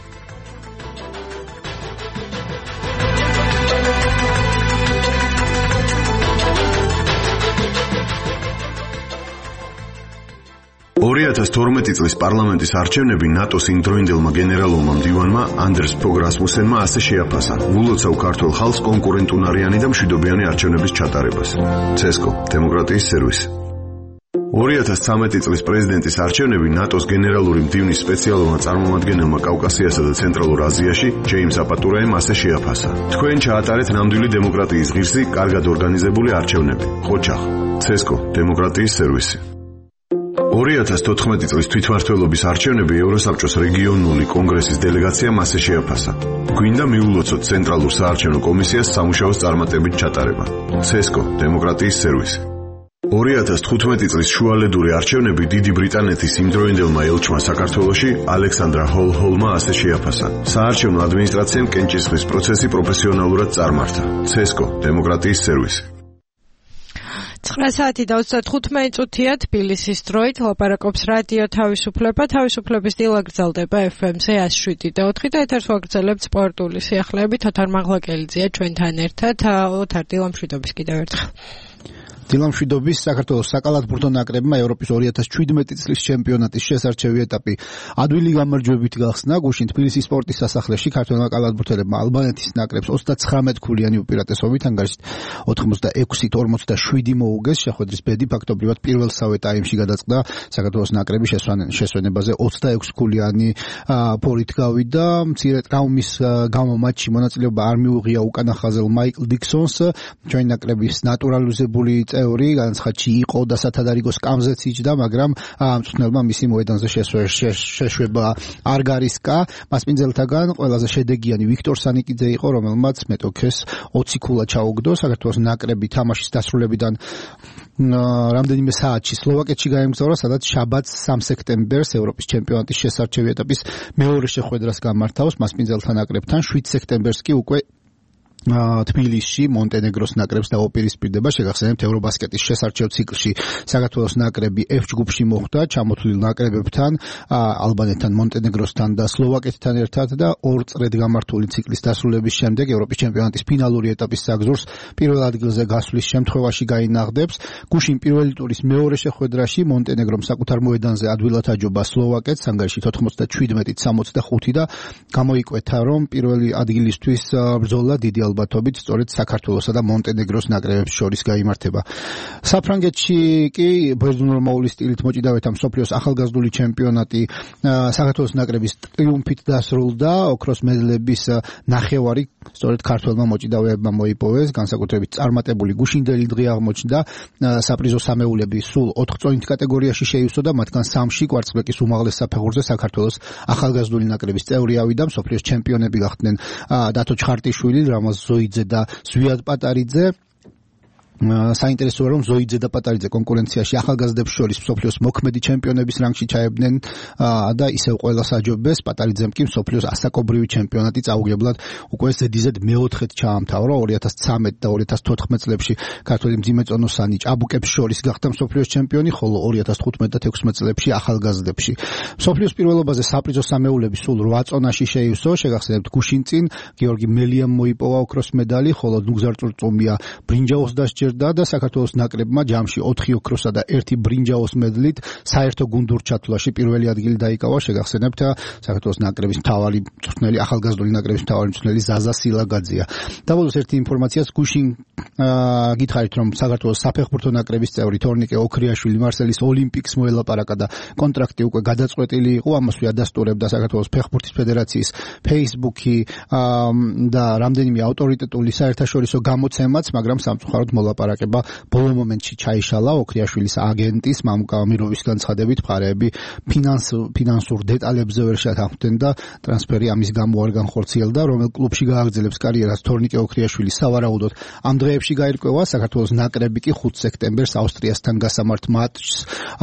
წლის პარლამენტის არჩევნები ნატოს იმდროინდელმა გენერალურმა მდივანმა ანდრეს ფოგ რასმუსენმა ასე შეაფასა: "ულოცავ ქართულ ხალხს კონკურენტუნარიანი და მშვიდობიანი არჩევნების ჩატარებას". ცესკო, დემოკრატიის სერვისი. 2013 წლის პრეზიდენტის არჩევნები ნატოს გენერალური მდივნის სპეციალურმა წარმომადგენელმა კავკასიასა და ცენტრალურ აზიაში ჯეიმს აპატურაემ ასე შეაფასა. თქვენ ჩაატარეთ ნამდვილი დემოკრატიის ღირსი, კარგად ორგანიზებული არჩევნები. ხოჩახ, ცესკო, დემოკრატიის სერვისი. 2014 წლის თვითმმართველობის არჩევნები ევროსაბჭოს რეგიონული კონგრესის დელეგაციამ ასე შეაფასა. გვინდა მიულოცოთ ცენტრალურ საარჩევნო კომისიას სამუშაოს წარმატებით ჩატარება. ცესკო, დემოკრატიის სერვისი. 2015 წლის შუალედური არჩევნები დიდი ბრიტანეთის იმდროინდელმა ელჩმა საქართველოში ალექსანდრა ჰოლჰოლმა ასე შეაფასა. საარჩევნო ადმინისტრაციამ კენჭისყრის პროცესი პროფესიონალურად წარმართა. ცესკო, დემოკრატიის სერვისი.
9 საათი და 35 წუთია თბილისის დროით ლაპარაკობს რადიო თავისუფლება. თავისუფლების დილა გრძელდება FM-ზე 107 და 4 და ეთერს ვაგრძელებთ სპორტული სიახლეებით. ოთარ მაღლაკელიძეა ჩვენთან ერთად. ოთარ, დილა მშვიდობის კიდევ ერთხელ.
დილა მშვიდობის. საქართველოს საკალათბურთო ნაკრებმა ევროპის 2017 წლის ჩემპიონატის შესარჩევი ეტაპი ადვილი გამარჯვებით გახსნა. გუშინ თბილისის სპორტის სასახლეში ქართველმა კალათბურთელებმა ალბანეთის ნაკრებს 39 ქულიანი უპირატესობით ანგარიშით 86-47 მოუგეს. შეხვედრის ბედი ფაქტობრივად პირველსავე ტაიმში გადაწყდა. საქართველოს ნაკრები შესვენებაზე 26 ქულიანი ფორით გავიდა. მცირე ტრავმის გამო მატჩში მონაწილეობა არ მიუღია უკანა ხაზელ მაიკლ დიქსონს. ჩვენი ნაკრების ნატურალიზებული წევრი განცხადში იყო და სათადარიგო სკამზეც იჯდა, მაგრამ მწვრთნელმა მისი მოედანზე შეშვება არ გარისკა. მასპინძელთაგან ყველაზე შედეგიანი ვიქტორ სანიკიძე იყო, რომელმაც მეტოქეს 20 ქულა ჩაუგდო. საქართველოს ნაკრები თამაშის დასრულებიდან რამდენიმე საათში სლოვაკეთში გაემგზავრა, სადაც შაბათს 3 სექტემბერს ევროპის ჩემპიონატის შესარჩევი ეტაპის მეორე შეხვედრას გამართავს. მასპინძელთა ნაკრებთან 7 სექტემბერს კი უკვე თბილისში მონტენეგროს ნაკრებს დაუპირისპირდება. შეგახსენებთ, ევრობასკეტის შესარჩევ ციკლში საქართველოს ნაკრები F ჯგუფში მოხვდა ჩამოთვლილ ნაკრებებთან, ალბანეთთან, მონტენეგროსთან და სლოვაკეთთან ერთად და 2 წრედ გამართული ციკლის დასრულების შემდეგ ევროპის ჩემპიონატის ფინალური ეტაპის საგზურს პირველ ადგილზე გასვლის შემთხვევაში გაინაღდებს. გუშინ პირველი ტურის მეორე შეხვედრაში მონტენეგრომ საკუთარ მოედანზე ადვილად აჯობა სლოვაკეთს ანგარიშით 97-65 და გამოიკვეთა, რომ პირველი ადგილისთვის ბრძოლა დიდი ალბათობით სწორედ საქართველოსა და მონტენეგროს ნაკრებებს შორის გაიმართება. საფრანგეთში კი ბერძნული მოულის სტილით მოჭიდავეთა მსოფლიოს ახალგაზრდული ჩემპიონატი საქართველოს ნაკრების ტრიუმფით დასრულდა. ოქროს მედლების ნახევარი სწორედ ქართველმა მოჭიდავეებმა მოიპოვეს. განსაკუთრებით წარმატებული გუშინდელი დღე აღმოჩნდა. საპრიზო სამეულები სულ 4 წონით კატეგორიაში შეივსო და მათგან 3-ში კვარცხლბეკის უმაღლეს საფეხურზე საქართველოს ახალგაზრდული ნაკრების წევრი ავიდა. მსოფლიოს ჩემპიონები გახდნენ დათო ჩხარტიშვილი, რამაზ ზოიძე და ზვიად პატარიძე. საინტერესოა, რომ ზოიძე და პატარიძე კონკურენციაში ახალგაზრდებს შორის მსოფლიოს მოქმედი ჩემპიონების რანგში ჩაებდნენ და ისევ ყველას აჯობეს. პატარიძემ კი მსოფლიოს ასაკობრივი ჩემპიონატი წაუგებლად უკვე ზედიზედ მეოთხედ ჩაამთავრა. 2013 და 2014 წლებში ქართველი მძიმეწონოსანი ჭაბუკებს შორის გახდა მსოფლიოს ჩემპიონი, ხოლო 2015 და 16 წლებში ახალგაზრდებში. მსოფლიოს პირველობაზე საპრიზო სამეულები სულ 8 წონაში შეივსო. შეგახსენებთ, გუშინ წინ გიორგი მელიამ მოიპოვა ოქროს მედალი, ხოლო ნუგზარ წურწუმია ბრინჯაოს დასჯერდა და საქართველოს ნაკრებმა ჯამში 4 ოქროსა და 1 ბრინჯაოს მედლით საერთო გუნდურ ჩათვლაში პირველი ადგილი დაიკავა. შეგახსენებთ, საქართველოს ნაკრების მთავარი მწვრთნელი, ახალგაზრდული ნაკრების მთავარი მწვრთნელი ზაზა სილაგაძეა. დაბოლოს ერთი ინფორმაციაც გუშინ გითხარით, რომ საქართველოს საფეხბურთო ნაკრების წევრი თორნიკე ოქრიაშვილი მარსელის ოლიმპიკს მოელაპარაკა და კონტრაქტი უკვე გადაწყვეტილი იყო. ამას ადასტურებდა საქართველოს ფეხბურთის ფედერაციის Facebook-ი და რამდენიმე ავტორიტეტული საერთაშორისო გამოცემაც, მაგრამ სამწუხაროდ ლაპარაკება ბოლო მომენტში ჩაიშალა. ოქრიაშვილის აგენტის მამუკა ამიროვის განცხადებით, მხარეები ფინანსურ დეტალებზე ვერ შეთანხმდნენ და ტრანსფერი ამის გამო არ განხორციელდა. რომელ კლუბში გააგრძელებს კარიერას თორნიკე ოქრიაშვილი, სავარაუდოდ ამ დღეებში გაირკვევა. საქართველოს ნაკრები კი 5 სექტემბერს ავსტრიასთან გასამართ მატჩს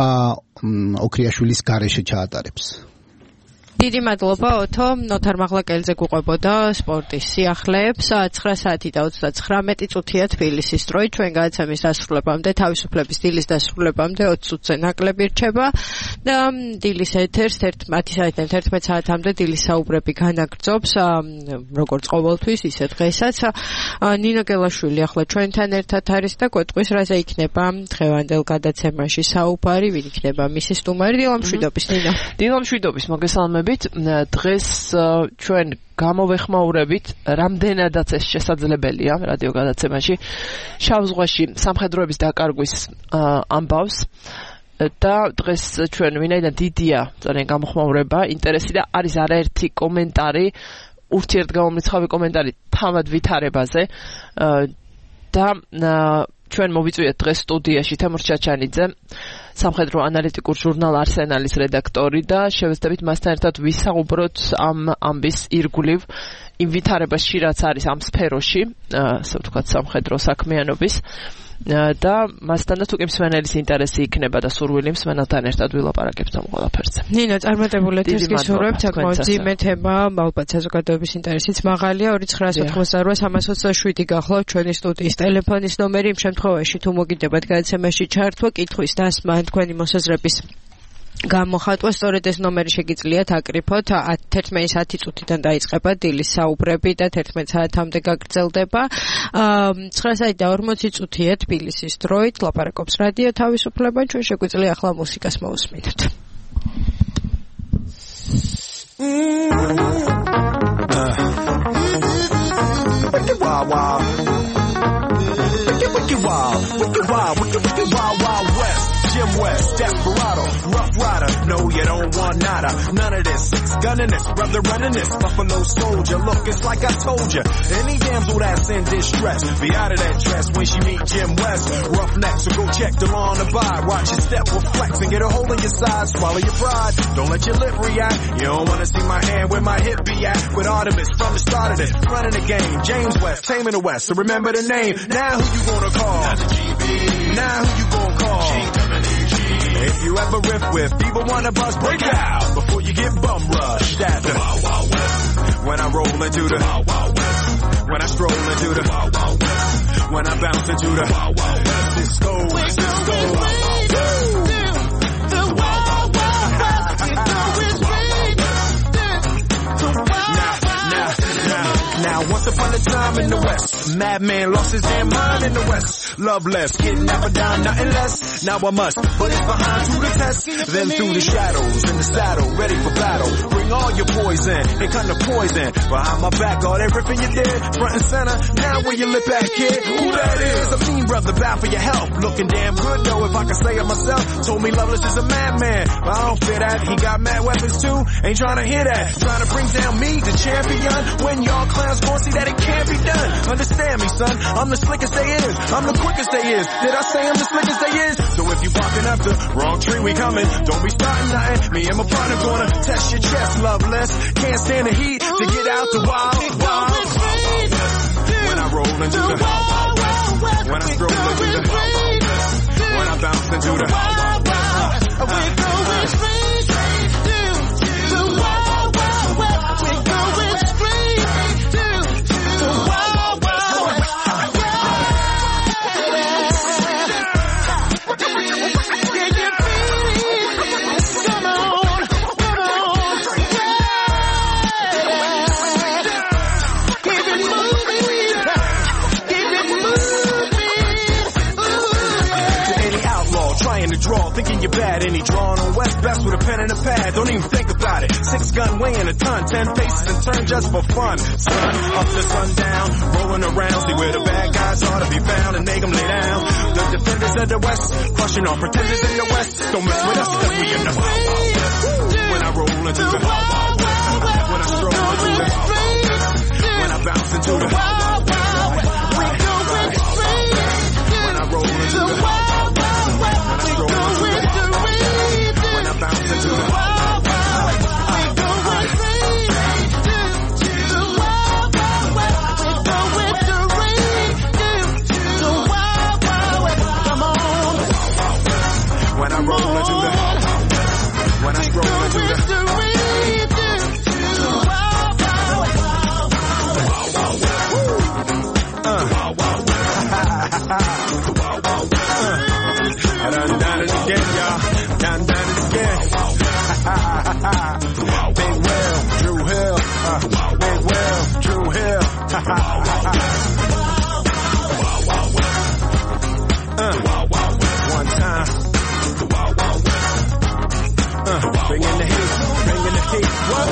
ოქრიაშვილის გარეშე ჩაატარებს.
დიდი მადლობა ოთო. ოთარ მაღლაკელიძე გუყვებოდა სპორტის სიახლეებს. 9 საათი და 39 წუთია თბილისის დროით. ჩვენ გადაცემის დასრულებამდე, თავისუფლების დილის დასრულებამდე 20 წუთზე ნაკლები რჩება და დილის ეთერს 10 საათიდან 11 საათამდე დილის საუბრები განაგრძობს, როგორც ყოველთვის, ისე დღესაც. ნინო გელაშვილი ახლა ჩვენთან ერთად არის და გვეტყვის, რაზე იქნება დღევანდელ გადაცემაში საუბარი, ვინ იქნება მისი სტუმარი. დილა მშვიდობის ნინო.
დილა მშვიდობის, მოგესალმებით. დღეს ჩვენ გამოვეხმაურებით, რამდენადაც ეს შესაძლებელია რადიო გადაცემაში, შავ ზღვაში სამხედროების დაკარგვის ამბავს. და დღეს ჩვენ ვინაიდან დიდია ძალიან გამოხმაურება, ინტერესი და არის არაერთი კომენტარი, ურთიერთგამომრიცხავი კომენტარი თავად ვითარებაზე და ჩვენ მოვიწვიეთ დღეს სტუდიაში თემურ ჩაჩანიძე, სამხედრო ანალიტიკურ ჟურნალ არსენალის რედაქტორი და შევეცდებით მასთან ერთად ვისაუბროთ ამ ამბის ირგვლივ იმ ვითარებაში, რაც არის ამ სფეროში, ასე ვთქვათ, სამხედრო საქმიანობის და მასთან და თუკი მსმენელის ინტერესი იქნება და სურვილი მსმენელთან ერთად ვილაპარაკებთ ამ ყველაფერზე.
ნინო, წარმატებული ეთერს გისურვებთ, საკმაოდ ძიმე თემა, ალბათ საზოგადოების ინტერესიც მაღალია. 2988-327 გახლავთ ჩვენი სტუდიის ტელეფონის ნომერი. იმ შემთხვევაში თუ მოგიდებათ გადაცემაში ჩართვა, კითხვის დასმა, თქვენი მოსაზრების გამოხატვა, სწორედ ეს ნომერი შეგიძლიათ აკრიფოთ. 11 წუთიდან დაიწყება დილის საუბრები და 11 საათამდე გაგრძელდება. 9 საათი და 40 წუთია თბილისის დროით ლაპარაკობს რადიო თავისუფლება. ჩვენ შეგვიძლია ახლა მუსიკას მოვუსმინოთ.
Jim West, Desperado, Rough Rider, no you don't want nada, none of this, six gunning this, brother running this, Buffalo Soldier, look it's like I told you, any damsel that's in distress, be out of that dress when she meet Jim West, Roughneck, so go check the law on the bar, watch your step with flex and get a hole in your side, swallow your pride, don't let your lip react, you don't wanna see my hand where my hip be at, with Artemis from the start of this, running the game, James West, taming the West, so remember the name, now who you gonna call, now who you gonna call, if you ever riff with people wanna bust, break out before you get bum rushed at the Wild Wild West. When I roll into the Wild Wild West. When I stroll into the Wild Wild West. When I bounce into the Wild Wild West. Cisco, Cisco. The Wild Wild West. Now, once upon a time in the West, madman lost his damn mind in the West. Love less, getting up and down, nothing less. Now I must put it behind to the test. Then through the shadows, in the saddle, ready for battle. Bring all your poison, it kind of poison. Behind my back, all that ripping you did. Front and center, now where you lip at, kid? Who that is? A mean brother, bow for your help. Looking damn good though, if I can say it myself. Told me Loveless is a madman, but I don't fear that. He got mad weapons too, ain't trying to hear that. Trying to bring down me, the champion. When y'all clowns gon' see that it can't be done. Understand me, son, I'm the slickest they is. I'm the quickest they is. Did I say I'm the slickest they is? So if you barking up the wrong tree, we coming. Don't be starting nothing. Me and my partner gonna test your chest, Loveless. Can't stand the heat to get out the wild, wild. When I roll into the wild, wild west. When I stroll into the wild, wild west. When I bounce into the wild, wild west. We're going straight to the wild, wild west. We're going straight to the wild, wild west. Thinking you're bad, any drawing on West best with a pen and a pad. Don't even think about it. 6 gun weighing a ton, 10 faces and turn just for fun. Sun up to sundown, rolling around, see where the bad guys are to be found and make them lay down. The defenders of the West, crushing all pretenders in the West. Don't mess with us cause we in the Wild Wild West. When I roll into the Wild Wild West. When I stroll into the Wild Wild West. When I bounce into the Wild Wild West. When I roll into the Wild Wild West. One time. Bringing the heat. What?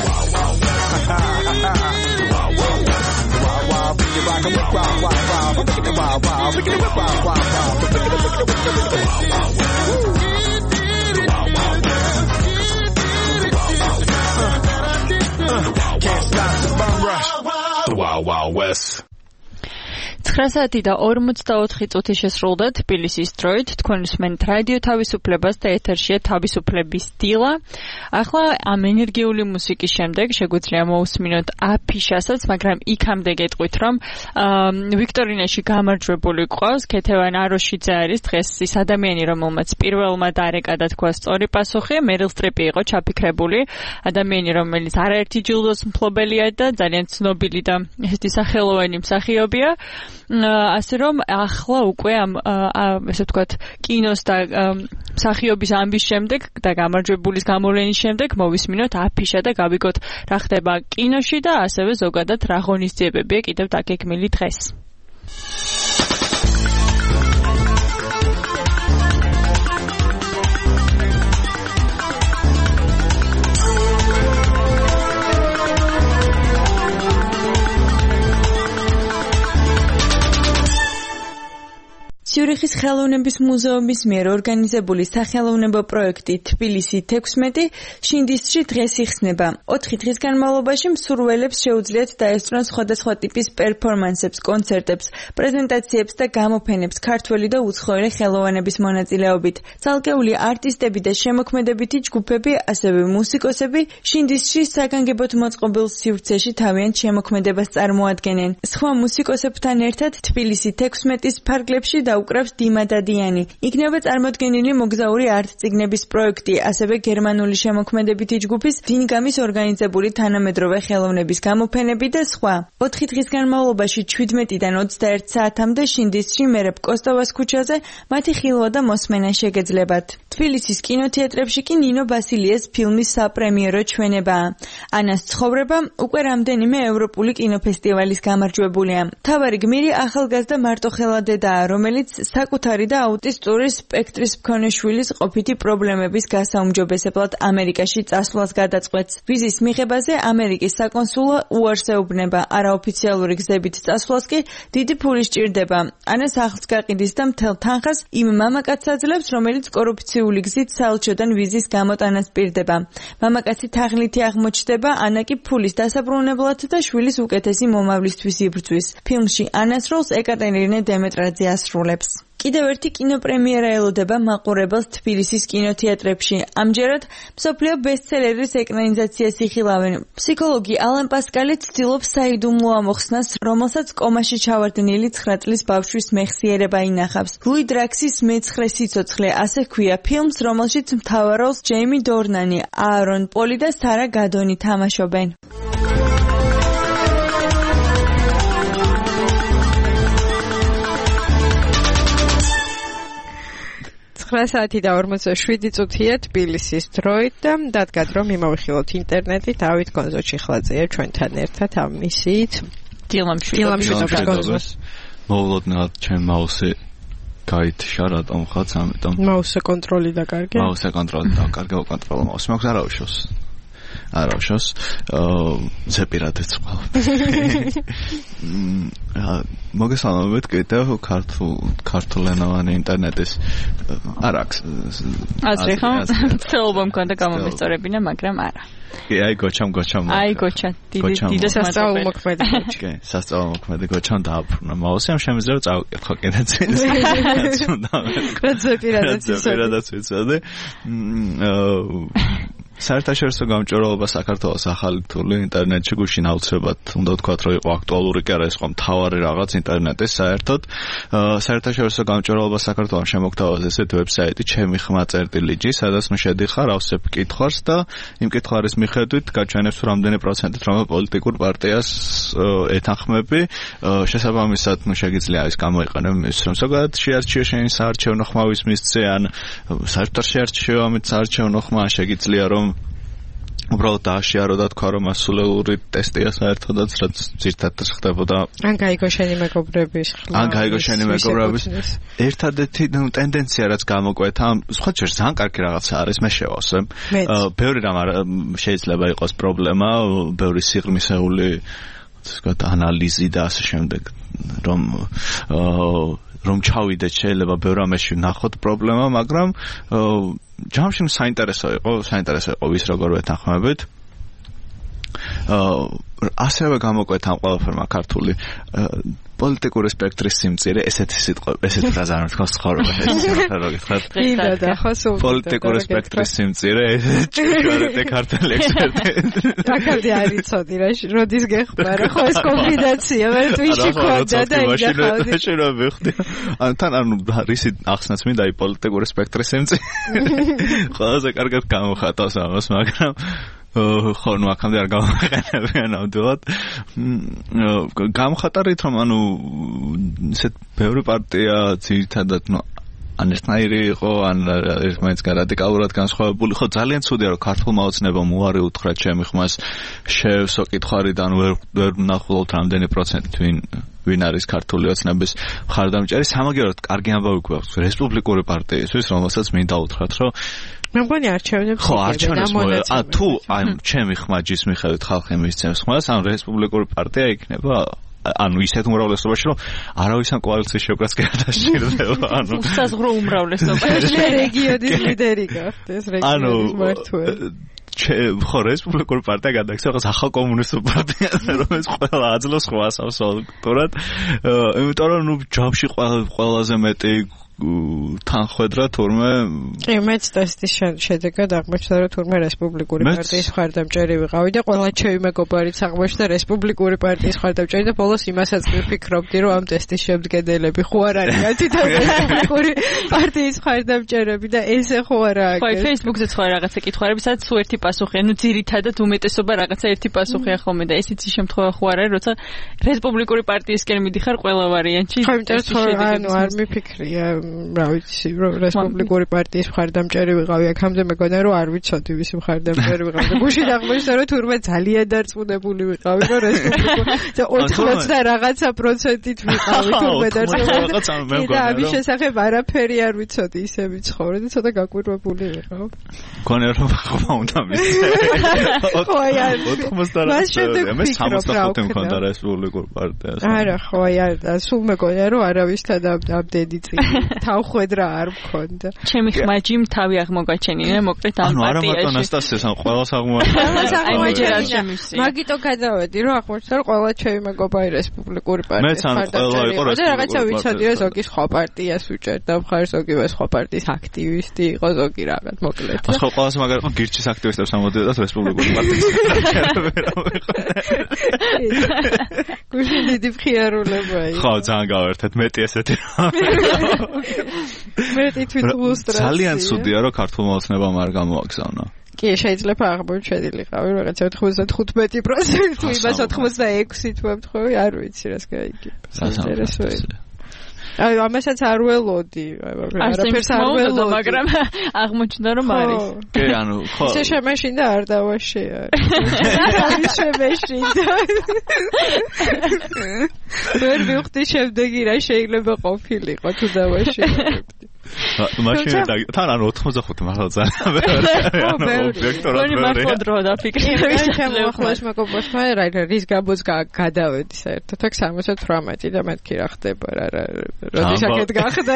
Wild Wild West.
9 საათი და 44 წუთი შესრულდა თბილისის დროით. თქვენ უსმენთ რადიო თავისუფლებას და ეთერშია თავისუფლების დილა. ახლა ამ ენერგიული მუსიკის შემდეგ შეგვიძლია მოусმინოთ აფიშასაც, მაგრამ იქამდე გეტყვით, რომ ვიქტორინაში გამარჯვებული ყავს ქეთევან აროშიძე არის დღეს ის ადამიანი, რომელმაც პირველმა დარეკა და თქვა სწორი პასუხი. მერილ სტრიპი იყო ჩაფიქრებული ადამიანი, რომელიც არაერთი ჯილდოს მფლობელია და ძალიან ცნობილი და ესეთი სახელოვანი მსახიობია. ასე რომ ახლა უკვე ამ ესე ვთქვათ კინოს და მსახიობის ამბის შემდეგ და გამარჯვებულის გამოვლენის შემდეგ მოვისმინოთ აფიშა და გავიგოთ რა ხდება კინოში და ასევე ზოგადად რა ღონისძიებებია კიდევ დაგეგმილი დღეს. ციურიხის ხელოვნების მუზეუმის მიერ ორგანიზებული სახელოვნებო პროექტი თბილისი 16 შინდისში დღეს იხსნება. 4 დღის განმავლობაში მსურველებს შეუძლიათ დაესწრონ სხვადასხვა ტიპის პერფორმანსებს, კონცერტებს, პრეზენტაციებს და გამოფენებს ქართველი და უცხოელი ხელოვანების მონაწილეობით. ცალკეული არტისტები და შემოქმედებითი ჯგუფები, ასევე მუსიკოსები შინდისში საგანგებოდ მოწყობილ სივრცეში თავიანთ შემოქმედებას წარმოადგენენ. სხვა მუსიკოსებთან ერთად თბილისი 16-ის ფარგლებში უკრავს დიმა დადიანი. იქნება წარმოდგენილი მოგზაური არტ-წიგნების პროექტი, ასევე გერმანული შემოქმედებითი ჯგუფის დინგამის ორგანიზებული თანამედროვე ხელოვნების გამოფენები და სხვა. 4 დღის განმავლობაში 17-დან 21 საათამდე შინდისში მერებ კოსტოვას ქუჩაზე მათი ხილვა და მოსმენა შეგეძლებათ. თბილისის კინოთეატრებში კი ნინო ბასილიეს ფილმის საპრემიერო ჩვენებაა. ანას ცხოვრება უკვე რამდენიმე ევროპული კინოფესტივალის გამარჯვებულია. მთავარი გმირი ახალგაზრდა მარტოხელა დედაა, რომელიც საკუთარი და აუტისტური სპექტრის მქონე შვილის ყოფითი პრობლემების გასაუმჯობესებლად ამერიკაში წასვლას გადაწყვეტს. ვიზის მიღებაზე ამერიკის საკონსულო უარს ეუბნება, არაოფიციალური გზებით წასვლას კი დიდი ფული სჭირდება. ანას ახლს გაყიდის და მთელ თანხას იმ მამაკაცს აძლევს, რომელიც კორუფციული გზით საელჩოდან ვიზის გამოტანას პირდება. მამაკაცი თაღლითი აღმოჩნდება, ანა კი ფულის დასაბრუნებლად და შვილის უკეთესი მომავლისთვის იბრძვის. ფილმში ანას როლს ეკატერინე დემეტრაძე ასრულებს. კიდევ ერთი კინოპრემიერა ელოდება მაყურებელს თბილისის კინოთეატრებში. ამჯერად მსოფლიო ბესტსელერის ეკრანიზაციას იხილავენ. ფსიქოლოგი ალან პასკალი ცდილობს საიდუმლო ამოხსნას, რომელსაც კომაში ჩავარდნილი 9 წლის ბავშვის მეხსიერება ინახავს. ლუი დრაქსის მეცხრე სიცოცხლე, ასე ჰქვია ფილმს, რომელშიც მთავარ როლს ჯეიმი დორნანი, აარონ პოლი და სარა გადონი თამაშობენ.
9 საათი და 47 წუთია თბილისის დროით და დადგათ რომ მიმოვიხილოთ ინტერნეტით, ავით გონზო ჩიხლაძეა ჩვენთან ერთად ამ მისიით. დილამშვიდობის გონზოს.
მოულოდნელად ჩემ მაუსი გაითიშა რატომ ხაც ამიტომ.
მაუსზე კონტროლი დაკარგე?
მაუსზე კონტროლი დაკარგე, უკონტროლო მაუსი მაქვს არაუშავს. არაუშავს. ზეპირადეც ყავს. მოგესალმებით კიდევ ქართულენოვანი ინტერნეტის არ აქვს.
აზრი ხო? თელობა მქონდა გამომესწორებინა, მაგრამ არა.
კი, აი გოჩამ.
აი გოჩა, დიდი
სასწაულმოქმედი გოჩა.
კი, სასწაულმოქმედი გოჩამ დააბრუნა. მაუსი ამ შემიძლია წავკითხო კიდეც. ზეპირადეც ვიცოდი. საერთაშორისო გამჭვირვალობა საქართველოს ახალი თული ინტერნეტში გუშინ აუცილებლად უნდა ვთქვათ, რომ იყო აქტუალური კი არა, ეს იყო მთავარი რაღაც ინტერნეტის საერთოდ. საერთაშორისო გამჭვირვალობა საქართველოს შემოგთავაზა ესეთი ვებსაიტი ჩემი ხმა.lg, სადაც ნუ შედიხარ, ავსებ კითხვას და იმ კითხვის მიხედვით გაჩვენებს რამდენი პროცენტით რომელ პოლიტიკურ პარტიას ეთანხმები. შესაბამისად, ნუ შეგიძლია ის გამოიყენო ის, რომ ზოგადად შეარჩიო შენი საარჩევნო ხმავის მისცე ან საერთოდ შეარჩიო ამით საარჩევნო ხმა შეგიძლია რომ უბრალოდ დააშიარო და თქვა რომ ასულელური ტესტია საერთოდაც რაც ძირთადად ხდებოდა.
ან გაიგო შენი მეგობრების
ერთადერთი ტენდენცია რაც გამოკვეთა, სხვა ჯერ ძალიან კარგი რაღაცა არის, მე შევავსე. ბევრი რამ შეიძლება იყოს პრობლემა, ბევრი სიღრმისეული ანალიზი და ასე შემდეგ, რომ ჩავიდეთ შეიძლება ბევრ ამაში ნახოთ პრობლემა, მაგრამ ჯამში საინტერესო იყო ვის როგორ ვეთანხმებით. ასევე გამოკვეთ ამ ყველაფერმა ქართული პოლიტიკური სპექტრის სიმწირე, ესეთი სიტყვა, ესეთი ფრაზა არ მეთქოს ცხოვრებაში, რა გითხართ? პოლიტიკური სპექტრის სიმწირე, ჭირჭვარეტე ქართული ექსპერტი.
აკარდი არიცოდი რა, როდის გეხმარა, ხო ეს კომბინაცია, მე თვითში ხოდა და იდახავდი.
შეიძლება ვიხდი. თან ანუ რისი ახსნაც მინდა აი პოლიტიკური სპექტრის სიმწირე. ყველაზე კარგად გამოხატავს ამას, მაგრამ ხო, ნუ აქამდე არ გამოვიყენებია ნამდვილად. გამხატარით რომ ანუ ესეთ ბევრი პარტია ძირითადად ნუ ან ერთნაირი იყო, ან ერთმანეთს რადიკალურად განსხვავებული. ხო, ძალიან ცუდია რომ ქართულმა ოცნებამ უარი უთხრა ჩემი ხმას შევსო კითხვარიდან ვერ ვნახულობთ რამდენი პროცენტით ვინ არის ქართული ოცნების მხარდამჭერი. სამაგიეროდ კარგი ამბავი გვაქვს რესპუბლიკური პარტიისთვის, რომელსაც მინდა უთხრათ, რომ
მე მგონი არჩევნებს
ხო, არჩევნებს თუ აი ჩემი ხმაჯის მიხედვით ხალხი მისცემს ხმას, ან რესპუბლიკური პარტია იქნება ანუ ისეთ უმრავლესობაში რომ არავის ამ კოალიციის შეკვეთას კი არ დასჭირდება ანუ
საზღვრო უმრავლესობაში
რეგიონის ლიდერი გახდეს რეგიონის მმართველი
ხო რესპუბლიკური პარტია გადაიქცა რაღაც ახალ კომუნისტურ პარტია რომელიც ყველა აძლევს ხვას აბსოლუტურად იმიტომ რომ ნუ ჯამში ყველაზე მეტი თანხwebdriver თურმე
კი მეც ტესტის შედეგად აღმოჩნდა რომ თურმე რესპუბლიკური პარტიის მხარდამჭერი ვიყავი და ყველა ჩემი მეგობარიც აღმოჩნდა რესპუბლიკური პარტიის მხარდამჭერი და ბოლოს იმასაც ვიფიქრობდი რომ ამ ტესტის შემდგენელები ხო არ არიან თვითონ რესპუბლიკური პარტიის მხარდამჭერები და ესე ხო არაა
ხო Facebook-ზე სხვა რაღაცა კითხვარები სადაც თუ ერთი პასუხია ნუ ძირითადად უმეტესობა რაღაცა ერთი პასუხია ხოლმე და ესეც შემთხვევა ხო არ არის როცა რესპუბლიკური პარტიისკენ მიდიხარ ყველა ვარიანტში
ხო იმიტომ რომ არ მიფიქრია რა ვიცი რომ რესპუბლიკური პარტიის მხარდამჭერი ვიყავი აქამდე მეგონა რომ არ ვიცოდი ვისი მხარდამჭერი ვიყავი და გუშინ აღმოჩნდა რომ თურმე ძალიან დარწმუნებული ვიყავი რომ რესპუბლიკური 80 და რაღაცა პროცენტით ვიყავი თურმე დარწმუნებული და ამის შესახებ არაფერი არ ვიცოდი ისე ვიცხოვრე და ცოტა გაკვირვებული ვიყავ
გონე რომ ხმა უნდა მისცე
ხო აი
80 მე 65 მქონდა რესპუბლიკურ პარტიას
არა ხო აი სულ მეგონა რომ არავისთან ამდენი წილი თავხვედრა არ მქონდა.
ჩემი ხმაჯიმ თავი აღმოგაჩენინა, მოკლედ ამ პარტიაში.
ანუ არა მარტო ნასტასიას, ან ყველას აღმოაჩენინა.
აი მე ჯერ არ შემივსი.
მაგიტო გადავედი, რომ აღმოჩნდა რომ ყველა ჩემი მეგობარი რესპუბლიკური პარტიის მხარდამჭერი იყო და რაღაცა ვიცოდი რომ ზოგი სხვა პარტიას უჭერდა მხარს, ზოგი სხვა პარტიის აქტივისტი იყო, ზოგი რაღაც მოკლედ.
ხო ყველას მაგალითად გირჩის აქტივისტებს ამოდიოდათ რესპუბლიკური პარტიის მხარდამჭერები.
გუშინ დიდი მხიარულება იყო.
ხო ძალიან გავერთეთ მეტი ესეთი
მეტი თვითლუსტრაცია.
ძალიან ცუდია რომ ქართულმა ოცნებამ არ გამოაგზავნა.
კი, შეიძლება აღმოჩენილიყავი რაღაც 95% თუ იმას 86 თუ ამთხოვი, არ ვიცი რას გაიგებ. საინტერესოა. აი, ამასაც არ ველოდი, არაფერს არ ველოდი,
მაგრამ აღმოჩნდა რომ არის.
კი, ანუ ხო.
ისე შემეშინდა არ დავაშია. არის შემეშინდა. ვერ ვიხდი შემდეგი რა შეიძლება ყოფილიყო თუ დავაშიებდი.
მაშინ თან ანუ 85 მართლა ძალიან
ვექტორად ვერ მართლა დრო დაფიქრე
ახლოს მეგობრებთან რის გამოც გადავედი საერთოდ აქ 78 და მეთქი რა ხდება რა როდის აქეთ გახდა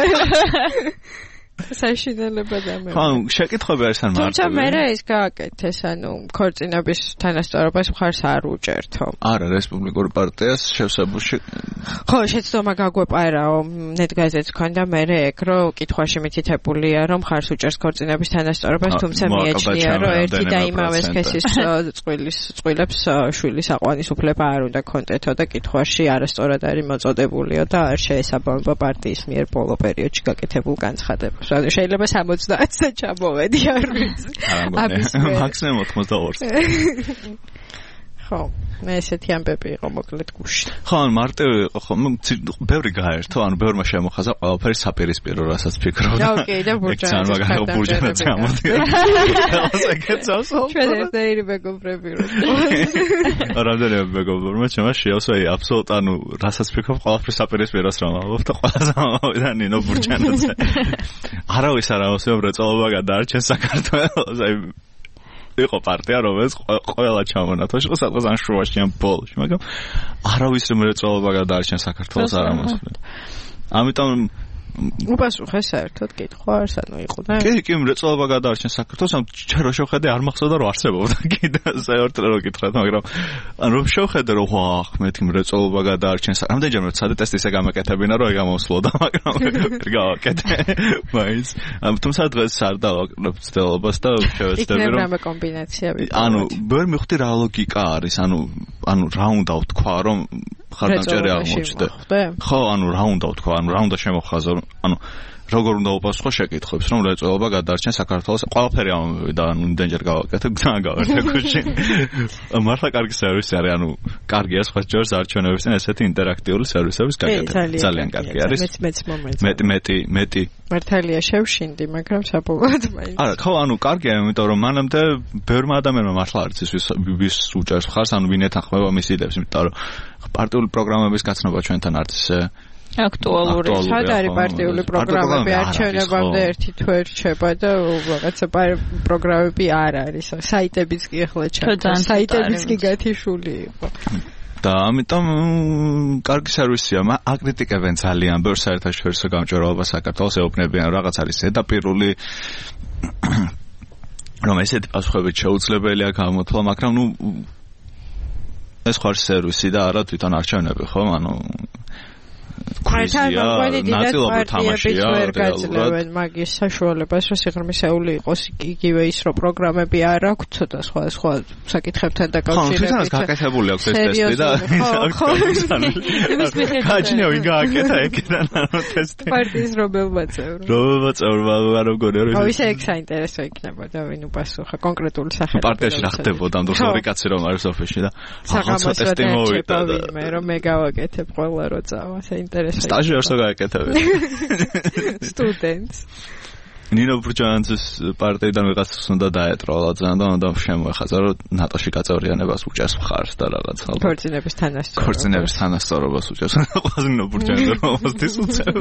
საშინელება და მე.
ხო, შეკითხვები არის ან მარტივი.
თუმცა მე ეს გააკეთეს, ანუ ქორწინების თანასწორობას მხარს არ უჭერთო.
არა, რესპუბლიკური პარტიას შევსებულში.
ხო, შეცდომა გაგვეპარაო, ნეტგაზეთს ქონდა მე ეგ რომ კითხვაში მითითებულია რომ მხარს უჭერს ქორწინების თანასწორობას, თუმცა მიაჩნია რომ ერთი და იმავე სქესის წყვილებს შვილის აყვანის უფლება არ უნდა კონტეთო და კითხვაში არასწორად არის მოწოდებულიო და არ შეესაბამება პარტიის მიერ ბოლო პერიოდში გაკეთებულ განცხადებას. შეიძლება 70-ზე ჩამოვედი არ ვიცი.
მაქსიმუმ 82.
ხო, მე ესეთი ამბები იყო მოკლედ გუშინ.
ხო, მარტივი იყო, ხო, ბევრი გაერთო, ანუ ბევრმა შემოხაზა ყველაფერი საპირისპირო, რასაც ფიქრობდა.
და ოკეი, და
ბურჯანაც ამოდია.
ჩვენ ერთნაირი მეგობრები ვართ.
რამდენიმე მეგობრებმა ჩემას შეავსვა აბსოლუტ, ანუ რასაც ფიქრობ, ყველაფერი საპირისპიროს რომ ამბობ და ყველაზე ამოვიდა ნინო ბურჯანაც. არავის არ ამბობს, რომ მრეწველობა გადაარჩენს საქართველოს, აი იყო პარტია, რომელიც ყველა ჩამონათოში იყო სადღაც ან შუაში ან ბოლოში, მაგრამ არავის მრეწველობა გადაარჩენს საქართველოს არ ამბობს. ამიტომ
უპასუხე საერთოდ კითხვას, ანუ იყვნენ?
კი, მრეწველობა გადაარჩენ საქართველოს, ამ ჩარო შევხედე არ მახსოვდა რომ არსებობდა კიდე საერთოდ რომ გითხრათ, მაგრამ ანუ შევხედე რომ ვახ, მეთქი მრეწველობა გადაარჩენ, რამდენჯერმე ვცადე ტესტი ისე გამაკეთებინა რომ გამოსვლოდა, მაგრამ ვერ გავაკეთე. მაინც, თუმცა დღეს არ დავაკრებ ცდილობას და შევეცდები რომ
იქნება კომბინაცია ვიყო.
ანუ ვერ მივხვდი რა ლოგიკა არის, ანუ რა უნდა ვთქვა რომ ხარდამჭერი აღმოჩნდა. ხო, ანუ რა უნდა ვთქვა, ანუ რა უნდა შემოხაზო, ანუ როგორ უნდა უპასუხო შეკითხვებს, რომ მრეწველობა გადაარჩენ საქართველოს. ყველაფერი ამოვიდა, ანუ იმდენჯერ გავაკეთე, ძალიან გავაკეთე გუშინ. მართლა კარგი სერვისი არის, ანუ კარგია სხვა ჯერს არჩევნებისთან ესეთი ინტერაქტიული სერვისების გაკეთება. ძალიან კარგი არის. მეტი
მართალია შევშინდი, მაგრამ საბოლოოდ მაინც.
არა, ხო, ანუ კარგია, იმიტომ რომ მანამდე ბევრმა ადამიანმა მართლა არც ის ვის უჭერს ხარს, ანუ ვინეთან ხმება მის იდეებს, იმიტომ რომ პარტიული პროგრამების გაცნობა ჩვენთან არც ისე
აქტუალური. სად არის პარტიული პროგრამები არჩევნებამდე ერთი თუ ერჩება და რაღაცა პროგრამები არ არის. საიტებიც კი ახლა ჩაქვს. საიტებიც კი გათიშული იყო.
და ამიტომ კარგი სერვისია, აკრიტიკებენ ძალიან ბევრ საერთაშორისო გამჭვირვალობას საქართველოს, ეუბნებიან რაღაც არის ზედაპირული რომ ესეთი პასუხებით შეუძლებელია გამოთვლა, მაგრამ ეს ხარ სერვისი და არა თვითონ არჩევნები, ხო? ანუ
ქრიზია, ნაწილობრივ თამაშია, ვერ გაძლევენ მაგის საშუალებას, რომ სიღრმისეული იყოს იგივე ის, რომ პროგრამები არ აქვს, ცოტა სხვა საკითხებთან დაკავშირებით.
ხო, თვითონაც გაკეთებული აქვს ეს ტესტი და გაჩნია ვინ გააკეთა ეგიდან ანუ ტესტი.
პარტიის რომელმა
წევრმა არ მგონია რომ
ისე ეგ საინტერესო იქნებოდა ვინ უპასუხა კონკრეტული სახელით.
პარტიაში რა ხდებოდა ამ დროს ორი კაცი რომ არის ოფისში და
რაღაცა ტესტი მოვიდა და რომ მე გავაკეთებ ყველა რო წავა საინტერესო.
სტაჟიორს გააკეთებ.
სტუდენტს.
ნინო ბრჯანძის პარტიიდან ვიღაცას უნდა დაეტროლა ძალიან და უნდა შემოეხაზა რომ ნატოში გაწევრიანებას უჭერს მხარს და რაღაც ალბათ. ქორწინების თანასწორობას უჭერს. ყველაზე ნინო ბრჯანძი რომ მოსდის უწევ.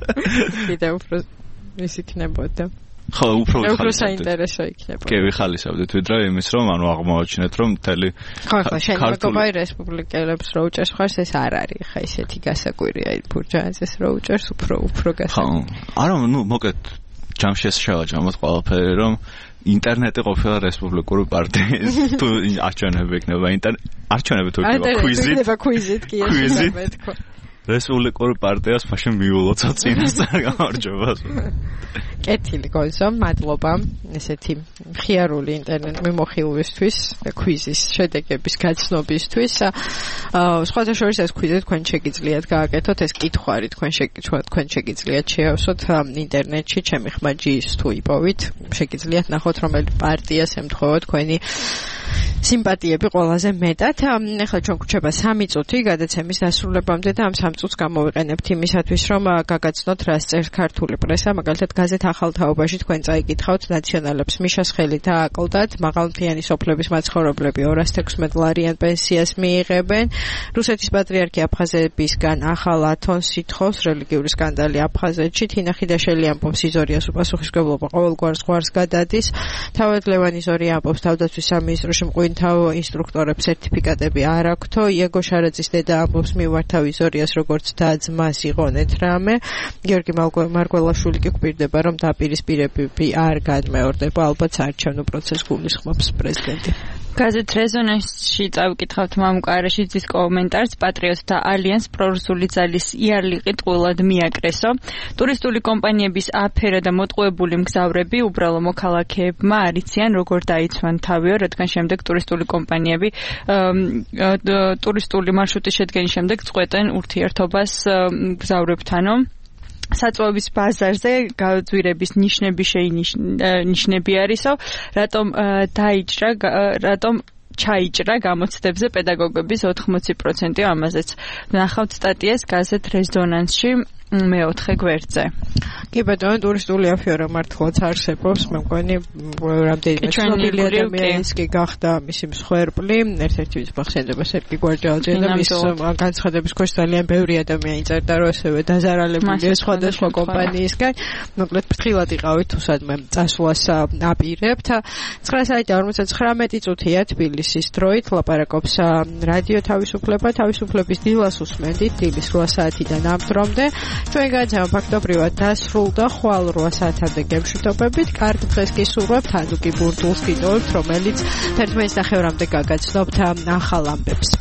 კიდე უფრო ის იქნებოდა.
ხო, უფრო
საინტერესო იქნება.
კი, ვიხალისებდით ვიდრე იმის რომ ანუ აღმოაჩინეთ რომ მთელი
ხო, შენაკობაი რესპუბლიკელებს რო უჭერს ხარს ეს არ არის ხა ისეთი გასაკვირია ბრჯანძის რო უჭერს უფრო გასაკვირია.
ხო, არა, მოკლედ ჯამში შევაჯამოთ ყველაფერი რომ ინტერნეტი ყოფილა რესპუბლიკური პარტიის თუ არჩევნები იქნება არჩევნები თუ იქნება
კვიზით კი ეს
რესპუბლიკური პარტიას მაშინ მიულოცა წინასწარ გამარჯვებას.
კეთილი გონსო, მადლობა ესეთი მხიარული ინტერნეტ მიმოხილვისთვის და კვიზის შედეგების გაცნობისთვის. სხვათა შორის ეს კვიზი თქვენ შეგიძლიათ გააკეთოთ, ეს კითხვარი თქვენ შეგიძლიათ შეავსოთ ინტერნეტში, ჩემი ხმა ჯის თუ იპოვით, შეგიძლიათ ნახოთ რომელი პარტიას ემთხვევა თქვენი სიმპათიები ყველაზე მეტად. ახლა ჩვენ გვრჩება 3 წუთი გადაცემის დასრულებამდე და ამ 3 წუთს გამოვიყენებთ იმისათვის, რომ გაგაცნოთ რას წერს ქართული პრესა, მაგალითად გაზეთ ახალ თაობაში თქვენ წაიკითხავთ ნაციონალებს მიშას ხელი დააკლდათ, მაღალმთიანი სოფლების მაცხოვრებლები 216 ლარიან პენსიას მიიღებენ, რუსეთის პატრიარქი აფხაზებისგან ახალ ათონს ითხოვს, რელიგიური სკანდალი აფხაზეთში, თინა ხიდაშელი ამბობს იზორიას უპასუხისმგებლობა ყოველგვარ ზღვარს გადადის, თავად ლევანი ზორი ამბობს თავდაცვის სამინისტროში მღვინთავ ინსტრუქტორებს სერტიფიკატები არ აქვთო, იეგო შარაძის დედა ამბობს მივართავ იზორიას როგორც და-ძმას იყონეთ რამე, გიორგი მარგველაშვილი კი გვპირდება რომ დაპირისპირებები არ გადმეორდება, ალბათ საარჩევნო პროცესს გულისხმობს პრეზიდენტი.
გაზეთ რეზონანსში წავიკითხავთ მამუკარეშიძის კომენტარს, პატრიოტთა ალიანს პრორუსული ძალის იარლიყი ტყუილად მიაკრესო. ტურისტული კომპანიების აფერა და მოტყუებული მგზავრები უბრალო მოქალაქეებმა არიციან როგორ დაიცვან თავიო, რადგან შემდეგ ტურისტული კომპანიები ტურისტული მარშრუტის შედგენის შემდეგ წყვეტენ ურთიერთობას მგზავრებთანო. საწვევის ბაზარზე გაძვირების ნიშნები არისო, რატომ ჩაიჭრა გამოცდებზე პედაგოგების 80%, ამაზეც ნახავთ სტატიას გაზეთ რეზონანსში მეოთხე გვერდზე. კი ბატონო, ტურისტული აფერა მართლაც არსებობს, მე მგონი რამდენიმე ცნობილი ადამიანის კი გახდა მისი მსხვერპლი, ერთ-ერთი ვის მახსენდება სერგი გვარჯალაძე და მის განცხადების ქვეშ ძალიან ბევრი ადამიანი წერდა, რომ ესევე დაზარალებულია სხვადასხვა კომპანიისგან. მოკლედ ფრთხილად იყავით თუ სადმე წასვლას აპირებთ. 9:59 წუთია თბილისის დროით, ლაპარაკობს რადიო თავისუფლება, თავისუფლების დილას უსმენდით, დილის 8 საათიდან ამ დრომდე.
ჩვენ განაცხადა ფაქტობრივად დასრულდა ხვალ 8 საათამდე გემშვიდობებით. კარგ დღეს გისურვებთ, ანუ კი ბურთულს გიტოვებთ, რომელიც 11 ნახევრამდე გაგაცნობთ ახალ ამბებს.